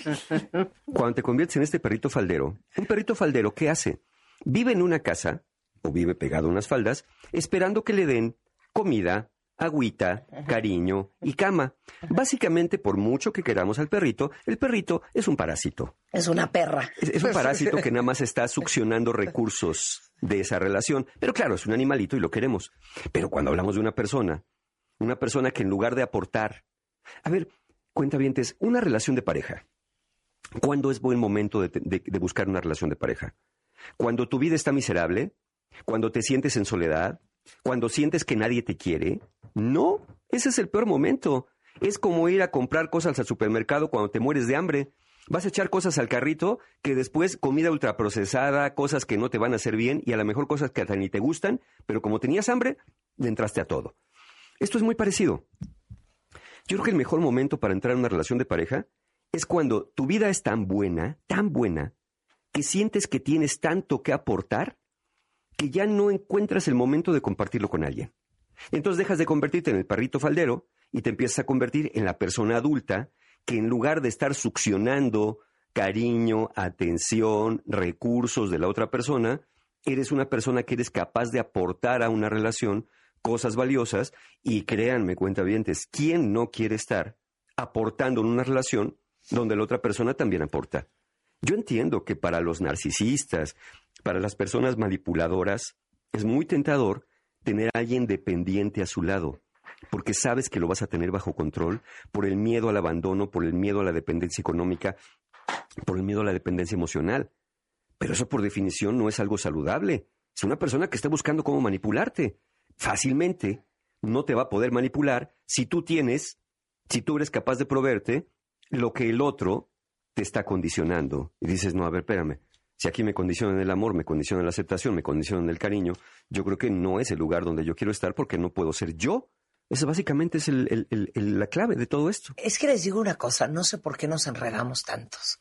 Cuando te conviertes en este perrito faldero, un perrito faldero, ¿qué hace? Vive en una casa, o vive pegado a unas faldas, esperando que le den comida, agüita, cariño y cama. Básicamente, por mucho que queramos al perrito, el perrito es un parásito. Es una perra. Es, es un parásito que nada más está succionando recursos de esa relación. Pero claro, es un animalito y lo queremos. Pero cuando hablamos de una persona, una persona que en lugar de aportar... A ver, cuentavientes, una relación de pareja. ¿Cuándo es buen momento de, de, de buscar una relación de pareja? ¿Cuando tu vida está miserable? ¿Cuando te sientes en soledad? ¿Cuando sientes que nadie te quiere? No, ese es el peor momento. Es como ir a comprar cosas al supermercado cuando te mueres de hambre. Vas a echar cosas al carrito que después comida ultraprocesada, cosas que no te van a hacer bien y a lo mejor cosas que hasta ni te gustan, pero como tenías hambre, le entraste a todo. Esto es muy parecido. Yo creo que el mejor momento para entrar en una relación de pareja es cuando tu vida es tan buena, tan buena, que sientes que tienes tanto que aportar que ya no encuentras el momento de compartirlo con alguien. Entonces dejas de convertirte en el perrito faldero y te empiezas a convertir en la persona adulta que en lugar de estar succionando cariño, atención, recursos de la otra persona, eres una persona que eres capaz de aportar a una relación cosas valiosas y créanme, cuentavientes, ¿quién no quiere estar aportando en una relación donde la otra persona también aporta? Yo entiendo que para los narcisistas, para las personas manipuladoras, es muy tentador tener a alguien dependiente a su lado, porque sabes que lo vas a tener bajo control por el miedo al abandono, por el miedo a la dependencia económica, por el miedo a la dependencia emocional. Pero eso por definición no es algo saludable. Es una persona que está buscando cómo manipularte. Fácilmente no te va a poder manipular si tú tienes, si tú eres capaz de proveerte lo que el otro te está condicionando. Y dices, no, a ver, espérame. Si aquí me condicionan el amor, me condicionan la aceptación, me condicionan el cariño, yo creo que no es el lugar donde yo quiero estar porque no puedo ser yo. Eso básicamente es el, el, el, el, la clave de todo esto. Es que les digo una cosa, no sé por qué nos enredamos tantos.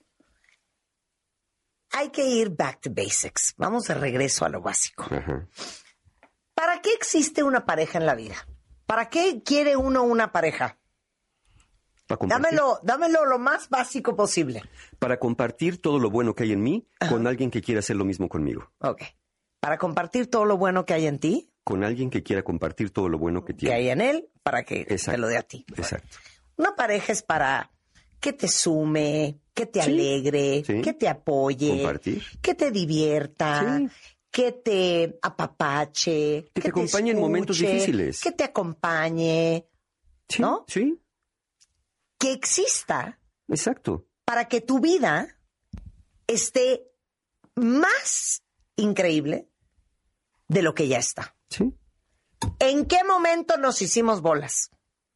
Hay que ir back to basics. Vamos de regreso a lo básico. Ajá. ¿Para qué existe una pareja en la vida? ¿Para qué quiere uno una pareja? Dámelo, dámelo lo más básico posible. Para compartir todo lo bueno que hay en mí Ajá. con alguien que quiera hacer lo mismo conmigo. Ok. Para compartir todo lo bueno que hay en ti. Con alguien que quiera compartir todo lo bueno que tiene. Que hay en él, para que Exacto. te lo dé a ti. Exacto. Una pareja es para que te sume, que te sí. alegre, sí. que te apoye, compartir. que te divierta, sí. que te apapache, que, que te acompañe en momentos difíciles. Que te acompañe, sí, ¿no? Sí. Que exista. Exacto. Para que tu vida esté más increíble de lo que ya está. Sí. ¿En qué momento nos hicimos bolas?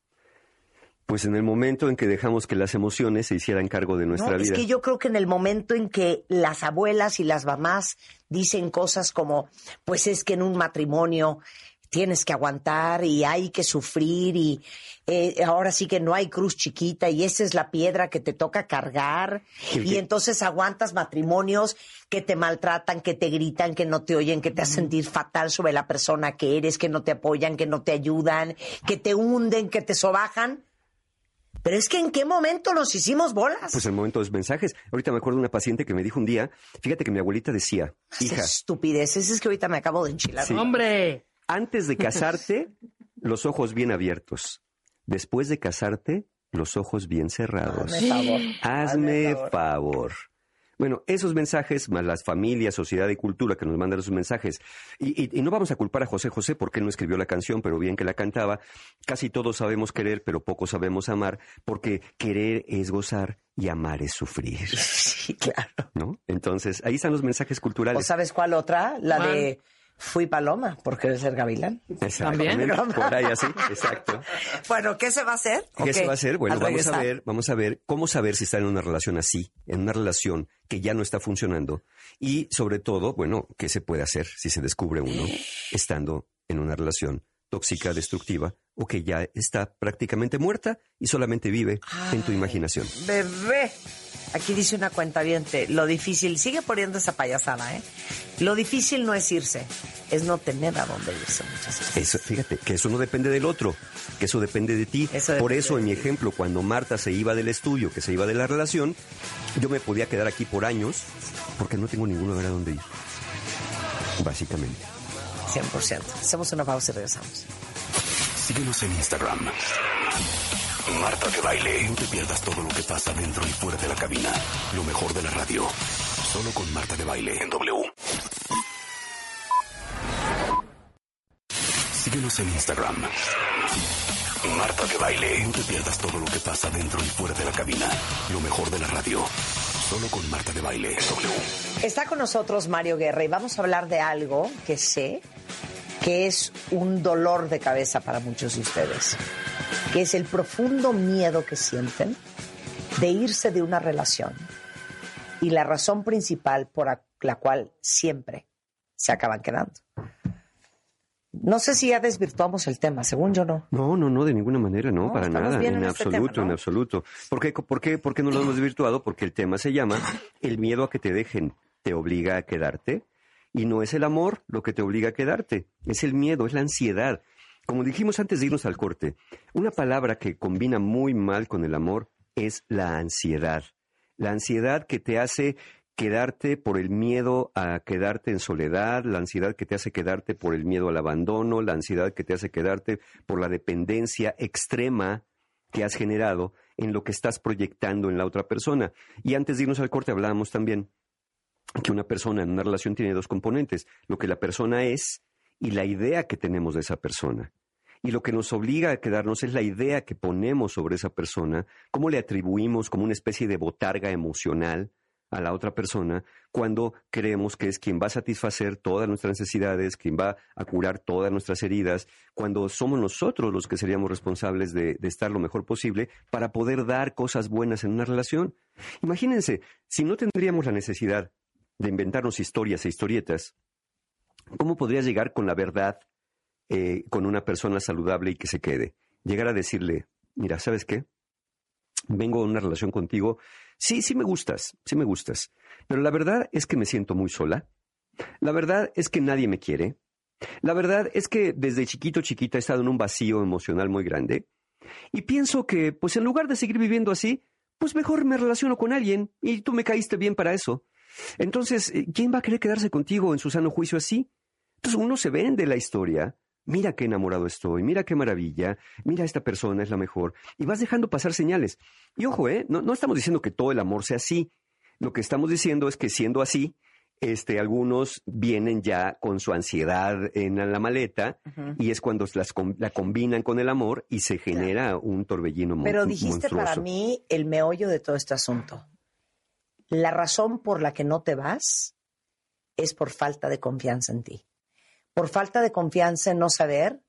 Pues en el momento en que dejamos que las emociones se hicieran cargo de nuestra no, vida. Es que yo creo que en el momento en que las abuelas y las mamás dicen cosas como, pues es que en un matrimonio tienes que aguantar y hay que sufrir y eh, ahora sí que no hay cruz chiquita y esa es la piedra que te toca cargar ¿Qué, y qué? entonces aguantas matrimonios que te maltratan, que te gritan, que no te oyen, que te hacen sentir fatal sobre la persona que eres, que no te apoyan, que no te ayudan, que te hunden, que te sobajan. Pero es que ¿en qué momento nos hicimos bolas? Pues en el momento de los mensajes. Ahorita me acuerdo de una paciente que me dijo un día, fíjate que mi abuelita decía, hija, Estupideces, es que ahorita me acabo de enchilar. Sí. ¡Hombre! antes de casarte, los ojos bien abiertos. Después de casarte, los ojos bien cerrados. Hazme favor. Hazme favor. favor. Bueno, esos mensajes, más las familias, sociedad y cultura que nos mandan esos mensajes, y, y, y no vamos a culpar a José José porque él no escribió la canción, pero bien que la cantaba. Casi todos sabemos querer, pero pocos sabemos amar, porque querer es gozar y amar es sufrir. Sí, claro. ¿No? Entonces, ahí están los mensajes culturales. ¿O sabes cuál otra? La ¿Cuál? de fui paloma, porque eres el gavilán. Exactamente. ¿También? Por ahí así, exacto. Bueno, ¿qué se va a hacer? ¿Qué Ok, se va a hacer? Bueno, al vamos a regresar. ver, vamos a ver cómo saber si está en una relación así, en una relación que ya no está funcionando y sobre todo, bueno, qué se puede hacer si se descubre uno estando en una relación tóxica, destructiva o que ya está prácticamente muerta y solamente vive en tu Ay, imaginación. Bebé. Aquí dice una cuentaviente, lo difícil, sigue poniendo esa payasada, ¿eh? Lo difícil no es irse, es no tener a dónde irse muchas veces. Eso, fíjate, que eso no depende del otro, que eso depende de ti. Eso Por depende eso, de en mi ti. ejemplo, cuando Marta se iba del estudio, que se iba de la relación, yo me podía quedar aquí por años porque no tengo ningún lugar a dónde ir. Básicamente. cien por ciento. Hacemos una pausa y regresamos. Síguenos en Instagram. Marta de Baile. No te pierdas todo lo que pasa dentro y fuera de la cabina. Lo mejor de la radio. Solo con Marta de Baile en W. Síguenos en Instagram. Marta de Baile. No te pierdas todo lo que pasa dentro y fuera de la cabina. Lo mejor de la radio. Solo con Marta de Baile en W. Está con nosotros Mario Guerra y vamos a hablar de algo que sé que es un dolor de cabeza para muchos de ustedes, que es el profundo miedo que sienten de irse de una relación y la razón principal por la cual siempre se acaban quedando. No sé si ya desvirtuamos el tema, según yo no. No, no, no, de ninguna manera, no, No, para estamos nada, bien en en este absoluto, tema, ¿no? en absoluto. ¿Por qué, por, qué, ¿Por qué no lo hemos desvirtuado? Porque el tema se llama el miedo a que te dejen, te obliga a quedarte, y no es el amor lo que te obliga a quedarte, es el miedo, es la ansiedad. Como dijimos antes de irnos al corte, una palabra que combina muy mal con el amor es la ansiedad. La ansiedad que te hace quedarte por el miedo a quedarte en soledad, la ansiedad que te hace quedarte por el miedo al abandono, la ansiedad que te hace quedarte por la dependencia extrema que has generado en lo que estás proyectando en la otra persona. Y antes de irnos al corte hablábamos también que una persona en una relación tiene dos componentes, lo que la persona es y la idea que tenemos de esa persona. Y lo que nos obliga a quedarnos es la idea que ponemos sobre esa persona, cómo le atribuimos como una especie de botarga emocional a la otra persona cuando creemos que es quien va a satisfacer todas nuestras necesidades, quien va a curar todas nuestras heridas, cuando somos nosotros los que seríamos responsables de, de estar lo mejor posible para poder dar cosas buenas en una relación. Imagínense, si no tendríamos la necesidad de inventarnos historias e historietas, ¿cómo podrías llegar con la verdad eh, con una persona saludable y que se quede? Llegar a decirle, mira, ¿sabes qué? Vengo a una relación contigo. Sí, sí me gustas, sí me gustas. Pero la verdad es que me siento muy sola. La verdad es que nadie me quiere. La verdad es que desde chiquito, chiquita he estado en un vacío emocional muy grande. Y pienso que, pues en lugar de seguir viviendo así, pues mejor me relaciono con alguien y tú me caíste bien para eso. Entonces, ¿quién va a querer quedarse contigo en su sano juicio así? Entonces uno se vende la historia. Mira qué enamorado estoy, mira qué maravilla, mira esta persona es la mejor. Y vas dejando pasar señales. Y ojo, ¿eh? no, no estamos diciendo que todo el amor sea así. Lo que estamos diciendo es que siendo así, Este, algunos vienen ya con su ansiedad en la maleta uh-huh. y es cuando las, la combinan con el amor y se genera claro. un torbellino monstruoso. Pero dijiste para mí el meollo de todo este asunto. La razón por la que no te vas es por falta de confianza en ti. Por falta de confianza en no saber,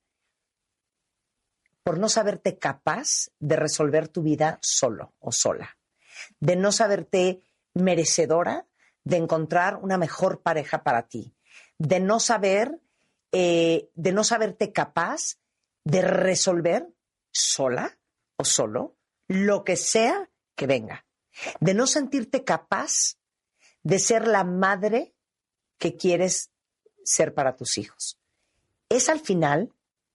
por no saberte capaz de resolver tu vida solo o sola. De no saberte merecedora de encontrar una mejor pareja para ti. De no saber, eh, de no saberte capaz de resolver sola o solo lo que sea que venga. De no sentirte capaz de ser la madre que quieres ser para tus hijos. Es al final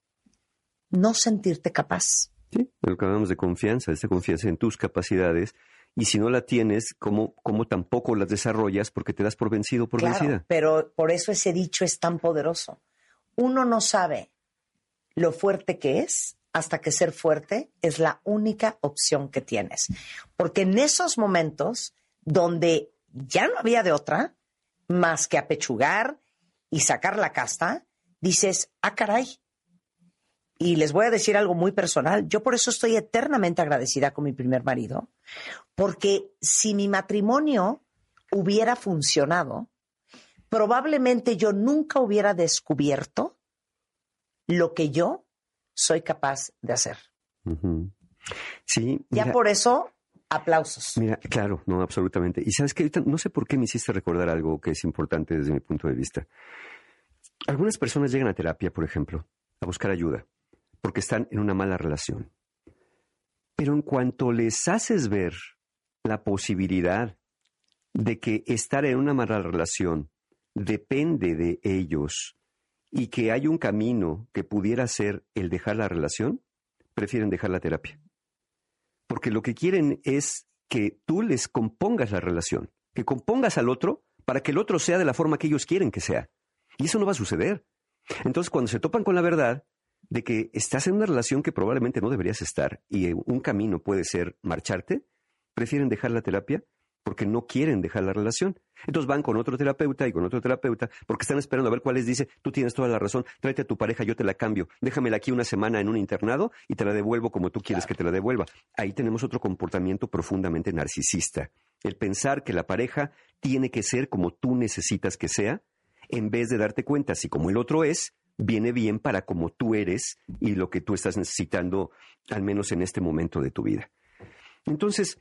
no sentirte capaz. Sí, lo que hablamos de confianza, esta confianza en tus capacidades. Y si no la tienes, ¿cómo, cómo tampoco las desarrollas? Porque te das por vencido o por claro, vencida. Pero por eso ese dicho es tan poderoso. Uno no sabe lo fuerte que es hasta que ser fuerte es la única opción que tienes. Porque en esos momentos donde ya no había de otra más que apechugar y sacar la casta, dices, ah, caray. Y les voy a decir algo muy personal. Yo por eso estoy eternamente agradecida con mi primer marido, porque si mi matrimonio hubiera funcionado, probablemente yo nunca hubiera descubierto lo que yo soy capaz de hacer. Uh-huh. Sí. Mira, ya por eso, aplausos. Mira, claro, no, absolutamente. Y sabes que ahorita no sé por qué me hiciste recordar algo que es importante desde mi punto de vista. Algunas personas llegan a terapia, por ejemplo, a buscar ayuda, porque están en una mala relación. Pero en cuanto les haces ver la posibilidad de que estar en una mala relación depende de ellos y que hay un camino que pudiera ser el dejar la relación, prefieren dejar la terapia. Porque lo que quieren es que tú les compongas la relación, que compongas al otro para que el otro sea de la forma que ellos quieren que sea. Y eso no va a suceder. Entonces, cuando se topan con la verdad de que estás en una relación que probablemente no deberías estar y un camino puede ser marcharte, prefieren dejar la terapia porque no quieren dejar la relación. Entonces van con otro terapeuta y con otro terapeuta porque están esperando a ver cuál les dice, tú tienes toda la razón, tráete a tu pareja, yo te la cambio, déjamela aquí una semana en un internado y te la devuelvo como tú quieres claro. que te la devuelva. Ahí tenemos otro comportamiento profundamente narcisista. El pensar que la pareja tiene que ser como tú necesitas que sea, en vez de darte cuenta si como el otro es, viene bien para como tú eres y lo que tú estás necesitando, al menos en este momento de tu vida. Entonces,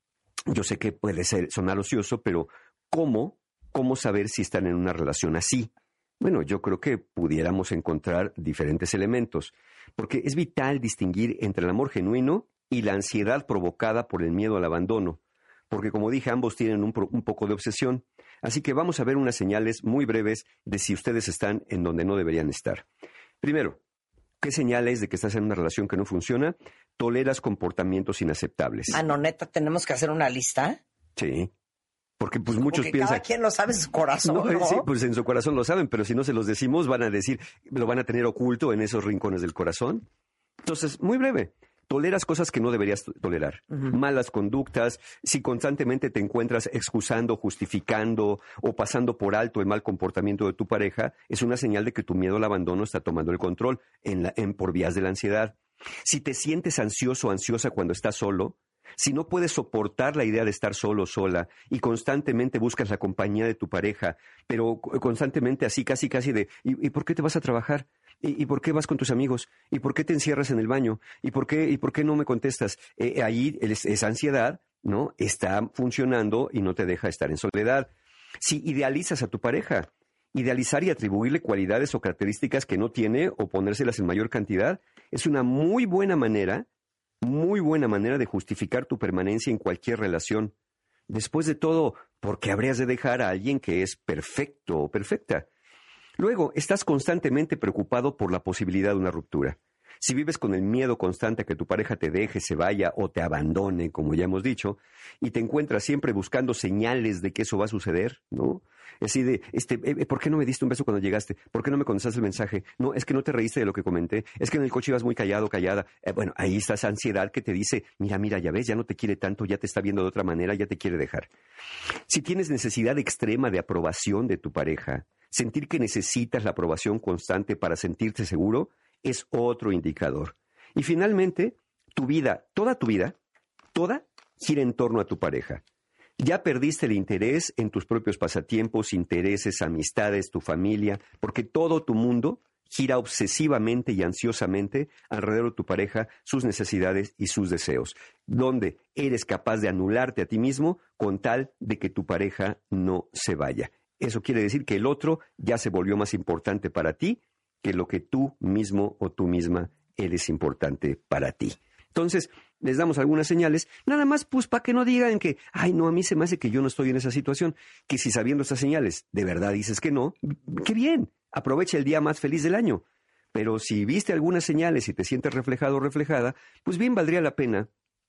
yo sé que puede ser, sonar ocioso, pero ¿cómo, ¿cómo saber si están en una relación así? Bueno, yo creo que pudiéramos encontrar diferentes elementos, porque es vital distinguir entre el amor genuino y la ansiedad provocada por el miedo al abandono, porque como dije, ambos tienen un, un poco de obsesión. Así que vamos a ver unas señales muy breves de si ustedes están en donde no deberían estar. Primero, ¿qué señales de que estás en una relación que no funciona? Toleras comportamientos inaceptables. Ah, no, neta, ¿tenemos que hacer una lista? Sí. Porque pues Como muchos que piensan... cada quien lo sabe en su corazón, ¿no? ¿no? Sí, pues en su corazón lo saben, pero si no se los decimos van a decir, lo van a tener oculto en esos rincones del corazón. Entonces, muy breve. Toleras cosas que no deberías tolerar. Uh-huh. Malas conductas, si constantemente te encuentras excusando, justificando o pasando por alto el mal comportamiento de tu pareja, es una señal de que tu miedo al abandono está tomando el control en la, en, por vías de la ansiedad. Si te sientes ansioso o ansiosa cuando estás solo, si no puedes soportar la idea de estar solo o sola y constantemente buscas la compañía de tu pareja, pero constantemente así, casi, casi de ¿y, y por qué te vas a trabajar? ¿Y, ¿Y por qué vas con tus amigos? ¿Y por qué te encierras en el baño? ¿Y por qué, y por qué no me contestas? Eh, ahí es, esa ansiedad, ¿no? Está funcionando y no te deja estar en soledad. Si idealizas a tu pareja, idealizar y atribuirle cualidades o características que no tiene o ponérselas en mayor cantidad, es una muy buena manera, muy buena manera de justificar tu permanencia en cualquier relación. Después de todo, ¿por qué habrías de dejar a alguien que es perfecto o perfecta? Luego, estás constantemente preocupado por la posibilidad de una ruptura. Si vives con el miedo constante a que tu pareja te deje, se vaya o te abandone, como ya hemos dicho, y te encuentras siempre buscando señales de que eso va a suceder, ¿no? Así de, este, eh, ¿por qué no me diste un beso cuando llegaste? ¿Por qué no me contestaste el mensaje? No, es que no te reíste de lo que comenté. Es que en el coche ibas muy callado, callada. Eh, bueno, ahí está esa ansiedad que te dice, mira, mira, ya ves, ya no te quiere tanto, ya te está viendo de otra manera, ya te quiere dejar. Si tienes necesidad extrema de aprobación de tu pareja, sentir que necesitas la aprobación constante para sentirte seguro, es otro indicador. Y finalmente, tu vida, toda tu vida, toda gira en torno a tu pareja. Ya perdiste el interés en tus propios pasatiempos, intereses, amistades, tu familia, porque todo tu mundo gira obsesivamente y ansiosamente alrededor de tu pareja, sus necesidades y sus deseos, donde eres capaz de anularte a ti mismo con tal de que tu pareja no se vaya. Eso quiere decir que el otro ya se volvió más importante para ti que lo que tú mismo o tú misma eres importante para ti. Entonces, les damos algunas señales, nada más pues para que no digan que, ay, no, a mí se me hace que yo no estoy en esa situación, que si sabiendo estas señales de verdad dices que no, qué bien, aprovecha el día más feliz del año. Pero si viste algunas señales y te sientes reflejado o reflejada, pues bien valdría la pena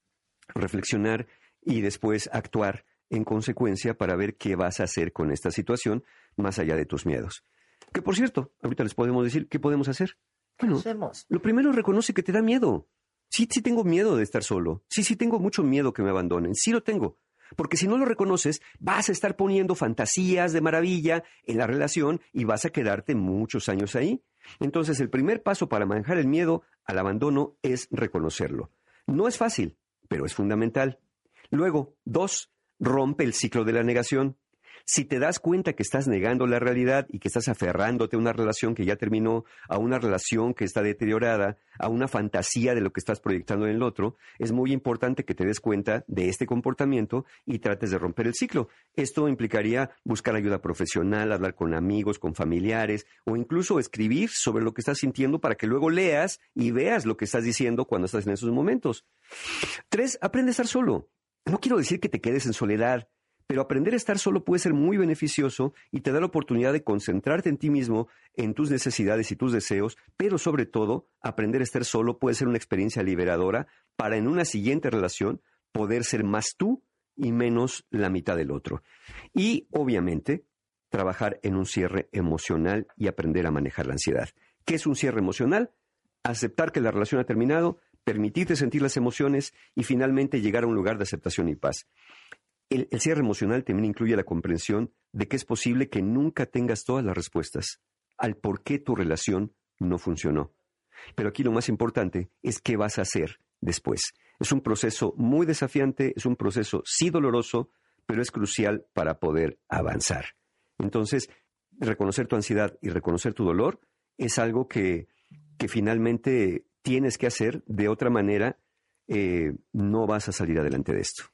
reflexionar y después actuar en consecuencia para ver qué vas a hacer con esta situación más allá de tus miedos. Que por cierto, ahorita les podemos decir qué podemos hacer. Bueno, lo primero reconoce que te da miedo. Sí, sí tengo miedo de estar solo. Sí, sí tengo mucho miedo que me abandonen. Sí lo tengo. Porque si no lo reconoces, vas a estar poniendo fantasías de maravilla en la relación y vas a quedarte muchos años ahí. Entonces, el primer paso para manejar el miedo al abandono es reconocerlo. No es fácil, pero es fundamental. Luego, dos, rompe el ciclo de la negación. Si te das cuenta que estás negando la realidad y que estás aferrándote a una relación que ya terminó, a una relación que está deteriorada, a una fantasía de lo que estás proyectando en el otro, es muy importante que te des cuenta de este comportamiento y trates de romper el ciclo. Esto implicaría buscar ayuda profesional, hablar con amigos, con familiares o incluso escribir sobre lo que estás sintiendo para que luego leas y veas lo que estás diciendo cuando estás en esos momentos. Tres, aprende a estar solo. No quiero decir que te quedes en soledad, pero aprender a estar solo puede ser muy beneficioso y te da la oportunidad de concentrarte en ti mismo, en tus necesidades y tus deseos, pero sobre todo, aprender a estar solo puede ser una experiencia liberadora para en una siguiente relación poder ser más tú y menos la mitad del otro. Y, obviamente, trabajar en un cierre emocional y aprender a manejar la ansiedad. ¿Qué es un cierre emocional? Aceptar que la relación ha terminado, permitirte sentir las emociones y finalmente llegar a un lugar de aceptación y paz. El, el cierre emocional también incluye la comprensión de que es posible que nunca tengas todas las respuestas al por qué tu relación no funcionó. Pero aquí lo más importante es qué vas a hacer después. Es un proceso muy desafiante, es un proceso sí doloroso, pero es crucial para poder avanzar. Entonces, reconocer tu ansiedad y reconocer tu dolor es algo que, que finalmente tienes que hacer. De otra manera, eh, no vas a salir adelante de esto.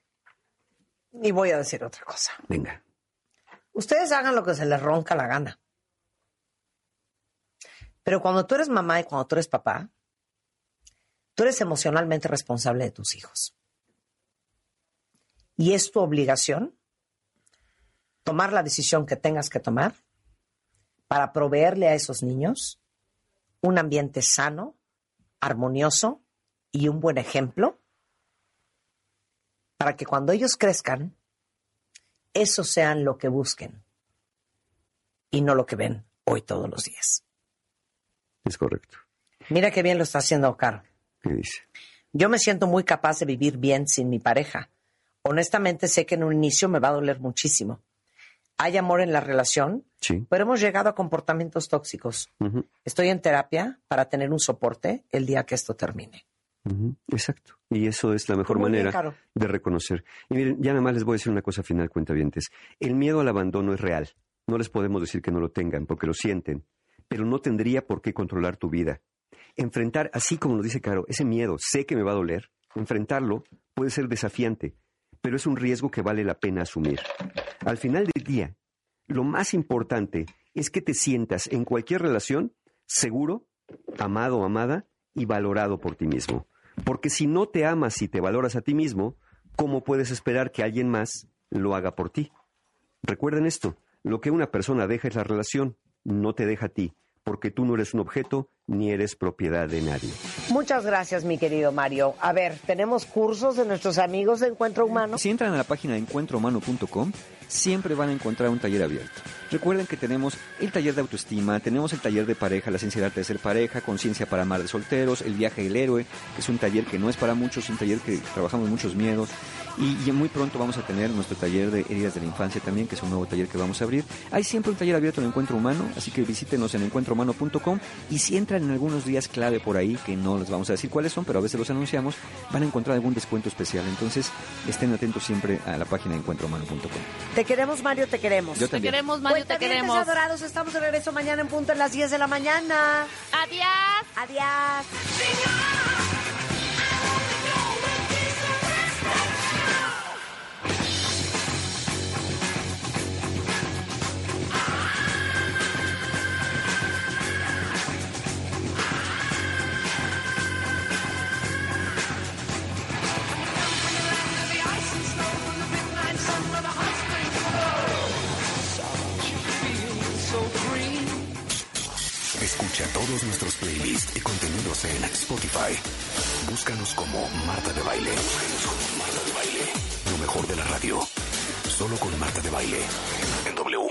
Y voy a decir otra cosa. Venga. Ustedes hagan lo que se les ronca la gana. Pero cuando tú eres mamá y cuando tú eres papá, tú eres emocionalmente responsable de tus hijos. Y es tu obligación tomar la decisión que tengas que tomar para proveerle a esos niños un ambiente sano, armonioso y un buen ejemplo para que cuando ellos crezcan, eso sean lo que busquen y no lo que ven hoy todos los días. Es correcto. Mira qué bien lo está haciendo Caro. ¿Qué dice? Yo me siento muy capaz de vivir bien sin mi pareja. Honestamente sé que en un inicio me va a doler muchísimo. Hay amor en la relación, sí, pero hemos llegado a comportamientos tóxicos. Uh-huh. Estoy en terapia para tener un soporte el día que esto termine. Uh-huh. Exacto. Y eso es la mejor Muy manera bien, de reconocer. Y miren, ya nada más les voy a decir una cosa final, cuentavientes. El miedo al abandono es real. No les podemos decir que no lo tengan, porque lo sienten. Pero no tendría por qué controlar tu vida. Enfrentar, así como nos dice Caro, ese miedo, sé que me va a doler. Enfrentarlo puede ser desafiante, pero es un riesgo que vale la pena asumir. Al final del día, lo más importante es que te sientas en cualquier relación seguro, amado o amada y valorado por ti mismo. Porque si no te amas y te valoras a ti mismo, ¿cómo puedes esperar que alguien más lo haga por ti? Recuerden esto, lo que una persona deja es la relación, no te deja a ti, porque tú no eres un objeto ni eres propiedad de nadie. Muchas gracias, mi querido Mario. A ver, ¿tenemos cursos de nuestros amigos de Encuentro Humano? Si entran a la página de encuentro humano punto com, siempre van a encontrar un taller abierto. Recuerden que tenemos el taller de autoestima, tenemos el taller de pareja, la ciencia del arte de ser pareja, conciencia para amar de solteros, el viaje del héroe, que es un taller que no es para muchos, es un taller que trabajamos muchos miedos, y, y muy pronto vamos a tener nuestro taller de heridas de la infancia también, que es un nuevo taller que vamos a abrir. Hay siempre un taller abierto en Encuentro Humano, así que visítenos en encuentro humano punto com, y si entran en algunos días clave por ahí, que no les vamos a decir cuáles son, pero a veces los anunciamos, van a encontrar algún descuento especial. Entonces, estén atentos siempre a la página de encuentro humano punto com. Te queremos, Mario, te queremos. Yo también. Te queremos, Mario, te queremos. Adorados, estamos de regreso mañana en punto a las diez de la mañana. Adiós. Adiós. Escucha todos nuestros playlists y contenidos en Spotify. Búscanos como Marta de Baile. Búscanos como Marta de Baile. Lo mejor de la radio. Solo con Marta de Baile. En W.